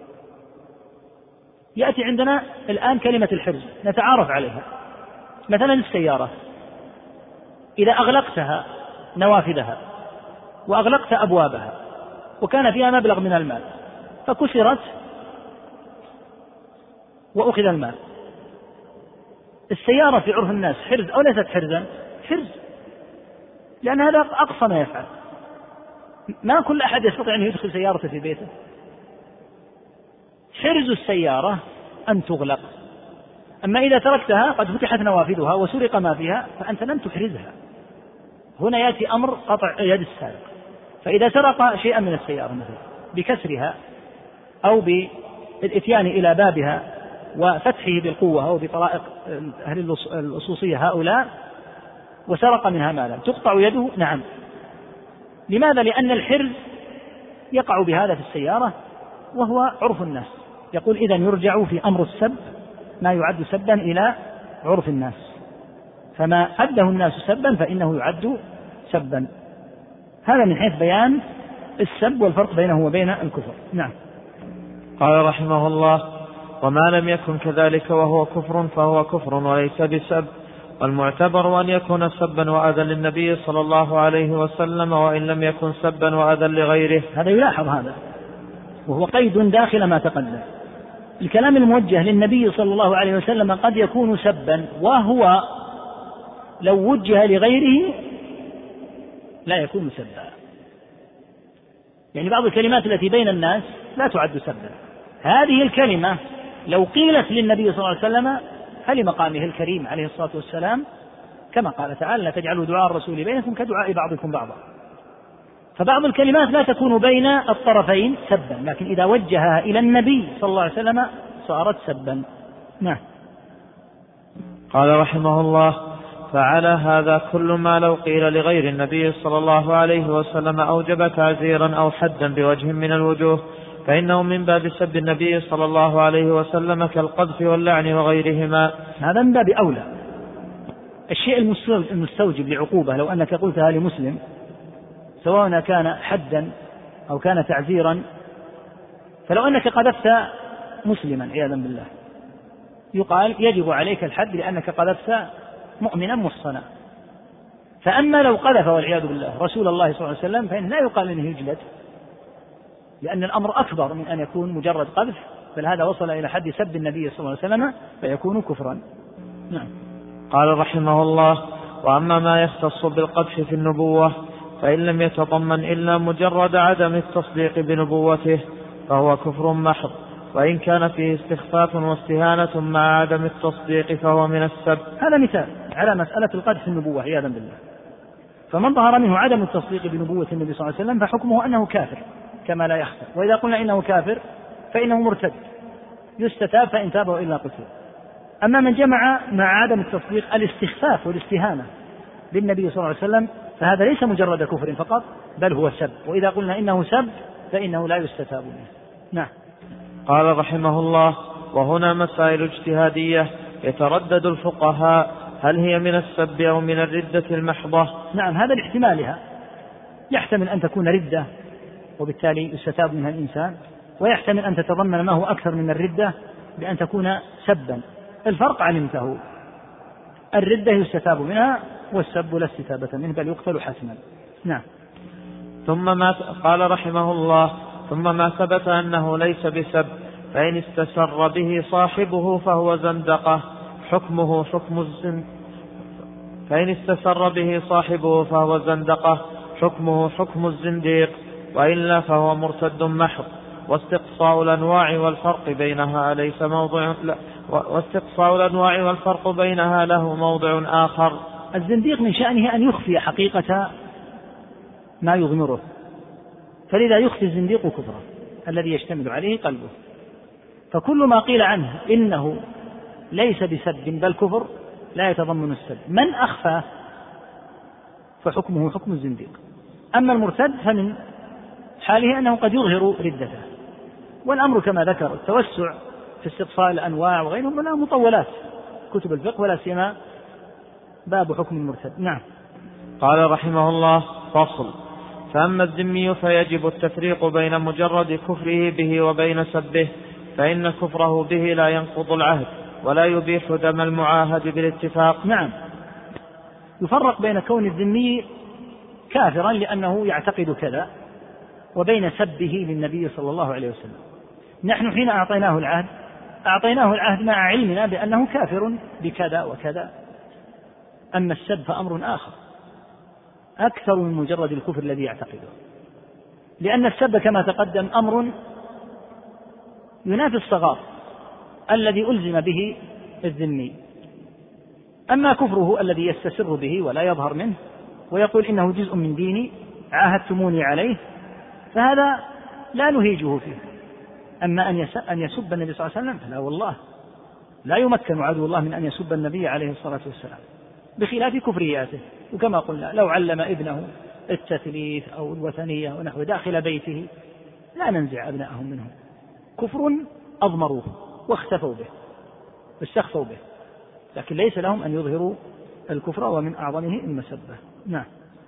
يأتي عندنا الآن كلمة الحرز نتعارف عليها، مثلا السيارة إذا أغلقتها نوافذها وأغلقت أبوابها وكان فيها مبلغ من المال فكسرت وأخذ المال، السيارة في عرف الناس حرز أو ليست حرزا؟ حرز، لأن هذا أقصى ما يفعل، ما كل أحد يستطيع أن يدخل سيارته في بيته. حرز السيارة أن تغلق، أما إذا تركتها قد فتحت نوافذها وسرق ما فيها فأنت لم تحرزها. هنا يأتي أمر قطع يد السارق، فإذا سرق شيئا من السيارة مثلا بكسرها أو بالإتيان إلى بابها وفتحه بالقوة أو بطرائق أهل اللصوصية هؤلاء وسرق منها مالا تقطع يده؟ نعم. لماذا؟ لأن الحرز يقع بهذا في السيارة وهو عرف الناس. يقول إذن يرجع في أمر السب ما يعد سبا إلى عرف الناس، فما أده الناس سبا فإنه يعد سبا. هذا من حيث بيان السب والفرق بينه وبين الكفر. نعم. قال رحمه الله: وما لم يكن كذلك وهو كفر فهو كفر وليس بسب، والمعتبر أن يكون سبا وأذى للنبي صلى الله عليه وسلم وإن لم يكن سبا وأذى لغيره. هذا يلاحظ هذا، وهو قيد داخل ما تقدم. الكلام الموجه للنبي صلى الله عليه وسلم قد يكون سبا، وهو لو وجه لغيره لا يكون سبا. يعني بعض الكلمات التي بين الناس لا تعد سبا، هذه الكلمة لو قيلت للنبي صلى الله عليه وسلم فلمقامه الكريم عليه الصلاة والسلام، كما قال تعالى: لا تجعلوا دعاء الرسول بينكم كدعاء بعضكم بعضا. فبعض الكلمات لا تكون بين الطرفين سبا، لكن إذا وجهها إلى النبي صلى الله عليه وسلم صارت سبا. نعم. قال رحمه الله: فعلى هذا كل ما لو قيل لغير النبي صلى الله عليه وسلم أوجب تعزيرا أو حدا بوجه من الوجوه فإنه من باب سب النبي صلى الله عليه وسلم كالقذف واللعن وغيرهما. هذا من باب أولى. الشيء المستوجب لعقوبة لو أنك قلتها لمسلم سواء كان حدا أو كان تعزيرا، فلو أنك قذفت مسلما عياذا بالله يقال يجب عليك الحد لأنك قذفت مؤمنا محصنا. فأما لو قذف والعياذ بالله رسول الله صلى الله عليه وسلم فإن لا يقال إنه يجلد، لأن الأمر أكبر من أن يكون مجرد قذف، بل هذا وصل إلى حد سب النبي صلى الله عليه وسلم فيكون كفرا. نعم. قال رحمه الله: وأما ما يختص بالقذف في النبوة فإن لم يتضمن إلا مجرد عدم التصديق بنبوته فهو كفر محض، وإن كان فيه استخفاف واستهانة مع عدم التصديق فهو من السب. هذا مثال على مسألة القذف في النبوة عياذا بالله. فمن ظهر منه عدم التصديق بنبوة النبي صلى الله عليه وسلم فحكمه أنه كافر كما لا يخفى، وإذا قلنا إنه كافر فإنه مرتد يستتاب فإن تاب وإلا قتل. أما من جمع مع عدم التصديق الاستخفاف والاستهانة بالنبي صلى الله عليه وسلم فهذا ليس مجرد كفر فقط بل هو سب، وإذا قلنا إنه سب فإنه لا يستتاب منه. نعم. قال رحمه الله: وهنا مسائل اجتهادية يتردد الفقهاء هل هي من السب أو من الردة المحضة. نعم، هذا لاحتمالها، يحتمل أن تكون ردة وبالتالي يستتاب منها الإنسان، ويحتمل أن تتضمن ما هو أكثر من الردة بأن تكون سبا. الفرق علمته، الردة يستتاب منها والسب لا استتابة منه بل يقتل حتما. نعم. ثم ما قال رحمه الله: ثم ما ثبت أنه ليس بسب فإن استسر به صاحبه فهو زندقة حكمه حكم الزن فإن استسر به صاحبه فهو زندقة حكمه حكم الزنديق، وإلا فهو مرتد محض. واستقصاء الأنواع والفرق بينها ليس موضع واستقصاء الأنواع والفرق بينها له موضع آخر. الزنديق من شأنه أن يخفي حقيقة ما يضمره، فلذا يخفي الزنديق كفره الذي يشتمل عليه قلبه. فكل ما قيل عنه إنه ليس بسب بل كفر لا يتضمن السب. من أخفى فحكمه حكم الزنديق. أما المرتد فمن حاله أنه قد يظهر ردته. والأمر كما ذكر التوسع في استقصاء الأنواع وغيرهم منها مطولات كتب الفقه، ولا سيما باب حكم المرتد. نعم. قال رحمه الله: فصل. فأما الذمي فيجب التفريق بين مجرد كفره به وبين سبه، فإن كفره به لا ينقض العهد ولا يبيح دم المعاهد بالاتفاق. نعم، يفرق بين كون الذمي كافرا لأنه يعتقد كذا وبين سبه للنبي صلى الله عليه وسلم. نحن حين أعطيناه العهد أعطيناه العهد مع علمنا بأنه كافر بكذا وكذا. أما السب فأمر آخر أكثر من مجرد الكفر الذي يعتقده، لأن السب كما تقدم أمر ينافي الصغار الذي ألزم به الذمي. أما كفره الذي يستسر به ولا يظهر منه ويقول إنه جزء من ديني عاهدتموني عليه، فهذا لا نهيجه فيه. أما أن يسب النبي صلى الله عليه وسلم فلا والله، لا يمكن عدو الله من أن يسب النبي عليه الصلاة والسلام، بخلاف كفرياته. وكما قلنا لو علم ابنه التثليث أو الوثنية ونحو داخل بيته لا ننزع أبناءهم منهم. كفر أضمروه واختفوا به واستخفوا به، لكن ليس لهم أن يظهروا الكفر، ومن أعظمه المسبة. نعم.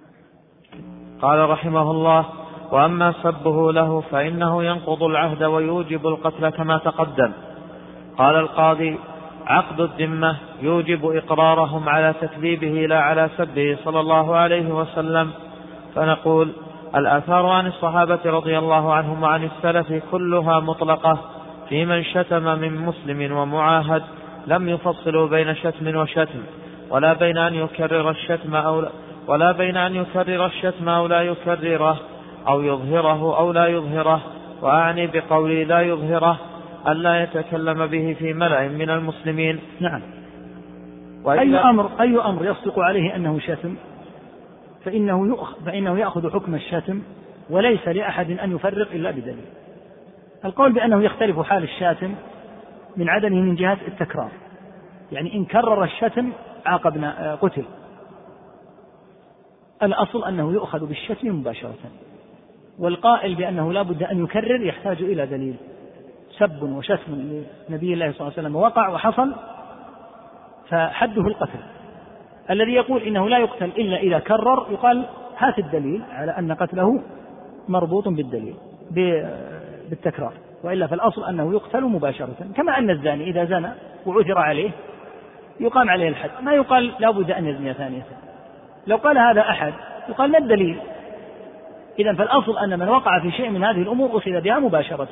قال رحمه الله: وأما سبه له فإنه ينقض العهد ويوجب القتل كما تقدم. قال القاضي: عقد الذمة يوجب إقرارهم على تكذيبه لا على سبه صلى الله عليه وسلم. فنقول: الآثار عن الصحابة رضي الله عنهم وعن السلف كلها مطلقة في من شتم من مسلم ومعاهد، لم يفصلوا بين شتم وشتم، ولا بين أن يكرر الشتم أو لا ولا بين أن يكرر الشتم أو لا يكرره، أو يظهره أو لا يظهره. وأعني بقولي لا يظهره ألا يتكلم به في ملأ من المسلمين. نعم. أي أمر أي أمر يصدق عليه أنه شتم فإنه يأخذ, فإنه يأخذ حكم الشتم، وليس لأحد أن يفرق إلا بدليل. القول بأنه يختلف حال الشاتم من عدمه من جهة التكرار، يعني إن كرر الشتم عاقبنا قتل. الأصل أنه يؤخذ بالشتم مباشرة. والقائل بأنه لا بد أن يكرر يحتاج إلى دليل. سب وشتم لنبي الله صلى الله عليه وسلم وقع وحصل فحده القتل. الذي يقول إنه لا يقتل إلا إذا كرر يقال هات الدليل على أن قتله مربوط بالدليل بالتكرار، وإلا فالأصل أنه يقتل مباشرة. كما أن الزاني إذا زنى وعثر عليه يقام عليه الحد، ما يقال لا بد أن يزني ثانية. لو قال هذا أحد يقال ما الدليل؟ إذن فالأصل أن من وقع في شيء من هذه الأمور أخذ بها مباشرة.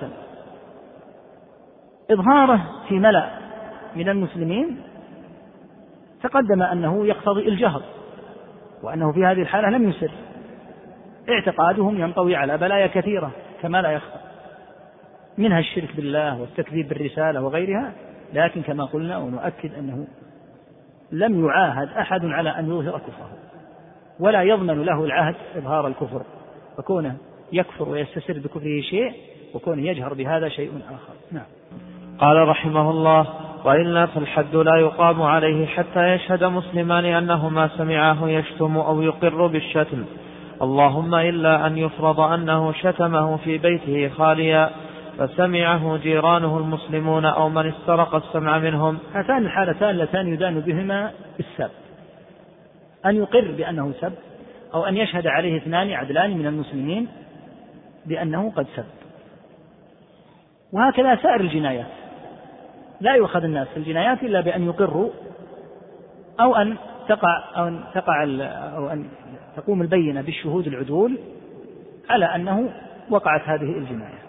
إظهاره في ملأ من المسلمين تقدم أنه يقتضي الجهر، وأنه في هذه الحالة لم يسر. اعتقادهم ينطوي على بلايا كثيرة كما لا يخفى، منها الشرك بالله والتكذيب بالرسالة وغيرها. لكن كما قلنا ونؤكد أنه لم يعاهد أحد على أن يظهر كفره، ولا يضمن له العهد إظهار الكفر، فكونه يكفر ويستسر بكفره شيء وكونه يجهر بهذا شيء آخر. نعم. قال رحمه الله: وإلا فالحد لا يقام عليه حتى يشهد مسلمان أنهما سمعاه يشتم أو يقر بالشتم، اللهم إلا أن يفرض أنه شتمه في بيته خاليا فسمعه جيرانه المسلمون أو من استرق السمع منهم. هاتان الحالتان اللتان يدان بهما السب، أن يقر بأنه سب، أو أن يشهد عليه اثنان عدلان من المسلمين بأنه قد سب. وهكذا سائر الجنايات، لا يؤخذ الناس في الجنايات إلا بأن يقروا أو أن تقع أو أن تقع أو أن تقوم البينة بالشهود العدول على أنه وقعت هذه الجناية.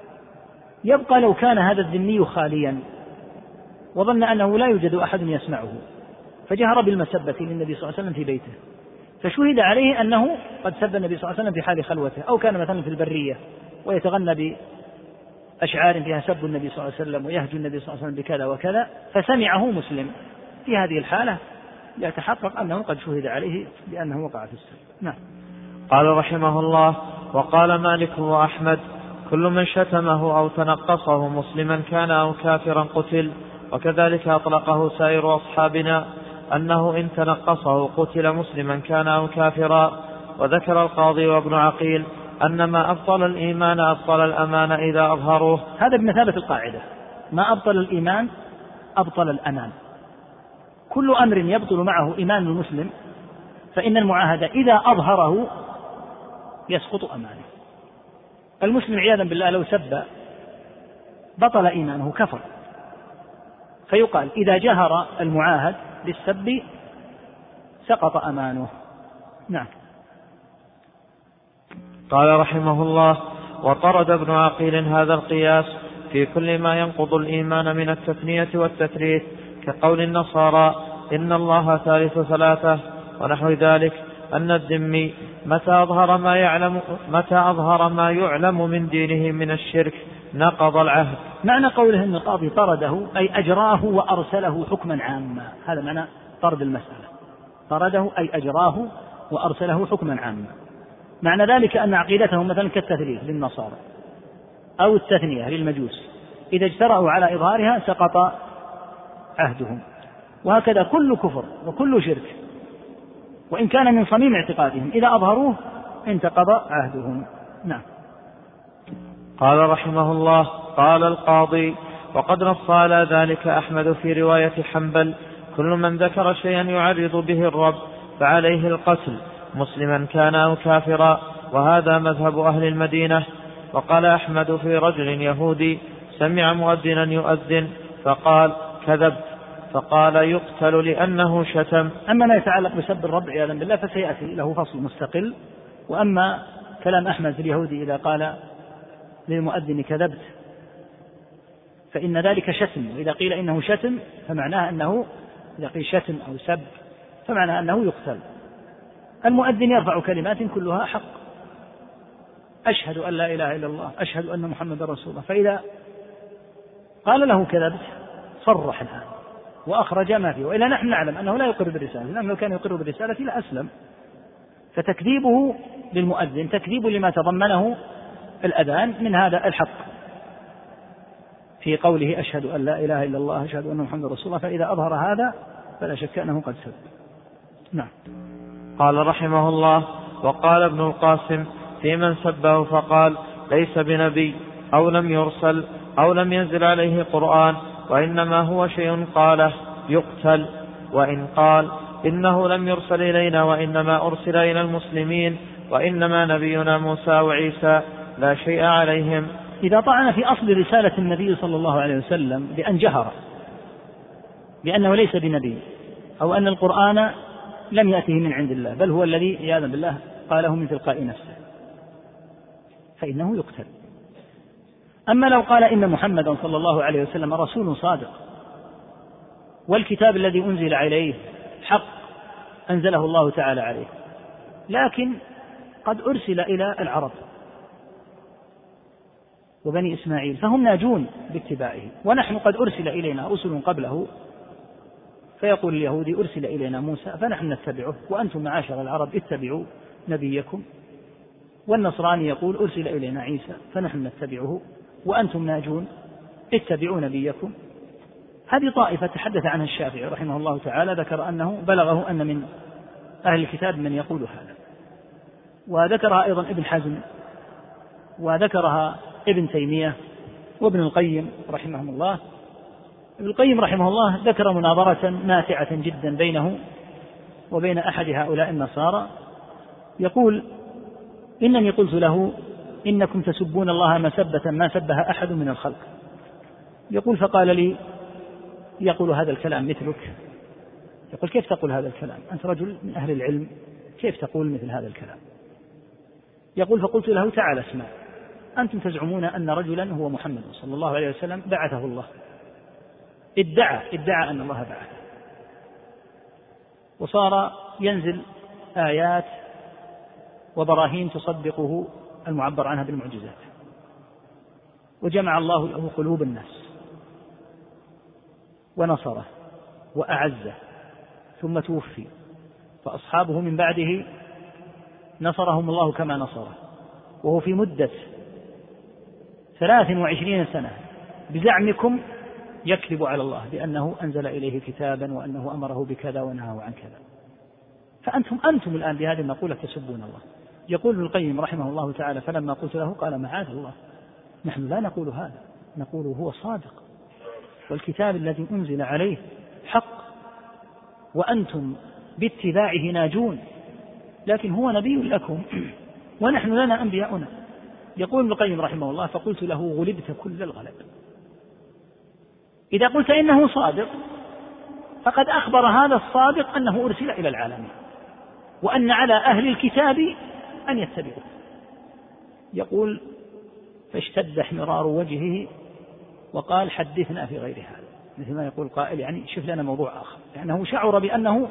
يبقى لو كان هذا الذمي خاليا وظن أنه لا يوجد أحد يسمعه فجهر بالمسبة للنبي صلى الله عليه وسلم في بيته، فشهد عليه أنه قد سب النبي صلى الله عليه وسلم في حال خلوته، أو كان مثلا في البرية ويتغنى بأشعار فيها سب النبي صلى الله عليه وسلم ويهجو النبي صلى الله عليه وسلم بكذا وكذا، فسمعه مسلم، في هذه الحالة يتحقق أنه قد شهد عليه بأنه وقع في السب. نعم. قال رحمه الله: وقال مالك وأحمد: كل من شتمه أو تنقصه مسلما كان أو كافرا قتل، وكذلك أطلقه سائر أصحابنا أنه إن تنقصه قتل مسلما كان أو كافرا. وذكر القاضي وابن عقيل أن ما أبطل الإيمان أبطل الأمان إذا أظهروه. هذا بمثابة القاعدة: ما أبطل الإيمان أبطل الأمان. كل أمر يبطل معه إيمان المسلم فإن المعاهدة إذا أظهره يسقط أمانه. المسلم عياذا بالله لو سب بطل إيمانه، كفر، فيقال إذا جهر المعاهد بالسب سقط أمانه. نعم. قال رحمه الله: وطرد ابن عقيل هذا القياس في كل ما ينقض الإيمان من التثنية والتثريث، كقول النصارى إن الله ثالث ثلاثة ونحو ذلك، أن الذمي متى أظهر ما يعلم متى أظهر ما يعلم من دينه من الشرك نقض العهد. معنى قوله أن القاضي طرده أي أجراه وأرسله حكما عاما، هذا معنى طرد المسألة. طرده أي أجراه وأرسله حكما عاما. معنى ذلك أن عقيدتهم مثلا كالتثليث للنصارى أو التثنية للمجوس، إذا اجترأوا على إظهارها سقط عهدهم. وهكذا كل كفر وكل شرك وإن كان من صميم اعتقادهم إذا أظهروه انتقض عهدهم. نعم. قال رحمه الله: قال القاضي: وقد نص على ذلك أحمد في رواية حنبل: كل من ذكر شيئا يعرض به الرب فعليه القتل مسلما كان أو كافرا، وهذا مذهب أهل المدينة. وقال أحمد في رجل يهودي سمع مؤذنا يؤذن فقال: كذبت، فقال: يقتل لأنه شتم. أما ما يتعلق بسب الرب عياذا بالله فسيأتي له فصل مستقل. وأما كلام أحمد في اليهودي إذا قال للمؤذن كذبت فإن ذلك شتم، وإذا قيل إنه شتم فمعناه أنه إذا قيل شتم أو سب فمعناه أنه يقتل. المؤذن يرفع كلمات كلها حق: أشهد أن لا إله إلا الله، أشهد أن محمد رسول الله. فإذا قال له كذبت صرح الآن وأخرج ما فيه، وإلا نحن نعلم أنه لا يقر بالرسالة، لأنه لو كان يقر بالرسالة لأسلم. فتكذيبه للمؤذن تكذيب لما تضمنه الأذان من هذا الحق في قوله أشهد أن لا إله إلا الله أشهد أن محمد رسول الله، فإذا أظهر هذا فلا شك أنه قد سب. نعم. قال رحمه الله: وقال ابن القاسم في من سبه فقال: ليس بنبي أو لم يرسل أو لم ينزل عليه قرآن، وإنما هو شيء قاله يقتل. وإن قال إنه لم يرسل إلينا وإنما أرسل إلى المسلمين وإنما نبينا موسى وعيسى لا شيء عليهم. إذا طعن في أصل رسالة النبي صلى الله عليه وسلم بأن جهر بأنه ليس بنبي، أو أن القرآن لم يأته من عند الله بل هو الذي عياذا بالله قاله من تلقاء نفسه، فإنه يقتل. أما لو قال إن محمدا صلى الله عليه وسلم رسول صادق والكتاب الذي أنزل عليه حق أنزله الله تعالى عليه، لكن قد أرسل إلى العرب وبني إسماعيل فهم ناجون باتباعه، ونحن قد أرسل إلينا رسل قبله، فيقول اليهودي أرسل إلينا موسى فنحن نتبعه وأنتم معاشر العرب اتبعوا نبيكم، والنصراني يقول أرسل إلينا عيسى فنحن نتبعه وأنتم ناجون اتبعوا نبيكم. هذه طائفة تحدث عنها الشافعي رحمه الله تعالى، ذكر أنه بلغه أن من أهل الكتاب من يقول هذا، وذكرها أيضا ابن حزم، وذكرها ابن تيمية وابن القيم رحمهم الله. ابن القيم رحمه الله ذكر مناظرة ماتعة جدا بينه وبين أحد هؤلاء النصارى، يقول: إنني قلت له إنكم تسبون الله مسبة ما سبها أحد من الخلق. يقول: فقال لي: يقول هذا الكلام مثلك. يقول: كيف تقول هذا الكلام؟ أنت رجل من أهل العلم، كيف تقول مثل هذا الكلام؟ يقول: فقلت له: تعال اسمع، أنتم تزعمون أن رجلا هو محمد صلى الله عليه وسلم بعثه الله، ادعى ادعى أن الله بعثه، وصار ينزل آيات وبراهين تصدقه المعبر عنها بالمعجزات، وجمع الله له قلوب الناس ونصره وأعزه، ثم توفي، فأصحابه من بعده نصرهم الله كما نصره، وهو في مدة ثلاث وعشرين سنة بزعمكم يكذب على الله بأنه أنزل إليه كتابا وأنه أمره بكذا ونهاه عن كذا. فأنتم أنتم الآن بهذه المقولة تسبون الله. يقول ابن القيم رحمه الله تعالى: فلما قلت له قال: معاذ الله، نحن لا نقول هذا، نقول هو صادق، والكتاب الذي أنزل عليه حق، وأنتم باتباعه ناجون، لكن هو نبي لكم ونحن لنا أنبياؤنا. يقول ابن القيم رحمه الله: فقلت له: غلبت كل الغلب. إذا قلت إنه صادق فقد أخبر هذا الصادق أنه أرسل إلى العالمين، وأن على أهل الكتاب أن يتبعوه. يقول: فاشتد احمرار وجهه وقال: حدثنا في غير هذا، مثل ما يقول قائل يعني شوف لنا موضوع آخر، لأنه شعر بأنه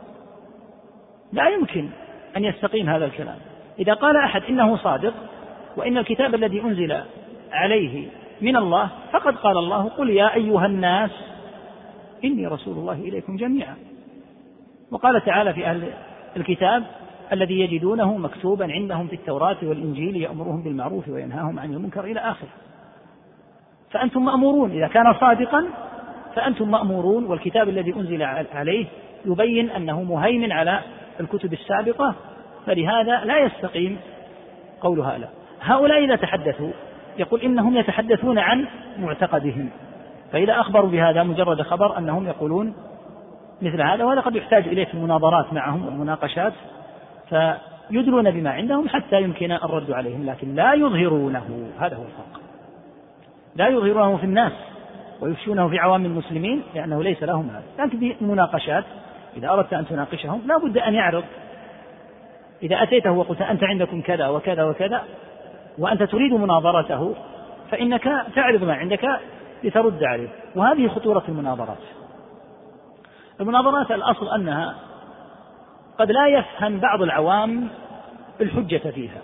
لا يمكن أن يستقيم هذا الكلام. إذا قال أحد إنه صادق وإن الكتاب الذي أنزل عليه من الله، فقد قال الله: قل يا أيها الناس إني رسول الله إليكم جميعا. وقال تعالى في أهل الكتاب: الذي يجدونه مكتوبا عندهم في التوراة والإنجيل يأمرهم بالمعروف وينهاهم عن المنكر إلى آخره. فأنتم مأمورون، إذا كان صادقا فأنتم مأمورون، والكتاب الذي أنزل عليه يبين أنه مهيمن على الكتب السابقة، فلهذا لا يستقيم قول هؤلاء. هؤلاء إذا تحدثوا يقول إنهم يتحدثون عن معتقدهم، فإذا أخبروا بهذا مجرد خبر أنهم يقولون مثل هذا، وهذا قد يحتاج إليه في المناظرات معهم والمناقشات، فيدلون بما عندهم حتى يمكن الرد عليهم، لكن لا يظهرونه. هذا هو الفرق، لا يظهرونه في الناس ويفشونه في عوام المسلمين، لأنه ليس لهم هذا. لكن في المناقشات إذا أردت أن تناقشهم لا بد أن يعرض. إذا أتيته وقلت أنت عندكم كذا وكذا وكذا وأنت تريد مناظرته، فإنك تعرض ما عندك لترد عليه، وهذه خطورة المناظرات. المناظرات الأصل أنها قد لا يفهم بعض العوام الحجة فيها،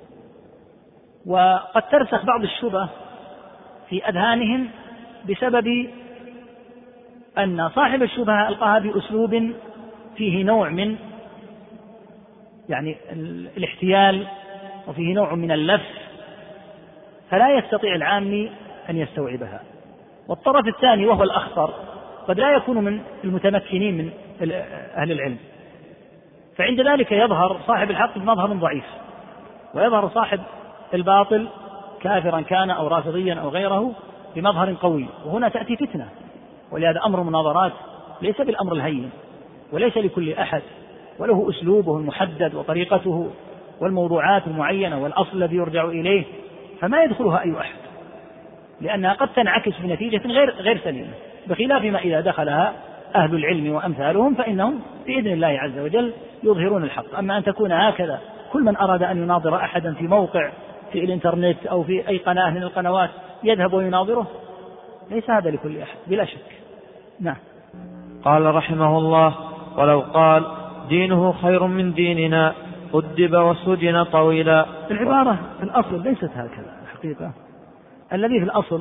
وقد ترسخ بعض الشبه في أذهانهم بسبب أن صاحب الشبهة ألقاها بأسلوب فيه نوع من يعني الاحتيال وفيه نوع من اللف، فلا يستطيع العامي أن يستوعبها. والطرف الثاني وهو الأخطر قد لا يكون من المتمكنين من أهل العلم، فعند ذلك يظهر صاحب الحق بمظهر ضعيف، ويظهر صاحب الباطل كافرا كان أو رافضيا أو غيره بمظهر قوي، وهنا تأتي فتنة. ولهذا أمر المناظرات ليس بالأمر الهين، وليس لكل أحد، وله أسلوبه المحدد وطريقته والموضوعات المعينة والأصل الذي يرجع إليه، فما يدخلها أي أحد، لأنها قد تنعكس بنتيجة غير غير سليمة، بخلاف ما إذا دخلها أهل العلم وأمثالهم فإنهم بإذن الله عز وجل يظهرون الحق. أما أن تكون هكذا كل من أراد أن يناظر أحدا في موقع في الإنترنت أو في أي قناة من القنوات يذهب ويناظره، ليس هذا لكل أحد بلا شك. نعم. قال رحمه الله: ولو قال دينه خير من ديننا أدب وسجن طويلا. العبارة في الأصل ليست هكذا الحقيقة. الذي في الأصل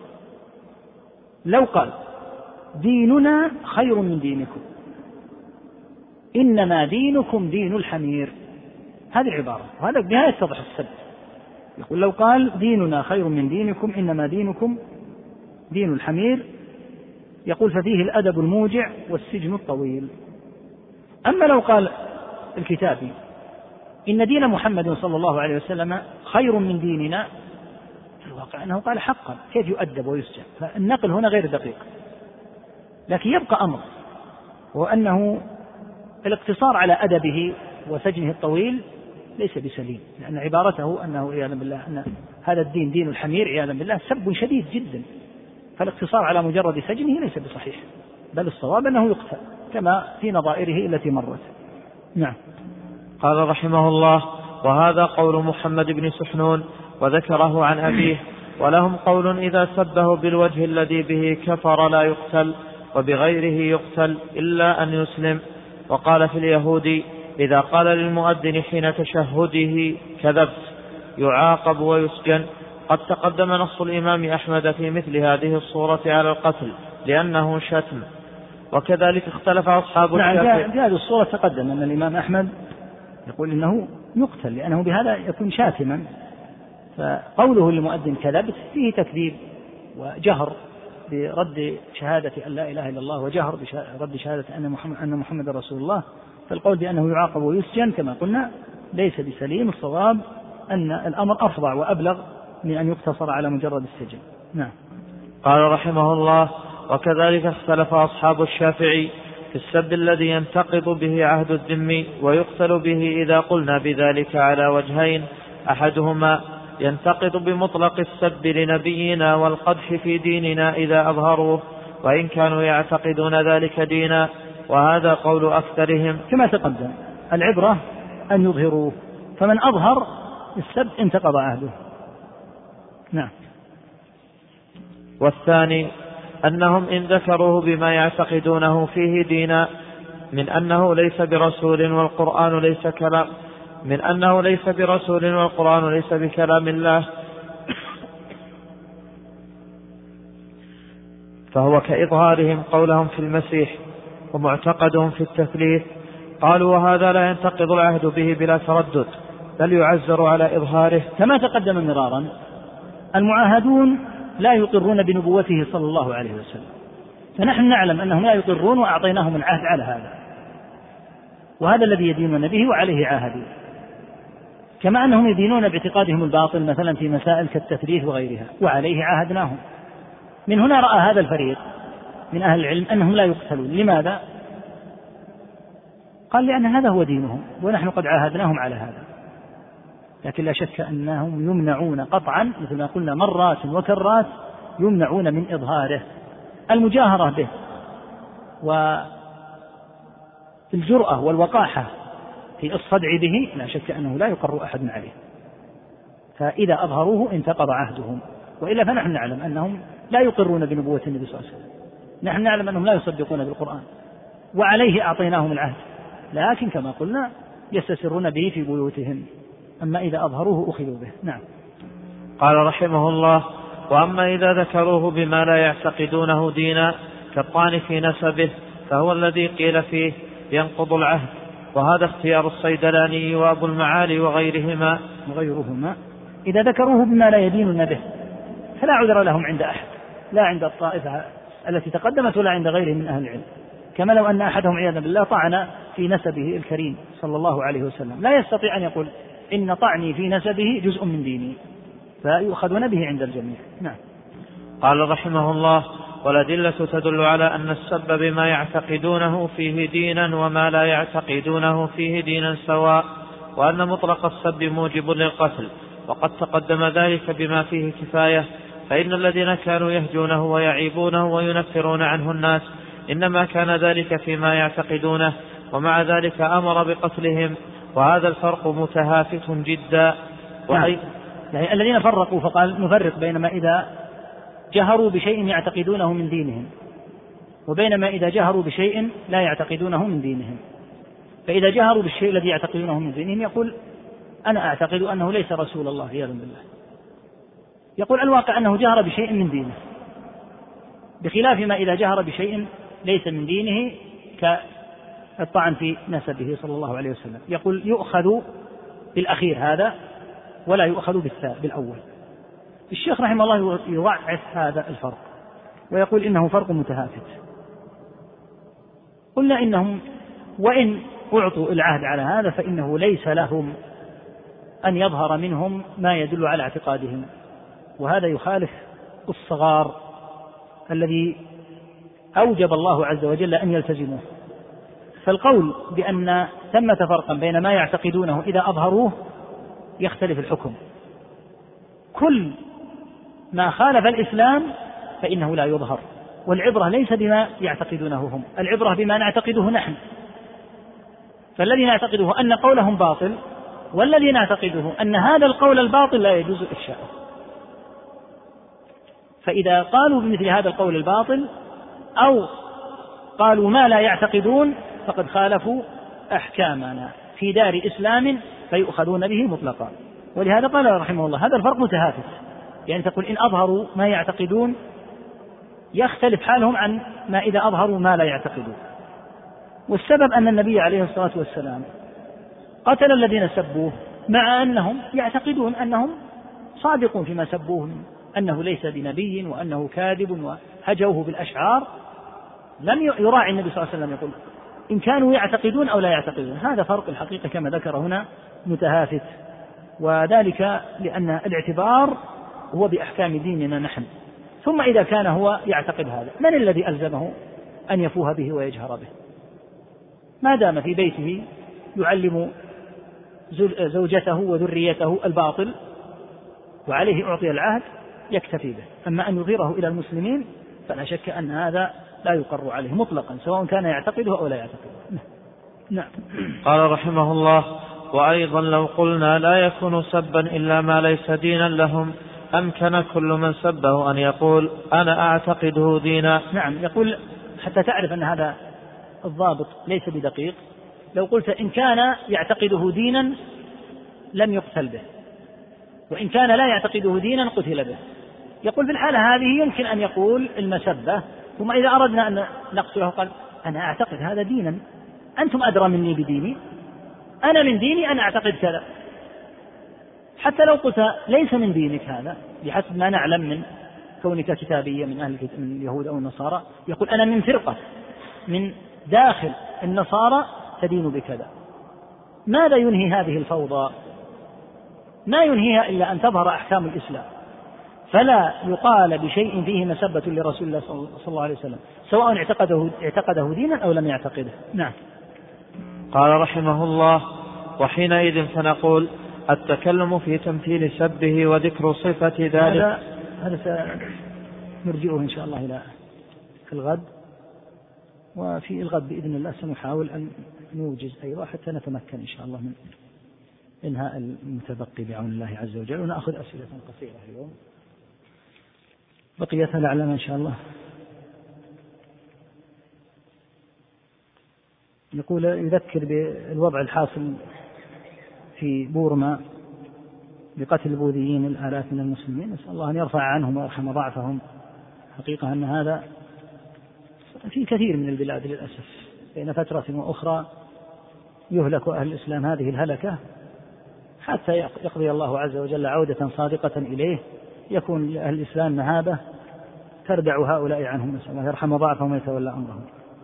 لو قال ديننا خير من دينكم إنما دينكم دين الحمير، هذه العبارة، وهذا بها يتضح السد. يقول لو قال ديننا خير من دينكم إنما دينكم دين الحمير، يقول ففيه الأدب الموجع والسجن الطويل. أما لو قال الكتابي إن دين محمد صلى الله عليه وسلم خير من ديننا، في الواقع أنه قال حقا، كيف يؤدب ويسجن؟ فالنقل هنا غير دقيق. لكن يبقى أمر، وأنه الاقتصار على أدبه وسجنه الطويل ليس بسليم، لأن عبارته أنه عياذا بالله أن هذا الدين دين الحمير عياذا بالله سب شديد جدا، فالاقتصار على مجرد سجنه ليس بصحيح، بل الصواب أنه يقتل كما في نظائره التي مرت. نعم. قال رحمه الله: وهذا قول محمد بن سحنون وذكره عن أبيه. ولهم قول إذا سبه بالوجه الذي به كفر لا يقتل، وبغيره يقتل إلا أن يسلم. وقال في اليهود إذا قال للمؤذن حين تشهده كذبت يعاقب ويسجن. قد تقدم نص الإمام أحمد في مثل هذه الصورة على القتل لأنه شتم. وكذلك اختلف أصحاب الشافعي. في هذه الصورة تقدم أن الإمام أحمد يقول إنه يقتل لأنه بهذا يكون شاتما، فقوله للمؤذن كذبت فيه تكذيب وجهر برد شهادة أن لا إله إلا الله وجهر برد شهادة أن محمد, أن محمد رسول الله. فالقول بأنه يعاقب ويسجن كما قلنا ليس بسليم. الصواب أن الأمر أفضع وأبلغ من أن يقتصر على مجرد السجن. نعم. قال رحمه الله وكذلك اختلف أصحاب الشافعي في السب الذي ينتقض به عهد الذم ويقتل به إذا قلنا بذلك على وجهين: أحدهما ينتقض بمطلق السب لنبينا والقدح في ديننا إذا أظهروه وإن كانوا يعتقدون ذلك دينا، وهذا قول أكثرهم كما تقدم. العبرة أن يظهروه، فمن أظهر السب انتقض عهده. نعم. والثاني أنهم إن ذكروه بما يعتقدونه فيه دينا من أنه ليس برسول والقرآن ليس كلام من أنه ليس برسول والقرآن ليس بكلام الله فهو كإظهارهم قولهم في المسيح ومعتقدهم في التثليث. قالوا وهذا لا ينتقض العهد به بلا تردد بل يعزر على إظهاره. كما تقدم مرارا المعاهدون لا يقرون بنبوته صلى الله عليه وسلم، فنحن نعلم أنهم لا يقرون وأعطيناهم العهد على هذا، وهذا الذي يدينون به وعليه عاهدوا، كما أنهم يدينون باعتقادهم الباطل مثلا في مسائل كالتثليث وغيرها وعليه عاهدناهم. من هنا رأى هذا الفريق من أهل العلم أنهم لا يقتلون. لماذا؟ قال لأن هذا هو دينهم ونحن قد عاهدناهم على هذا، لكن لا شك أنهم يمنعون قطعا مثل ما قلنا مرات وكرات، يمنعون من إظهاره. المجاهرة به والجرأة والوقاحة في الصدع به لا شك أنه لا يقر أحد عليه، فإذا أظهروه انتقض عهدهم، وإلا فنحن نعلم أنهم لا يقرون بنبوة النبي صلى الله عليه وسلم، نحن نعلم أنهم لا يصدقون بالقرآن وعليه أعطيناهم العهد، لكن كما قلنا يستسرون به في بيوتهم، أما إذا أظهروه أخذوا به. نعم. قال رحمه الله وأما إذا ذكروه بما لا يعتقدونه دينا كالطعن في نسبه فهو الذي قيل فيه ينقض العهد، وهذا اختيار الصيدلاني وأبو المعالي وغيرهما وغيرهما إذا ذكروه بما لا يدينون به فلا عذر لهم عند أحد، لا عند الطائفة التي تقدمت ولا عند غيرهم من أهل العلم، كما لو أن أحدهم عياذا بالله طعن في نسبه الكريم صلى الله عليه وسلم، لا يستطيع أن يقول إن طعني في نسبه جزء من ديني، فيؤخذون به عند الجميع. نعم. قال رحمه الله والأدلة تدل على أن السب بما يعتقدونه فيه دينا وما لا يعتقدونه فيه دينا سواء، وأن مطلق السب موجب للقتل، وقد تقدم ذلك بما فيه كفاية، فإن الذين كانوا يهجونه ويعيبونه وينفرون عنه الناس إنما كان ذلك فيما يعتقدونه، ومع ذلك أمر بقتلهم، وهذا الفرق متهافت جدا. نعم. يعني الذين فرقوا فقال نفرق بينما إذا جهروا بشيء يعتقدونه من دينهم وبينما إذا جهروا بشيء لا يعتقدونه من دينهم. فإذا جهروا بالشيء الذي يعتقدونه من دينهم يقول أنا أعتقد أنه ليس رسول الله عياذا بالله، يقول الواقع أنه جهر بشيء من دينه، بخلاف ما إذا جهر بشيء ليس من دينه كالطعن في نسبه صلى الله عليه وسلم، يقول يؤخذ بالأخير هذا ولا يؤخذ بالأول. الشيخ رحمه الله يضعف هذا الفرق ويقول إنه فرق متهافت. قلنا إنهم وإن أعطوا العهد على هذا فإنه ليس لهم أن يظهر منهم ما يدل على اعتقادهم، وهذا يخالف الصغار الذي أوجب الله عز وجل أن يلتزموه. فالقول بأن ثمة فرقا بين ما يعتقدونه إذا أظهروه يختلف الحكم، كل ما خالف الإسلام فإنه لا يظهر، والعبرة ليس بما يعتقدونه هم، العبرة بما نعتقده نحن، فالذي نعتقده أن قولهم باطل والذي نعتقده أن هذا القول الباطل لا يجوز إفشاؤه. فإذا قالوا بمثل هذا القول الباطل أو قالوا ما لا يعتقدون فقد خالفوا أحكامنا في دار إسلام فيؤخذون به مطلقا. ولهذا قال رحمه الله هذا الفرق متهافت، يعني تقول إن أظهروا ما يعتقدون يختلف حالهم عن ما إذا أظهروا ما لا يعتقدون. والسبب أن النبي عليه الصلاة والسلام قتل الذين سبوه مع أنهم يعتقدون أنهم صادقون فيما سبوه أنه ليس بنبي وأنه كاذب وهجوه بالأشعار. لم يراعي النبي صلى الله عليه وسلم يقول إن كانوا يعتقدون أو لا يعتقدون. هذا فرق الحقيقة كما ذكر هنا متهافت، وذلك لأن الاعتبار هو بأحكام ديننا نحن. ثم إذا كان هو يعتقد هذا من الذي ألزمه أن يفوه به ويجهر به؟ ما دام في بيته يعلم زوجته وذريته الباطل وعليه أعطي العهد يكتفي به. أما أن يظهره إلى المسلمين فلا شك أن هذا لا يقر عليه مطلقا سواء كان يعتقده أو لا يعتقده. نعم. قال رحمه الله: وأيضا لو قلنا لا يكون سبا إلا ما ليس دينا لهم أمكن كل من سبه أن يقول أنا أعتقده دينا. نعم، يقول حتى تعرف أن هذا الضابط ليس بدقيق. لو قلت إن كان يعتقده دينا لم يقتل به، وإن كان لا يعتقده دينا قتل به. يقول في الحالة هذه يمكن أن يقول المسبة، ثم إذا أردنا أن نقتله قال أنا أعتقد هذا دينا، أنتم أدرى مني بديني، أنا من ديني أنا أعتقد كذا. حتى لو قلت ليس من دينك هذا بحسب ما نعلم من كونك كتابية من أهل من اليهود أو النصارى، يقول أنا من فرقة من داخل النصارى تدين بكذا. ماذا ينهي هذه الفوضى؟ ما ينهيها إلا أن تظهر أحكام الإسلام، فلا يقال بشيء فيه مسبة لرسول الله صلى الله عليه وسلم سواء اعتقده, اعتقده دينا أو لم يعتقده. نعم. قال رحمه الله: وحينئذ فنقول التكلم في تمثيل سبه وذكر صفة ذلك. هذا هذا سنرجئه إن شاء الله إلى الغد، وفي الغد بإذن الله سنحاول أن نوجز أيضا حتى نتمكن إن شاء الله من إنهاء المتبقي بعون الله عز وجل، ونأخذ أسئلة قصيرة اليوم بقيتها لعلنا إن شاء الله. يقول يذكر بالوضع الحاصل في بورما بقتل البوذيين الآلاف من المسلمين، نسأل الله أن يرفع عنهم ويرحم ضعفهم. حقيقة أن هذا في كثير من البلاد للأسف، بين فترة وأخرى يهلك أهل الإسلام هذه الهلكة حتى يقضي الله عز وجل عودة صادقة إليه، يكون لأهل الإسلام مهابة تردع هؤلاء عنهم، نسأل الله يرحم ضعفهم ويتولى أمرهم.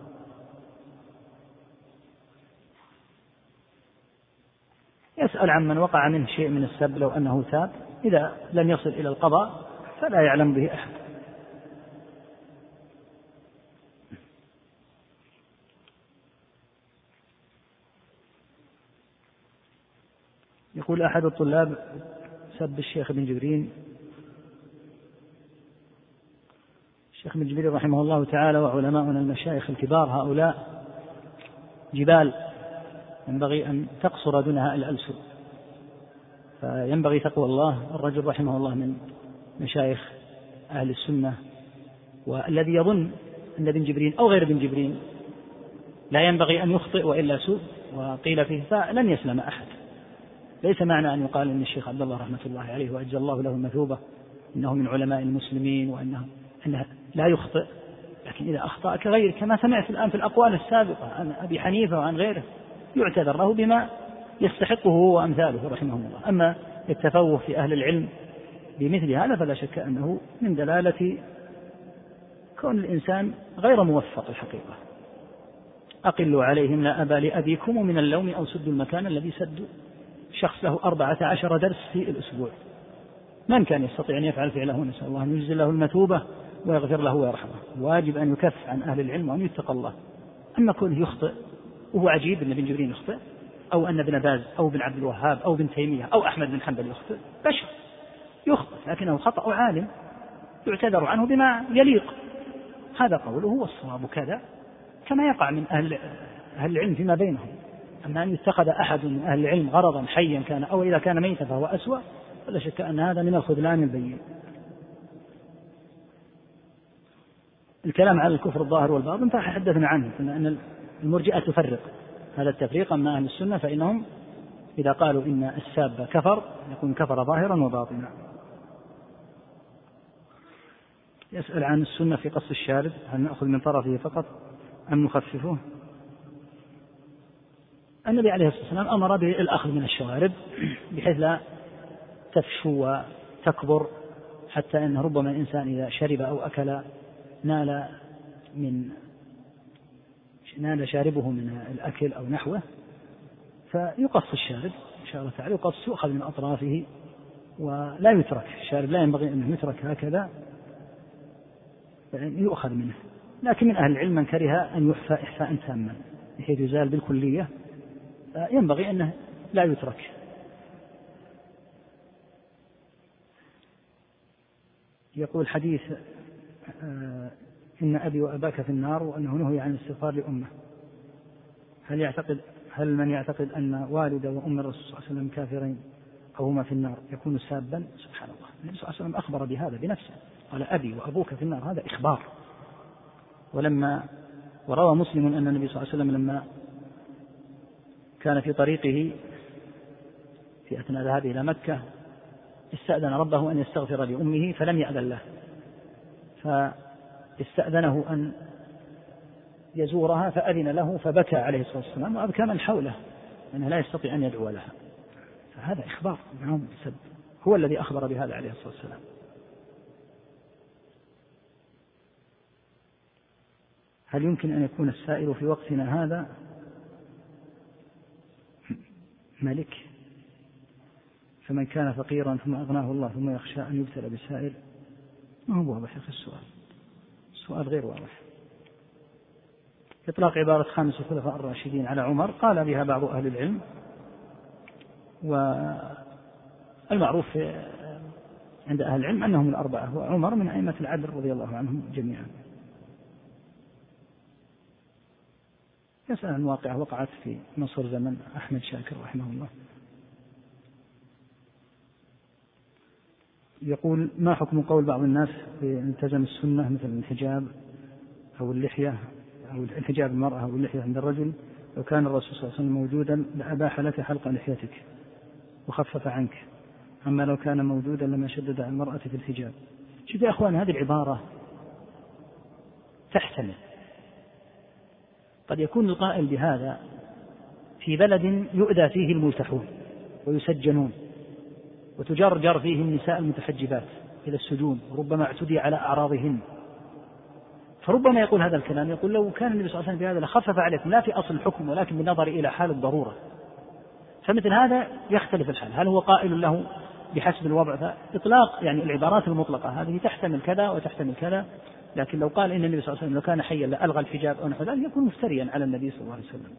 يسأل عن من وقع منه شيء من السب لو أنه تاب، إذا لم يصل إلى القضاء فلا يعلم به أحد. يقول أحد الطلاب سب الشيخ ابن جبرين. الشيخ ابن جبرين رحمه الله تعالى وعلماؤنا المشايخ الكبار هؤلاء جبال ينبغي أن تقصر دونها الألسن، فينبغي تقوى الله. الرجل رحمه الله من مشايخ أهل السنة، والذي يظن أن ابن جبرين أو غير ابن جبرين لا ينبغي أن يخطئ وإلا سوء وقيل فيه فلن يسلم أحد. ليس معنى أن يقال أن الشيخ عبد الله رحمة الله عليه وأجزى الله له المثوبة إنه من علماء المسلمين وأنه أنه لا يخطئ، لكن إذا أخطأ كغير كما سمعت الآن في الأقوال السابقة عن أبي حنيفة وعن غيره يعتذر له بما يستحقه هو وأمثاله رحمه الله. أما التفوه في أهل العلم بمثل هذا فلا شك أنه من دلالة كون الإنسان غير موفق الحقيقة. أقلوا عليهم لا أبا لأبيكم من اللوم أو سدوا المكان الذي سدوا. شخص له أربعة عشر درس في الأسبوع، من كان يستطيع أن يفعل فعله؟ نسأل الله أن يجزل له المثوبة ويغفر له ويرحمه. واجب أن يكف عن أهل العلم وأن يتقى الله. أما كونه يخطئ، وهو عجيب أن ابن جبرين يخطئ أو أن ابن باز أو ابن عبد الوهاب أو ابن تيمية أو أحمد بن حنبل يخطئ، بشر يخطئ لكنه خطأ عالم يعتذر عنه بما يليق. هذا قوله هو الصواب كذا كما يقع من أهل, أهل العلم فيما بينهم. أما أن يتخذ أحد من أهل العلم غرضا حيا كان أو إذا كان ميتا فهو أسوأ، فلا شك أن هذا من الخذلان البين. الكلام على الكفر الظاهر والباطن تحدثنا عنه، أن المرجئة تفرق هذا التفريق. أما أهل السنة فإنهم إذا قالوا إن الساب كفر يكون كفر ظاهرا وباطنا. يسأل عن السنة في قص الشارب، هل نأخذ من طرفه فقط أم نخففه؟ النبي عليه الصلاة والسلام أمر بالأخذ من الشوارب بحيث لا تفشو وتكبر، حتى أن ربما الإنسان إذا شرب أو أكل نال من نال شاربه من الأكل أو نحوه، فيقص الشارب إن شاء الله تعالى، يقص يؤخذ من أطرافه ولا يترك. الشارب لا ينبغي أن يترك هكذا، يؤخذ منه. لكن من أهل العلم من كره أن يحفى إحفاء تاما بحيث يزال بالكلية، ينبغي أنه لا يترك. يقول حديث إن أبي وأباك في النار وأنه نهي عن الاستغفار لأمه، هل يعتقد هل من يعتقد أن والد وأم الرسول صلى الله عليه وسلم كافرين أو هما في النار يكون سابا؟ سبحان الله، النبي صلى الله عليه وسلم أخبر بهذا بنفسه، قال أبي وأبوك في النار، هذا إخبار. ولما وروى مسلم أن النبي صلى الله عليه وسلم لما كان في طريقه في أثناء ذهابه إلى مكة استأذن ربه أن يستغفر لأمه فلم يأذن له، فاستأذنه أن يزورها فأذن له فبكى عليه الصلاة والسلام وأبكى من حوله أنه لا يستطيع أن يدعو لها. فهذا إخبار عنهم بالسب، هو الذي أخبر بهذا عليه الصلاة والسلام. هل يمكن أن يكون السائل في وقتنا هذا ملك؟ فمن كان فقيرا ثم أغناه الله ثم يخشى أن يبتلى بالسائل؟ ما هو واضح في السؤال، السؤال غير واضح. إطلاق عبارة خامس الخلفاء الراشدين على عمر قال بها بعض أهل العلم، والمعروف عند أهل العلم أنهم الأربعة، وعمر من أئمة العدل رضي الله عنهم جميعا. يسأل عن واقعة وقعت في مصر زمن أحمد شاكر رحمه الله. يقول ما حكم قول بعض الناس التزم السنة مثل الحجاب أو اللحية أو الحجاب المرأة أو اللحية عند الرجل، لو كان الرسول صلى الله عليه وسلم موجودا لأباح لك حلق لحيتك وخفف عنك، أما لو كان موجودا لما شدد على المرأة في الحجاب. شوف يا أخوان، هذه العبارة تحتمل، قد يكون القائل بهذا في بلد يؤذى فيه الملتحون ويسجنون وتجرجر فيه النساء المتحجبات إلى السجون، وربما اعتدي على أعراضهن، فربما يقول هذا الكلام، يقول لو كان النبي صلى الله عليه وسلم بهذا لخفف عليكم، لا في أصل الحكم ولكن بالنظر إلى حال الضرورة. فمثل هذا يختلف الحال، هل هو قائل له بحسب الوضع؟ فإطلاق يعني العبارات المطلقة هذه تحتمل كذا وتحتمل كذا، لكن لو قال إن النبي صلى الله عليه وسلم لو كان حيا لألغى الحجاب أو نحو ذلك يكون مفتريا على النبي صلى الله عليه وسلم.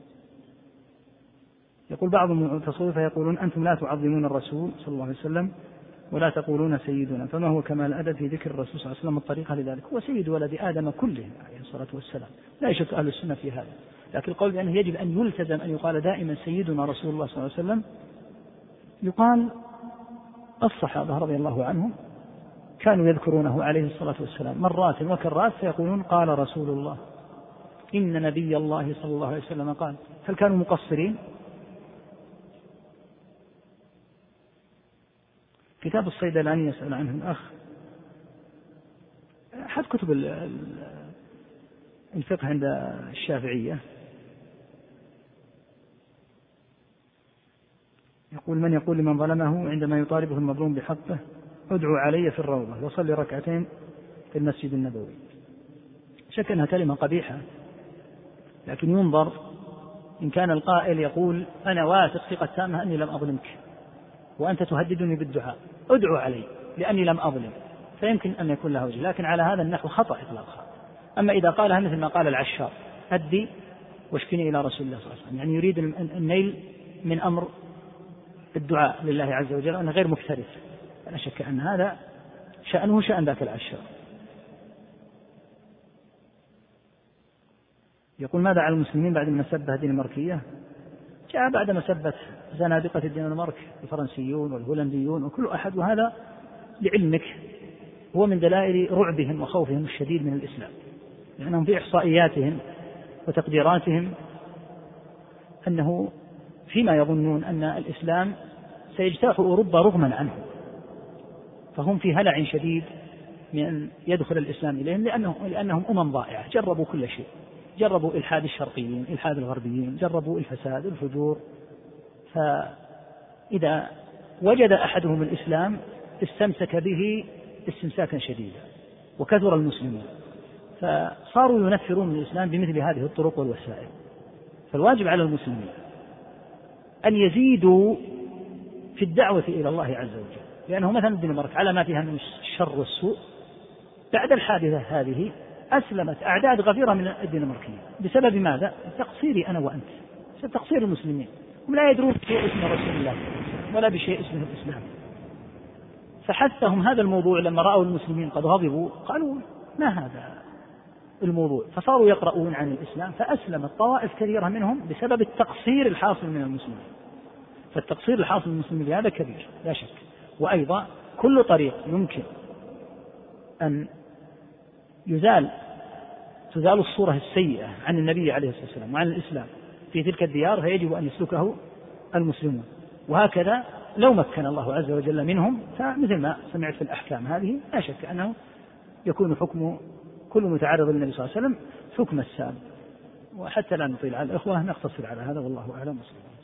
يقول بعض المتصوفة يقولون أنتم لا تعظمون الرسول صلى الله عليه وسلم ولا تقولون سيدنا، فما هو كمال الأدب في ذكر الرسول صلى الله عليه وسلم الطريقة لذلك؟ هو سيد ولد آدم كله عليه الصلاة والسلام، لا يشك أهل السنة في هذا، لكن القول بأنه يجب أن يلتزم أن يقال دائما سيدنا رسول الله صلى الله عليه وسلم، يقال الصحابة رضي الله عنهم كانوا يذكرونه عليه الصلاة والسلام مرات وكرات فيقولون قال رسول الله، إن نبي الله صلى الله عليه وسلم قال. هل كانوا مقصرين؟ كتاب الصيدلاني يسأل عنه الأخ، أحد كتب الفقه عند الشافعية، يقول من يقول لمن ظلمه عندما يطالبه المظلوم بحقه ادعو علي في الروضة وصلي ركعتين في المسجد النبوي. شك أنها كلمة قبيحة، لكن ينظر إن كان القائل يقول أنا واثق ثقة تامة أني لم أظلمك وأنت تهددني بالدعاء ادعو علي لأني لم أظلم، فيمكن أن يكون له وجه، لكن على هذا النحو خطأ إطلاقها. أما إذا قالها مثل ما قال العشار أدي واشكني إلى رسول الله صلى الله عليه وسلم، يعني يريد النيل من أمر الدعاء لله عز وجل وأنه غير مكترث، لا شك أن هذا شأنه شأن ذاك العشار. يقول ماذا على المسلمين بعد ما سب هذه الماركية؟ جاء بعد مسبة زنادقة الدنمارك الفرنسيون والهولنديون وكل أحد، وهذا لعلمك هو من دلائل رعبهم وخوفهم الشديد من الإسلام، لأنهم في إحصائياتهم وتقديراتهم أنه فيما يظنون أن الإسلام سيجتاح أوروبا رغما عنه، فهم في هلع شديد من أن يدخل الإسلام إليهم، لأنهم, لأنهم أمم ضائعة، جربوا كل شيء، جربوا إلحاد الشرقيين، إلحاد الغربيين، جربوا الفساد الفجور، فإذا وجد أحدهم الإسلام استمسك به استمساكا شديدا، وكثر المسلمون فصاروا ينفرون الإسلام بمثل هذه الطرق والوسائل. فالواجب على المسلمين أن يزيدوا في الدعوة إلى الله عز وجل، لأنه مثلا الدنمارك على ما فيها من الشر والسوء بعد الحادثة هذه أسلمت أعداد غفيرة من الدنماركيين. بسبب ماذا؟ تقصيري أنا وأنت، بسبب تقصير المسلمين، هم لا يدرون بشيء اسمه رسول الله ولا بشيء اسمه الإسلام. فحثهم هذا الموضوع لما رأوا المسلمين قد غضبوا قالوا ما هذا الموضوع، فصاروا يقرؤون عن الإسلام، فأسلمت طوائف كثيرة منهم بسبب التقصير الحاصل من المسلمين. فالتقصير الحاصل من المسلمين هذا كبير لا شك. وأيضا كل طريق يمكن أن يزال تزال الصورة السيئة عن النبي عليه الصلاة والسلام وعن الإسلام في تلك الديار فيجب أن يسلكه المسلمون. وهكذا لو مكن الله عز وجل منهم، فمثل ما سمعت في الأحكام هذه لا شك أنه يكون حكم كل متعرض للنبي صلى الله عليه وسلم حكم السابق. وحتى لا نطيل على الإخوة نقتصر على هذا، والله أعلم.